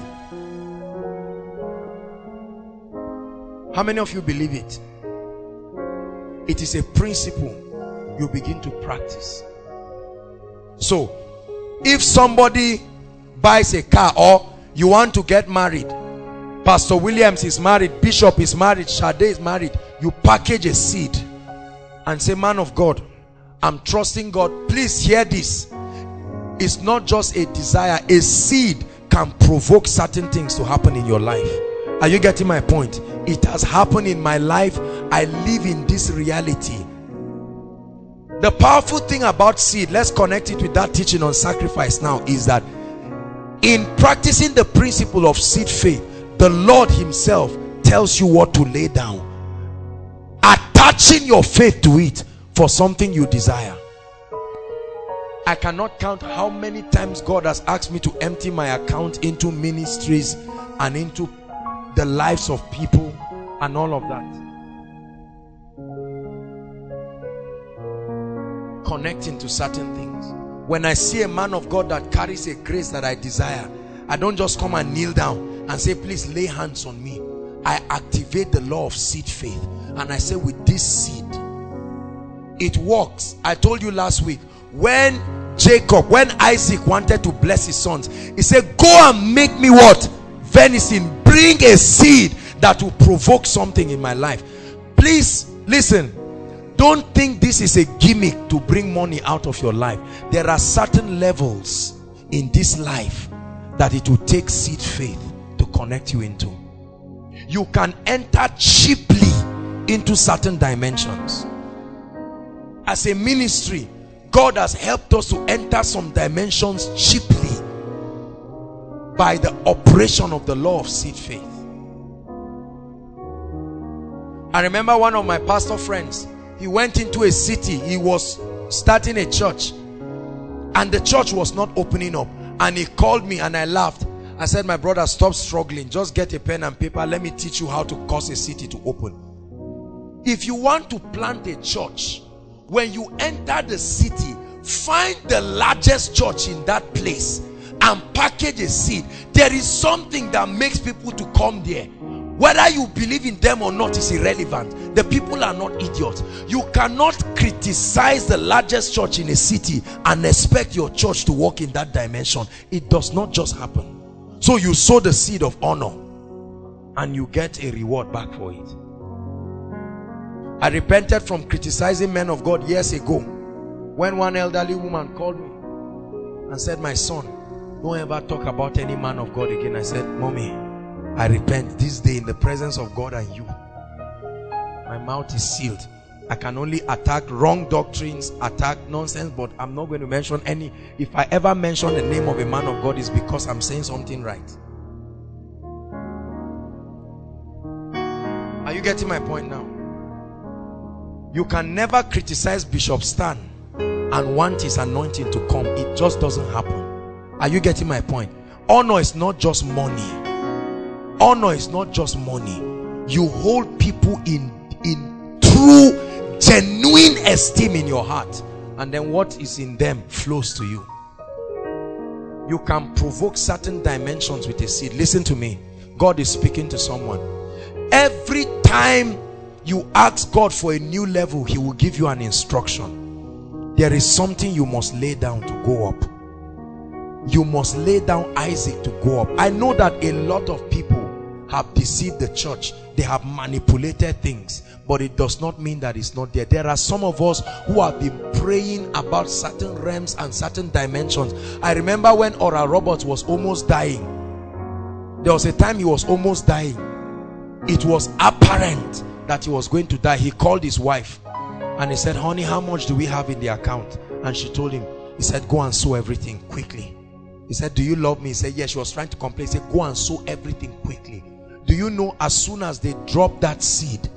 How many of you believe it? It is a principle you begin to practice. So, if somebody buys a car, or you want to get married, Pastor Williams is married, Bishop is married, Shade is married, you package a seed and say, man of God, I'm trusting God. Please hear this. It's not just a desire. A seed can provoke certain things to happen in your life. Are you getting my point? It has happened in my life. I live in this reality. The powerful thing about seed, let's connect it with that teaching on sacrifice now, is that in practicing the principle of seed faith, the Lord himself tells you what to lay down, attaching your faith to it for something you desire. I cannot count how many times God has asked me to empty my account into ministries and into the lives of people and all of that. Connecting to certain things. When I see a man of God that carries a grace that I desire, I don't just come and kneel down and say, please lay hands on me. I activate the law of seed faith, and I say, with this seed, it works. I told you last week, when Jacob, when Isaac wanted to bless his sons, he said, go and make me what? Venison. Bring a seed that will provoke something in my life. Please listen. Don't think this is a gimmick to bring money out of your life. There are certain levels in this life that it will take seed faith to connect you into. You can enter cheaply into certain dimensions. As a ministry, God has helped us to enter some dimensions cheaply by the operation of the law of seed faith. I remember one of my pastor friends, he went into a city, he was starting a church, and the church was not opening up, and he called me and I laughed. I said, my brother, stop struggling, just get a pen and paper, let me teach you how to cause a city to open. If you want to plant a church, when you enter the city, find the largest church in that place and package a seed. There is something that makes people to come there. Whether you believe in them or not is irrelevant. The people are not idiots. You cannot criticize the largest church in a city and expect your church to walk in that dimension. It does not just happen. So you sow the seed of honor and you get a reward back for it. I repented from criticizing men of God years ago, when one elderly woman called me and said, my son, don't ever talk about any man of God again. I said, mommy, I repent this day in the presence of God and you. My mouth is sealed. I can only attack wrong doctrines, attack nonsense, but I'm not going to mention any. If I ever mention the name of a man of God, it's because I'm saying something right. Are you getting my point now? You can never criticize Bishop Stan and want his anointing to come. It just doesn't happen. Are you getting my point? Honor is not just money. Honor is not just money. You hold people in, in true, genuine esteem in your heart, and then what is in them flows to you. You can provoke certain dimensions with a seed. Listen to me. God is speaking to someone. Every time you ask God for a new level, he will give you an instruction. There is something you must lay down to go up. You must lay down Isaac to go up. I know that a lot of people have deceived the church. They have manipulated things, but it does not mean that it's not there. There are some of us who have been praying about certain realms and certain dimensions. I remember when Oral Roberts was almost dying. There was a time he was almost dying. It was apparent that he was going to die. He called his wife and he said, honey, how much do we have in the account? And she told him. He said, go and sow everything quickly. He said, do you love me? He said, yes. She was trying to complain. He said, go and sow everything quickly. Do you know, as soon as they dropped that seed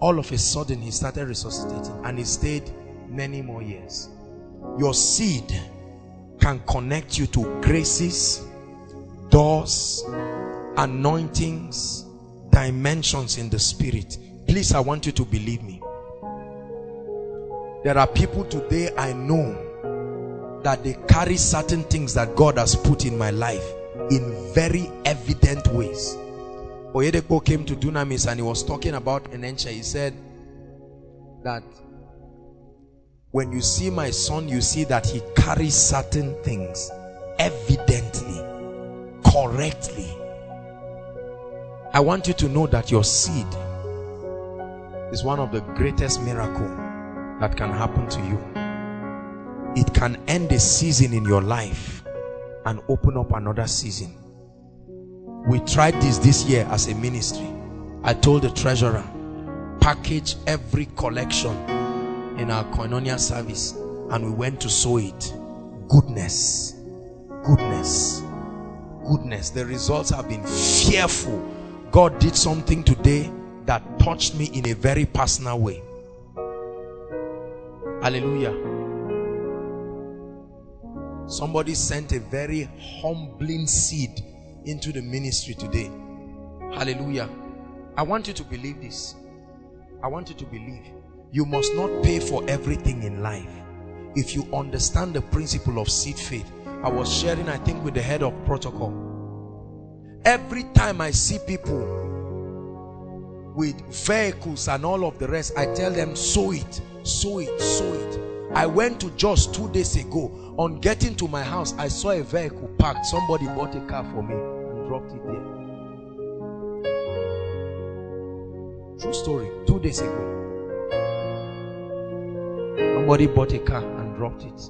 all of a sudden he started resuscitating, and he stayed many more years. Your seed can connect you to graces, doors, anointings, dimensions in the spirit. Please, I want you to believe me. There are people today I know that they carry certain things that God has put in my life in very evident ways. Oyedepo came to Dunamis and he was talking about Enenche. He said that when you see my son, you see that he carries certain things evidently, correctly. I want you to know that your seed is one of the greatest miracles that can happen to you. It can end a season in your life and open up another season. We tried this this year as a ministry. I told the treasurer, package every collection in our koinonia service, and we went to sow it. Goodness, goodness, goodness. The results have been fearful. God did something today that touched me in a very personal way. Hallelujah. Somebody sent a very humbling seed into the ministry today. Hallelujah. I want you to believe this. I want you to believe you must not pay for everything in life. If you understand the principle of seed faith, I was sharing, I think, with the head of protocol. Every time I see people with vehicles and all of the rest, I tell them, sow it, sow it, sow it. I went to just two days ago. On getting to my house, I saw a vehicle parked. Somebody bought a car for me and dropped it there. True story. Two days ago, somebody bought a car and dropped it.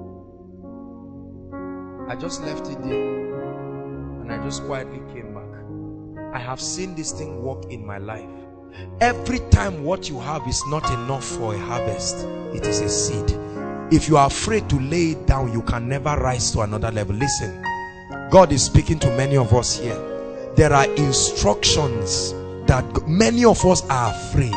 I just left it there and I just quietly came back. I have seen this thing work in my life. Every time what you have is not enough for a harvest, it is a seed. If you are afraid to lay it down, you can never rise to another level. Listen, God is speaking to many of us here. There are instructions that many of us are afraid.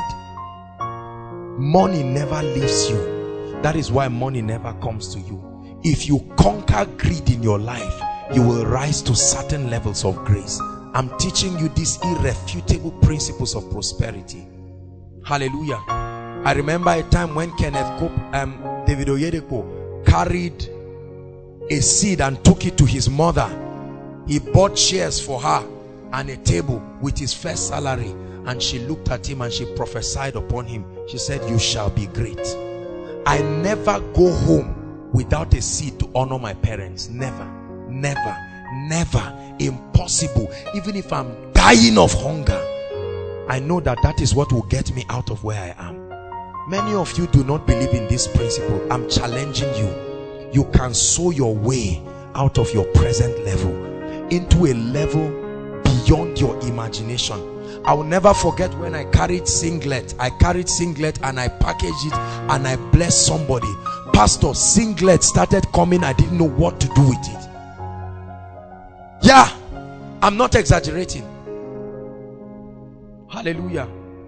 Money never leaves you. That is why money never comes to you. If you conquer greed in your life, you will rise to certain levels of grace. I'm teaching you these irrefutable principles of prosperity. Hallelujah. I remember a time when Kenneth Cope, um, David Oyedepo carried a seed and took it to his mother. He bought chairs for her and a table with his first salary, and she looked at him and she prophesied upon him. She said, you shall be great. I never go home without a seed to honor my parents. Never, never, never. Impossible. Even if I'm dying of hunger, I know that that is what will get me out of where I am. Many of you do not believe in this principle. I'm challenging you. You can sow your way out of your present level into a level beyond your imagination. I will never forget when I carried singlet. I carried singlet and I packaged it and I blessed somebody. Pastor, singlet started coming. I didn't know what to do with it. Yeah, I'm not exaggerating. Hallelujah.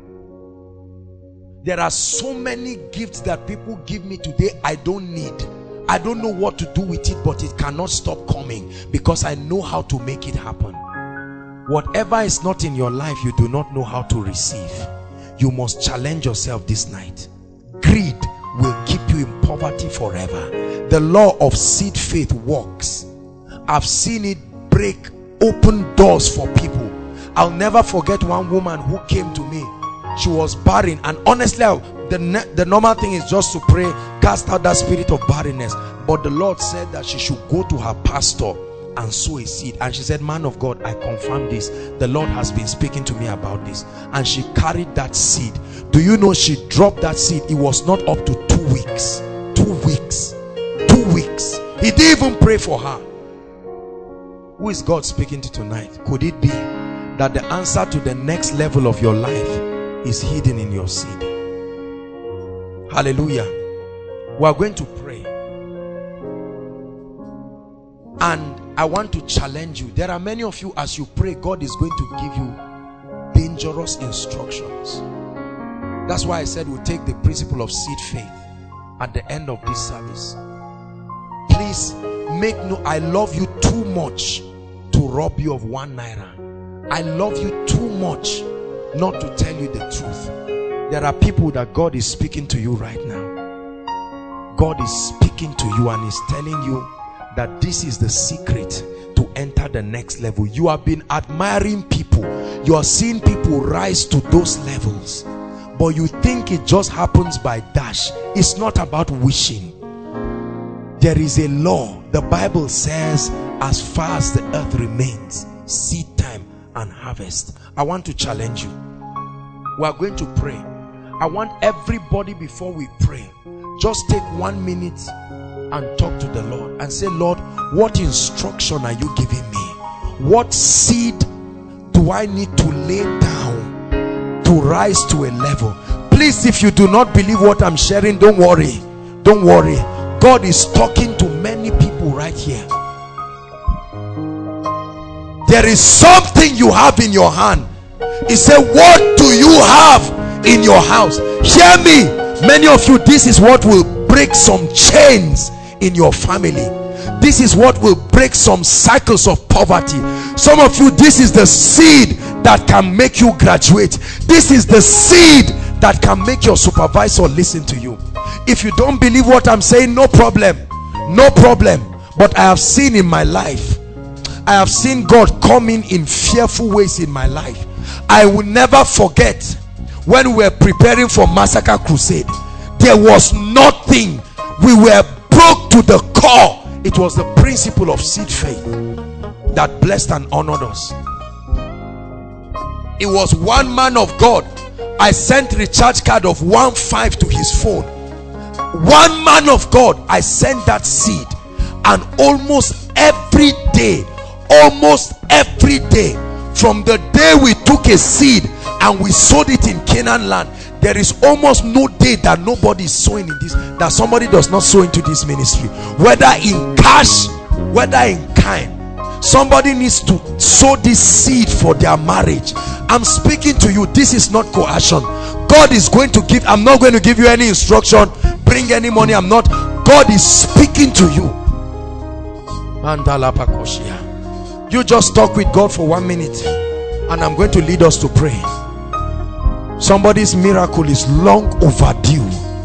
There are so many gifts that people give me today I don't need. I don't know what to do with it, but it cannot stop coming because I know how to make it happen. Whatever is not in your life, you do not know how to receive. You must challenge yourself this night. Greed will keep you in poverty forever. The law of seed faith works. I've seen it break open doors for people. I'll never forget one woman who came to me. She was barren, and honestly the, the normal thing is just to pray, cast out that spirit of barrenness, but the Lord said that she should go to her pastor and sow a seed. And she said, man of God, I confirm this. The Lord has been speaking to me about this. And she carried that seed. Do you know she dropped that seed? It was not up to two weeks. Two weeks. Two weeks. He didn't even pray for her. Who is God speaking to tonight? Could it be that the answer to the next level of your life is hidden in your seed? Hallelujah. We are going to pray. And I want to challenge you. There are many of you, as you pray, God is going to give you dangerous instructions. That's why I said we'll take the principle of seed faith at the end of this service. Please make no, I love you too much to rob you of one naira. I love you too much not to tell you the truth. There are people that God is speaking to you right now. God is speaking to you and is telling you that this is the secret to enter the next level. You have been admiring people. You are seeing people rise to those levels. But you think it just happens by dash. It's not about wishing. There is a law. The Bible says, as far as the earth remains, seed time and harvest. I want to challenge you. We are going to pray. I want everybody, before we pray, just take one minute and talk to the Lord and say, Lord, what instruction are you giving me? What seed do I need to lay down to rise to a level? Please, if you do not believe what I'm sharing, don't worry. Don't worry. God is talking to many people right here. There is something you have in your hand. He said, what do you have in your house? Hear me. Many of you, this is what will break some chains in your family. This is what will break some cycles of poverty. Some of you, this is the seed that can make you graduate. This is the seed that can make your supervisor listen to you. If you don't believe what I'm saying, no problem. No problem. But I have seen in my life, I have seen God coming in fearful ways in my life. I will never forget when we were preparing for Massacre Crusade. There was nothing. We were broke to the core. It was the principle of seed faith that blessed and honored us. It was one man of God. I sent recharge card of one five to his phone. One man of God, I sent that seed, and almost every day, almost every day, from the day we took a seed and we sowed it in Canaan land, there is almost no day that nobody is sowing in this, that somebody does not sow into this ministry, whether in cash, whether in kind. Somebody needs to sow this seed for their marriage. I'm speaking to you. This is not coercion. God is going to give. I'm not going to give you any instruction. Bring any money. I'm not. God is speaking to you. You just talk with God for one minute, and I'm going to lead us to pray. Somebody's miracle is long overdue.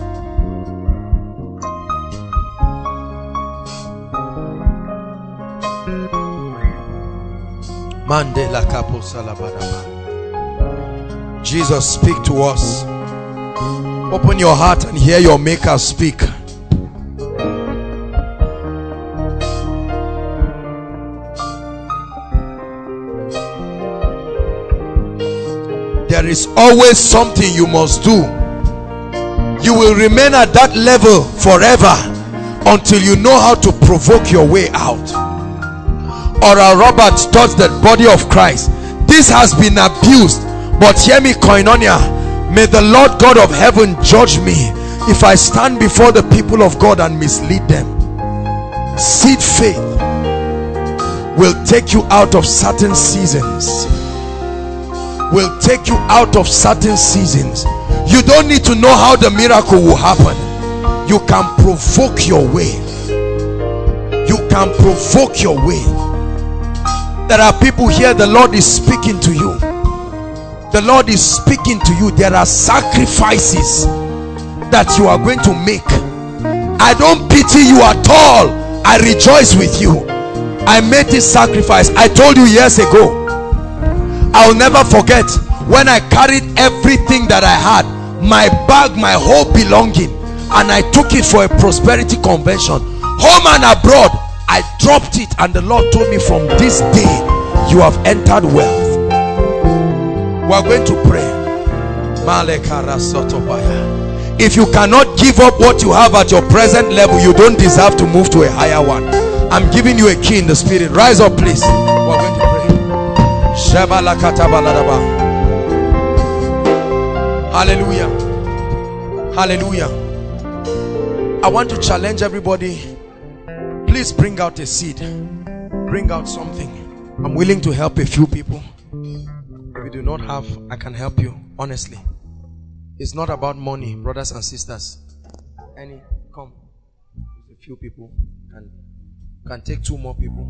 Jesus, speak to us. Open your heart and hear your Maker speak. There is always something you must do. You will remain at that level forever until you know how to provoke your way out. Oral Roberts taught the body of Christ. This has been abused, but hear me, Koinonia. May the Lord God of heaven judge me if I stand before the people of God and mislead them. Seed faith will take you out of certain seasons. Will take you out of certain seasons. You don't need to know how the miracle will happen. You can provoke your way. You can provoke your way. There are people here, the Lord is speaking to you. The Lord is speaking to you. There are sacrifices that you are going to make. I don't pity you at all. I rejoice with you. I made this sacrifice. I told you years ago. I'll never forget when I carried everything that I had, my bag, my whole belonging, and I took it for a prosperity convention, home and abroad. I dropped it, and the Lord told me, from this day you have entered wealth. We are going to pray. If you cannot give up what you have at your present level, you don't deserve to move to a higher one. I'm giving you a key in the spirit. Rise up, please. We are going to pray. Hallelujah. Hallelujah. I want to challenge everybody. Please bring out a seed. Bring out something. I'm willing to help a few people. If you do not have, I can help you, honestly. It's not about money, brothers and sisters. Any, come. A few people can, can take two more people.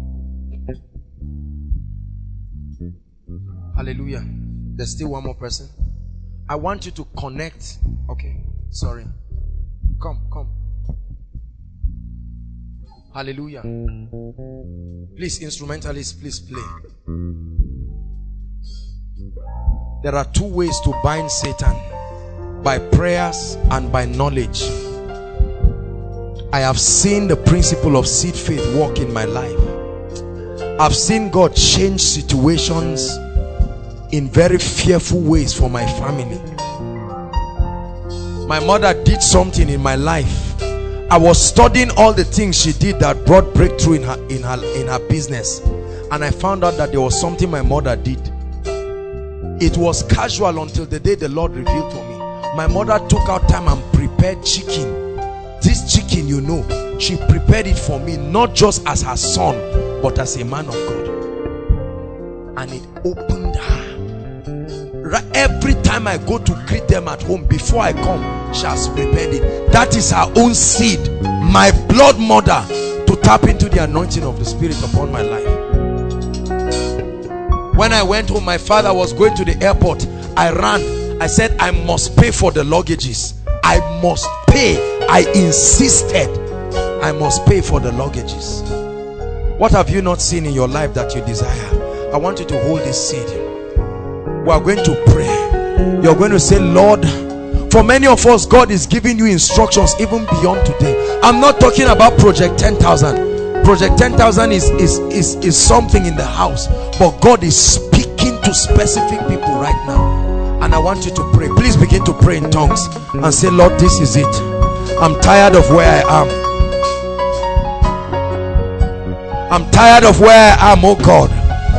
Hallelujah. There's still one more person. I want you to connect. Okay, sorry. Come, come. Hallelujah. Please, instrumentalists, please play. There are two ways to bind Satan: by prayers and by knowledge. I have seen the principle of seed faith work in my life. I've seen God change situations in very fearful ways for my family. My mother did something in my life. I was studying all the things she did that brought breakthrough in her in her in her business, and I found out that there was something my mother did. It was casual until the day the Lord revealed to me. My mother took out time and prepared chicken. This chicken, you know, she prepared it for me, not just as her son, but as a man of God. And it opened her. Every time I go to greet them at home, before I come, she has prepared it. That is her own seed, my blood mother, to tap into the anointing of the Spirit upon my life. When I went home, my father was going to the airport. I ran. I said, I must pay for the luggages. I must pay. I insisted. I must pay for the luggages. What have you not seen in your life that you desire? I want you to hold this seed. We are going to pray. You're going to say, Lord, for many of us, God is giving you instructions even beyond today. I'm not talking about Project ten thousand. Project ten thousand is, is, is, is something in the house, but God is speaking to specific people right now. And I want you to pray. Please begin to pray in tongues and say, Lord, this is it. I'm tired of where I am. I'm tired of where I am, oh God.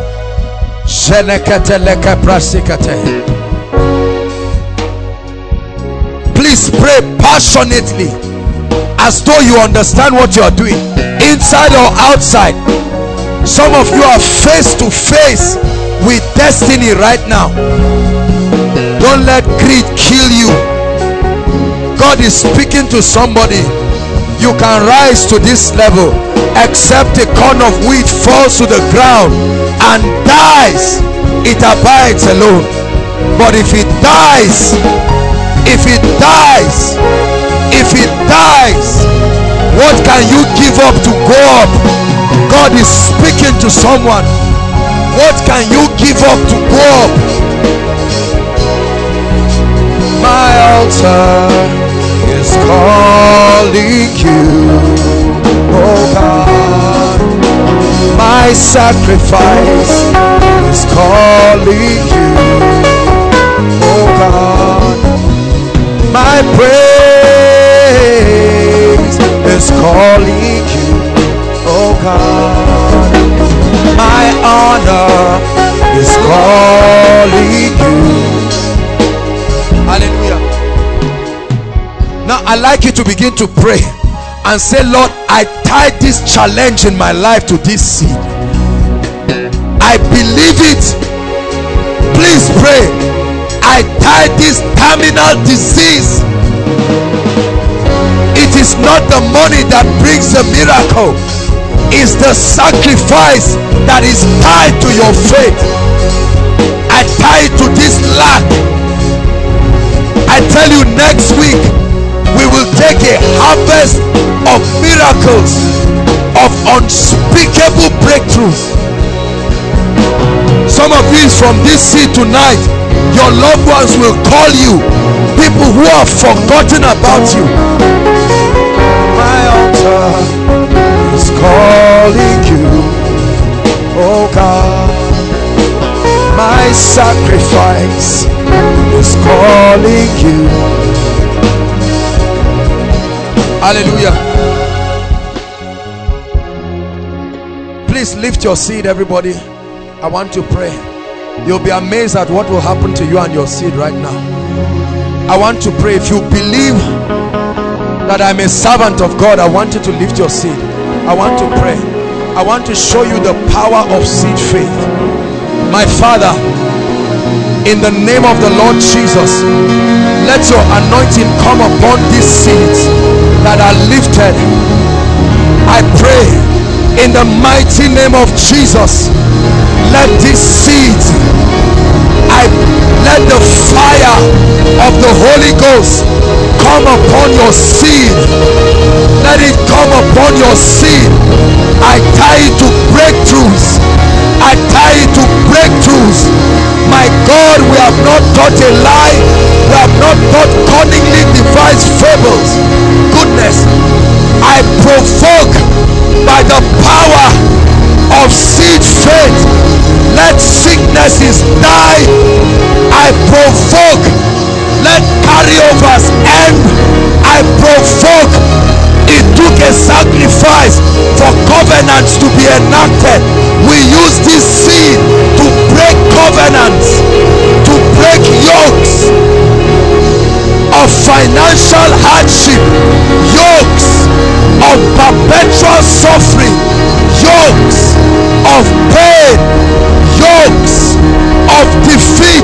Please pray passionately, as though you understand what you are doing, inside or outside. Some of you are face to face with destiny right now. Don't let greed kill you. God is speaking to somebody. You can rise to this level, except a corn of wheat falls to the ground and dies, it abides alone. But if it dies, if it dies, if it dies, what can you give up to go up? God is speaking to someone. What can you give up to go up? My altar is calling you, oh God. My sacrifice is calling you, oh God. My praise is calling you, oh God. My honor is calling you. Hallelujah. Now I'd like you to begin to pray and say, Lord, I tie this challenge in my life to this seed. I believe it. Please pray. I tie this terminal disease. It is not the money that brings the miracle. It's the sacrifice that is tied to your faith. I tie it to this lack. I tell you, next week we will take a harvest of miracles, of unspeakable breakthroughs. Some of you from this seed tonight, your loved ones will call you, people who have forgotten about you. My altar is calling you, oh God. My sacrifice is calling you. Hallelujah. Please lift your seed, everybody. I want to pray. You'll be amazed at what will happen to you and your seed right now. I want to pray. If you believe that I'm a servant of God, I want you to lift your seed. I want to pray. I want to show you the power of seed faith. My Father, In the name of the Lord Jesus, let your anointing come upon these seeds that are lifted. I pray in the mighty name of Jesus, let these seeds, I let the fire of the Holy Ghost come upon your seed. Let it come upon your seed. I tie it to breakthroughs. I tie it to breakthroughs. My God, we have not taught a lie. We have not taught cunningly devised fables. Goodness, I provoke by the power of seed faith, let sicknesses die. I provoke, let carryovers end. I provoke. It took a sacrifice for covenants to be enacted. We use this seed to break covenants, to break yokes of financial hardship, yokes of perpetual suffering, yokes of pain, yokes of defeat.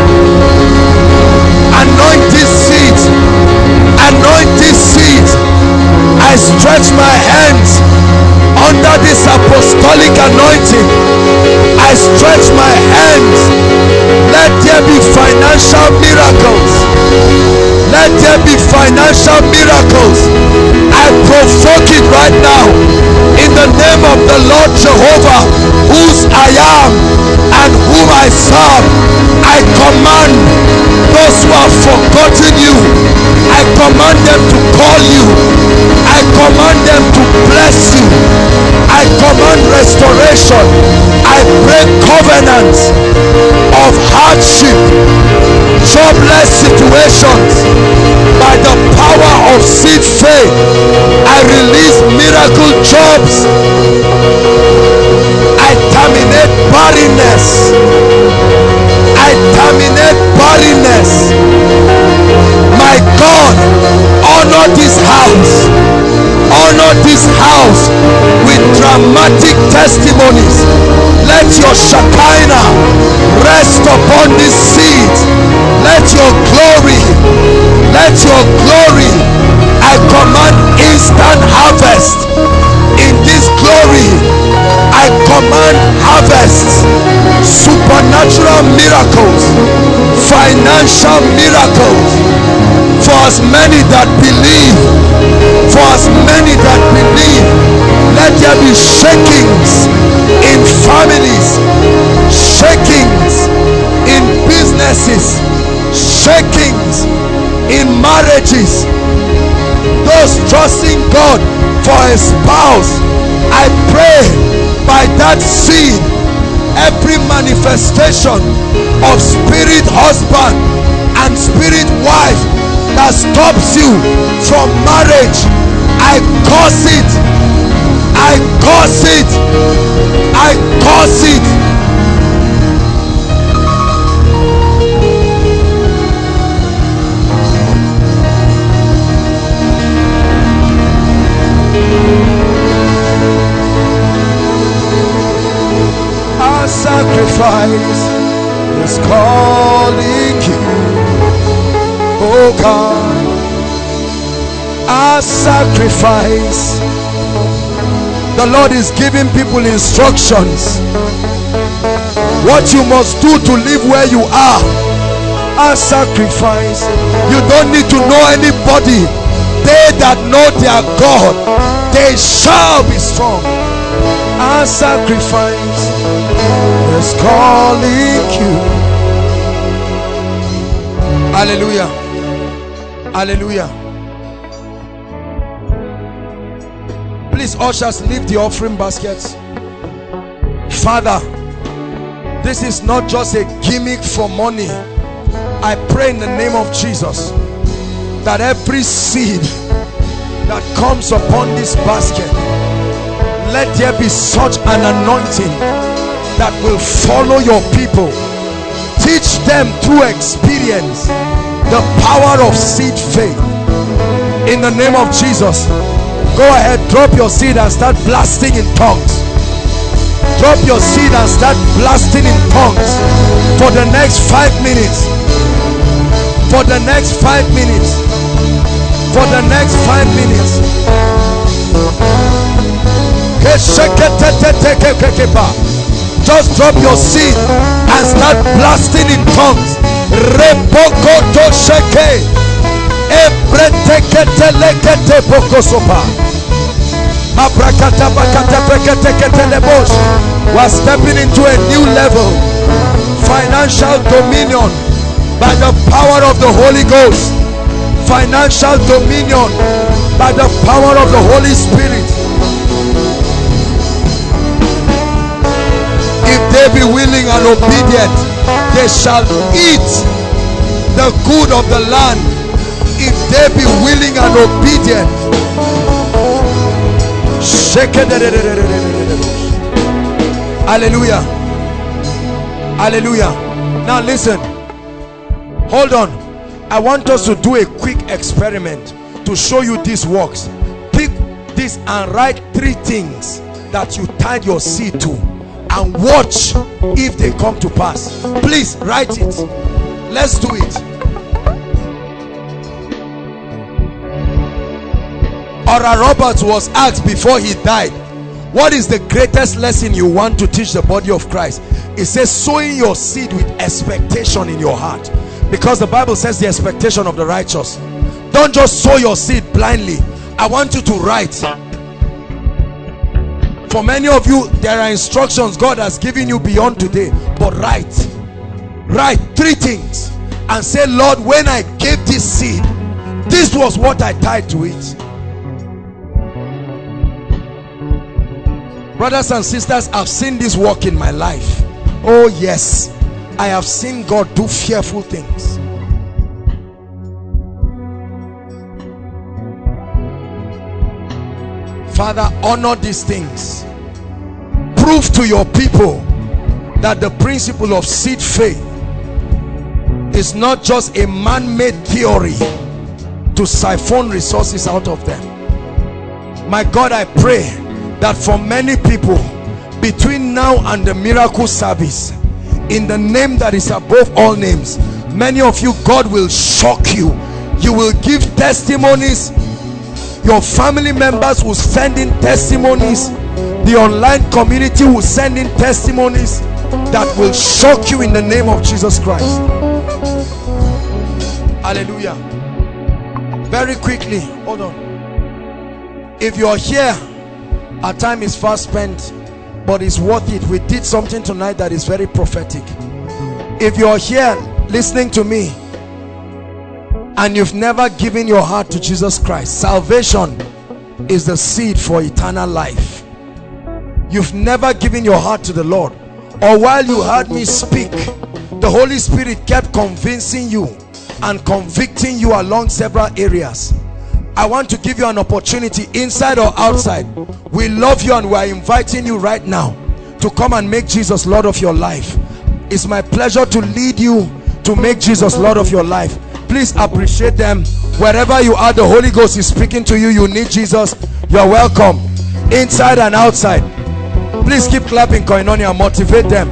Anoint these seeds. Anoint these seeds. I stretch my hands under this apostolic anointing. I stretch my hands. Let there be financial miracles. Let there be financial miracles. I provoke it right now in the name of the Lord Jehovah, whose I am and whom I serve. I command those who have forgotten you, I command them to call you. I command them to bless you. I command restoration. I break covenants of hardship, jobless situations. By the power of seed faith, I release miracle jobs. I terminate barrenness. I terminate barrenness. My God, honor this house. Honor this house with dramatic testimonies. Let your Shekinah rest upon this seed. Let your glory, let your glory, I command instant harvest. In this glory, I command harvest, supernatural miracles, financial miracles, for as many that believe, for as many that believe. Let there be shakings in families, shakings in businesses, shakings in marriages. Those trusting God for a spouse, I pray by that seed, every manifestation of spirit husband and spirit wife that stops you from marriage, I curse it. I curse it. I curse it. Our sacrifice is calling you, oh God. Our sacrifice. The Lord is giving people instructions. What you must do to live where you are. Our sacrifice. You don't need to know anybody. They that know their God, they shall be strong. Our sacrifice is calling you. Hallelujah. Hallelujah. Please, ushers, leave the offering baskets. Father, this is not just a gimmick for money. I pray in the name of Jesus that every seed that comes upon this basket, let there be such an anointing that will follow your people. Teach them through experience the power of seed faith. In the name of Jesus, go ahead, drop your seed and start blasting in tongues. drop your seed and start blasting in tongues for the next five minutes. For the next five minutes. For the next five minutes. Just drop your seed and start blasting in tongues. Repokoto sheke. Ebreteketelekete pokosopa. We're stepping into a new level. Financial dominion by the power of the Holy Ghost. Financial dominion by the power of the Holy Spirit. If they be willing and obedient, they shall eat the good of the land. If they be willing and obedient. Hallelujah. Hallelujah. Now listen. Hold on. I want us to do a quick experiment to show you this works. Pick this and write three things that you tied your seed to and watch if they come to pass. Please write it. Let's do it. Oral Roberts was asked before he died, what is the greatest lesson you want to teach the body of Christ? It says sowing your seed with expectation in your heart, because the Bible says the expectation of the righteous. Don't just sow your seed blindly. I want you to write. For many of you, there are instructions God has given you beyond today, but write. Write three things and say, Lord, when I gave this seed, this was what I tied to it. Brothers and sisters, I've seen this work in my life. Oh yes, I have seen God do fearful things. Father, honor these things. Prove to your people that the principle of seed faith is not just a man-made theory to siphon resources out of them. My God, I pray that for many people between now and the miracle service, in the name that is above all names, many of you, God will shock you. You will give testimonies. Your family members will send in testimonies. The online community will send in testimonies that will shock you in the name of Jesus Christ. Hallelujah. Very quickly, hold on. If you're here, our time is fast spent, but it's worth it. We did something tonight that is very prophetic. If you're here listening to me and you've never given your heart to Jesus Christ, salvation is the seed for eternal life. You've never given your heart to the Lord, or while you heard me speak, the Holy Spirit kept convincing you and convicting you along several areas. I want to give you an opportunity, inside or outside. We love you and we are inviting you right now to come and make Jesus Lord of your life. It's my pleasure to lead you to make Jesus Lord of your life. Please appreciate them. Wherever you are, the Holy Ghost is speaking to you. You need Jesus. You are welcome, inside and outside. Please keep clapping Koinonia, motivate them.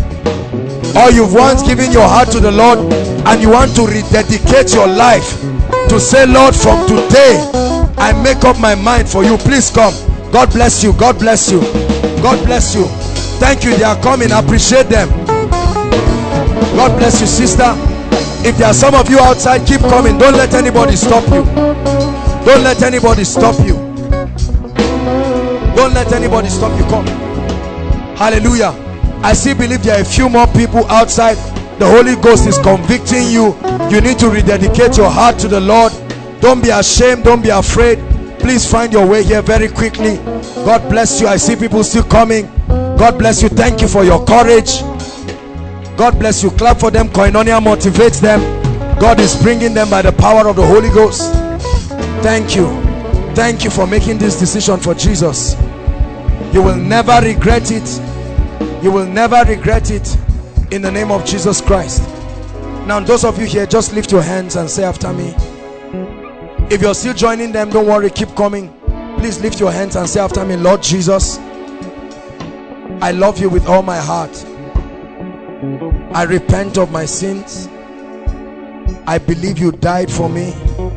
Or you've once given your heart to the Lord and you want to rededicate your life to say, Lord, from today I make up my mind for you. Please come. God bless you. God bless you. God bless you. Thank you. They are coming. Appreciate them. God bless you, sister. If there are some of you outside, keep coming. Don't let anybody stop you. Don't let anybody stop you. Don't let anybody stop you. Come. Hallelujah. I still believe there are a few more people outside. The Holy Ghost is convicting you. You need to rededicate your heart to the Lord. Don't be ashamed. Don't be afraid. Please find your way here very quickly. God bless you. I see people still coming. God bless you. Thank you for your courage. God bless you. Clap for them. Koinonia motivates them. God is bringing them by the power of the Holy Ghost. Thank you. Thank you for making this decision for Jesus. You will never regret it. You will never regret it, in the name of Jesus Christ. Now, those of you here, just lift your hands and say after me. If you're still joining them, don't worry, keep coming. Please lift your hands and say after me, Lord Jesus, I love you with all my heart. I repent of my sins. I believe you died for me.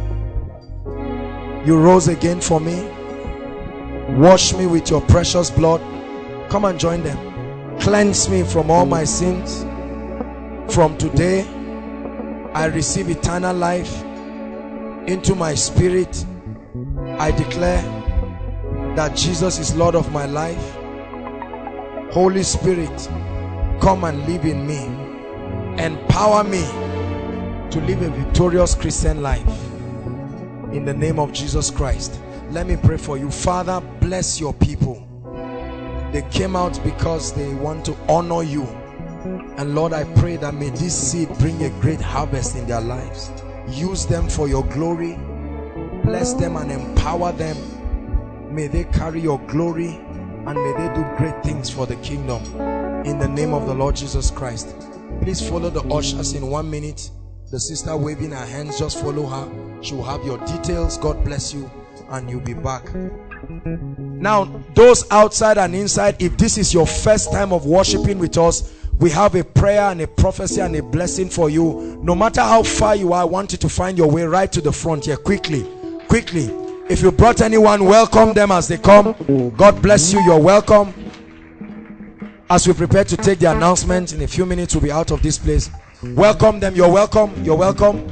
You rose again for me. Wash me with your precious blood. Come and join them. Cleanse me from all my sins. From today, I receive eternal life into my spirit. I declare that Jesus is Lord of my life. Holy Spirit, come and live in me. Empower me to live a victorious Christian life. In the name of Jesus Christ. Let me pray for you. Father, bless your people. They came out because they want to honor you. And Lord, I pray that may this seed bring a great harvest in their lives. Use them for your glory. Bless them and empower them. May they carry your glory and may they do great things for the kingdom. In the name of the Lord Jesus Christ. Please follow the ushers in one minute. The sister waving her hands, just follow her. She will have your details. God bless you and you'll be back. Now, those outside and inside, if this is your first time of worshiping with us, we have a prayer and a prophecy and a blessing for you. No matter how far you are, I want you to find your way right to the front here. Quickly, quickly. If you brought anyone, welcome them as they come. God bless you. You're welcome. As we prepare to take the announcement, in a few minutes we'll be out of this place. Welcome them. You're welcome. You're welcome.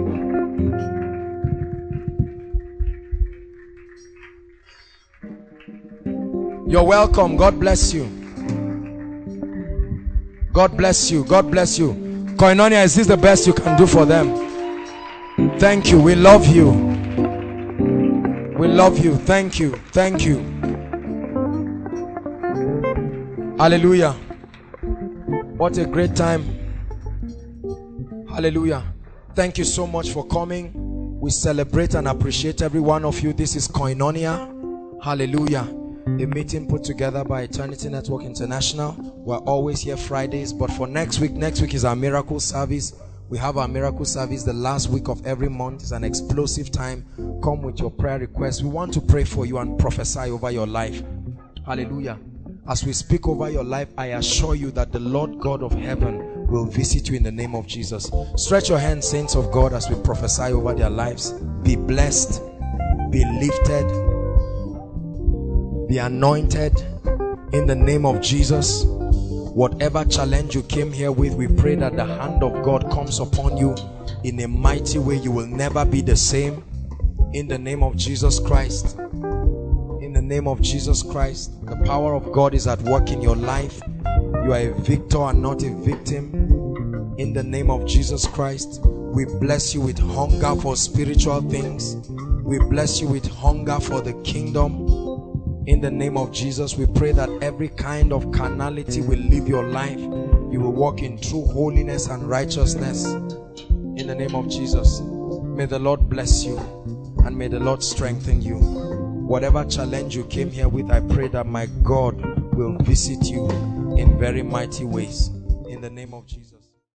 You're welcome. God bless you. God bless you. God bless you. Koinonia, is this the best you can do for them? Thank you. We love you. We love you. Thank you. Thank you. Hallelujah. What a great time. Hallelujah. Thank you so much for coming. We celebrate and appreciate every one of you. This is Koinonia. Hallelujah. A meeting put together by Eternity Network International. We're always here Fridays, but for next week, next week is our miracle service. We have our miracle service the last week of every month. It's an explosive time. Come with your prayer requests. We want to pray for you and prophesy over your life. Hallelujah. As we speak over your life, I assure you that the Lord God of heaven will visit you in the name of Jesus. Stretch your hands, saints of God, as we prophesy over their lives. Be blessed, be lifted, be anointed in the name of Jesus. Whatever challenge you came here with, we pray that the hand of God comes upon you in a mighty way. You will never be the same. In the name of Jesus Christ. In the name of Jesus Christ. The power of God is at work in your life. You are a victor and not a victim. In the name of Jesus Christ. We bless you with hunger for spiritual things. We bless you with hunger for the kingdom. In the name of Jesus, we pray that every kind of carnality will leave your life. You will walk in true holiness and righteousness. In the name of Jesus. May the Lord bless you and may the Lord strengthen you. Whatever challenge you came here with, I pray that my God will visit you in very mighty ways. In the name of Jesus.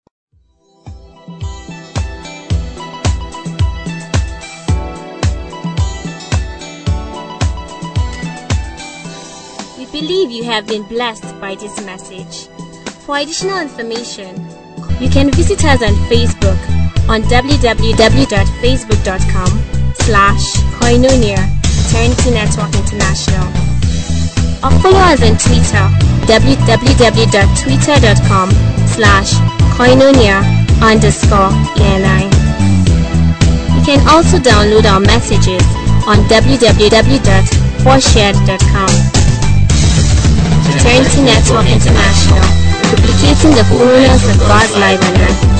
We believe you have been blessed by this message. For additional information, you can visit us on Facebook on w w w dot facebook dot com slash Koinonia Eternity Network International, or follow us on Twitter w w w dot twitter dot com slash Koinonia underscore E N I. You can also download our messages on w w w dot foreshared dot com. Eternity Network International, duplicating the fullness of God's life on earth.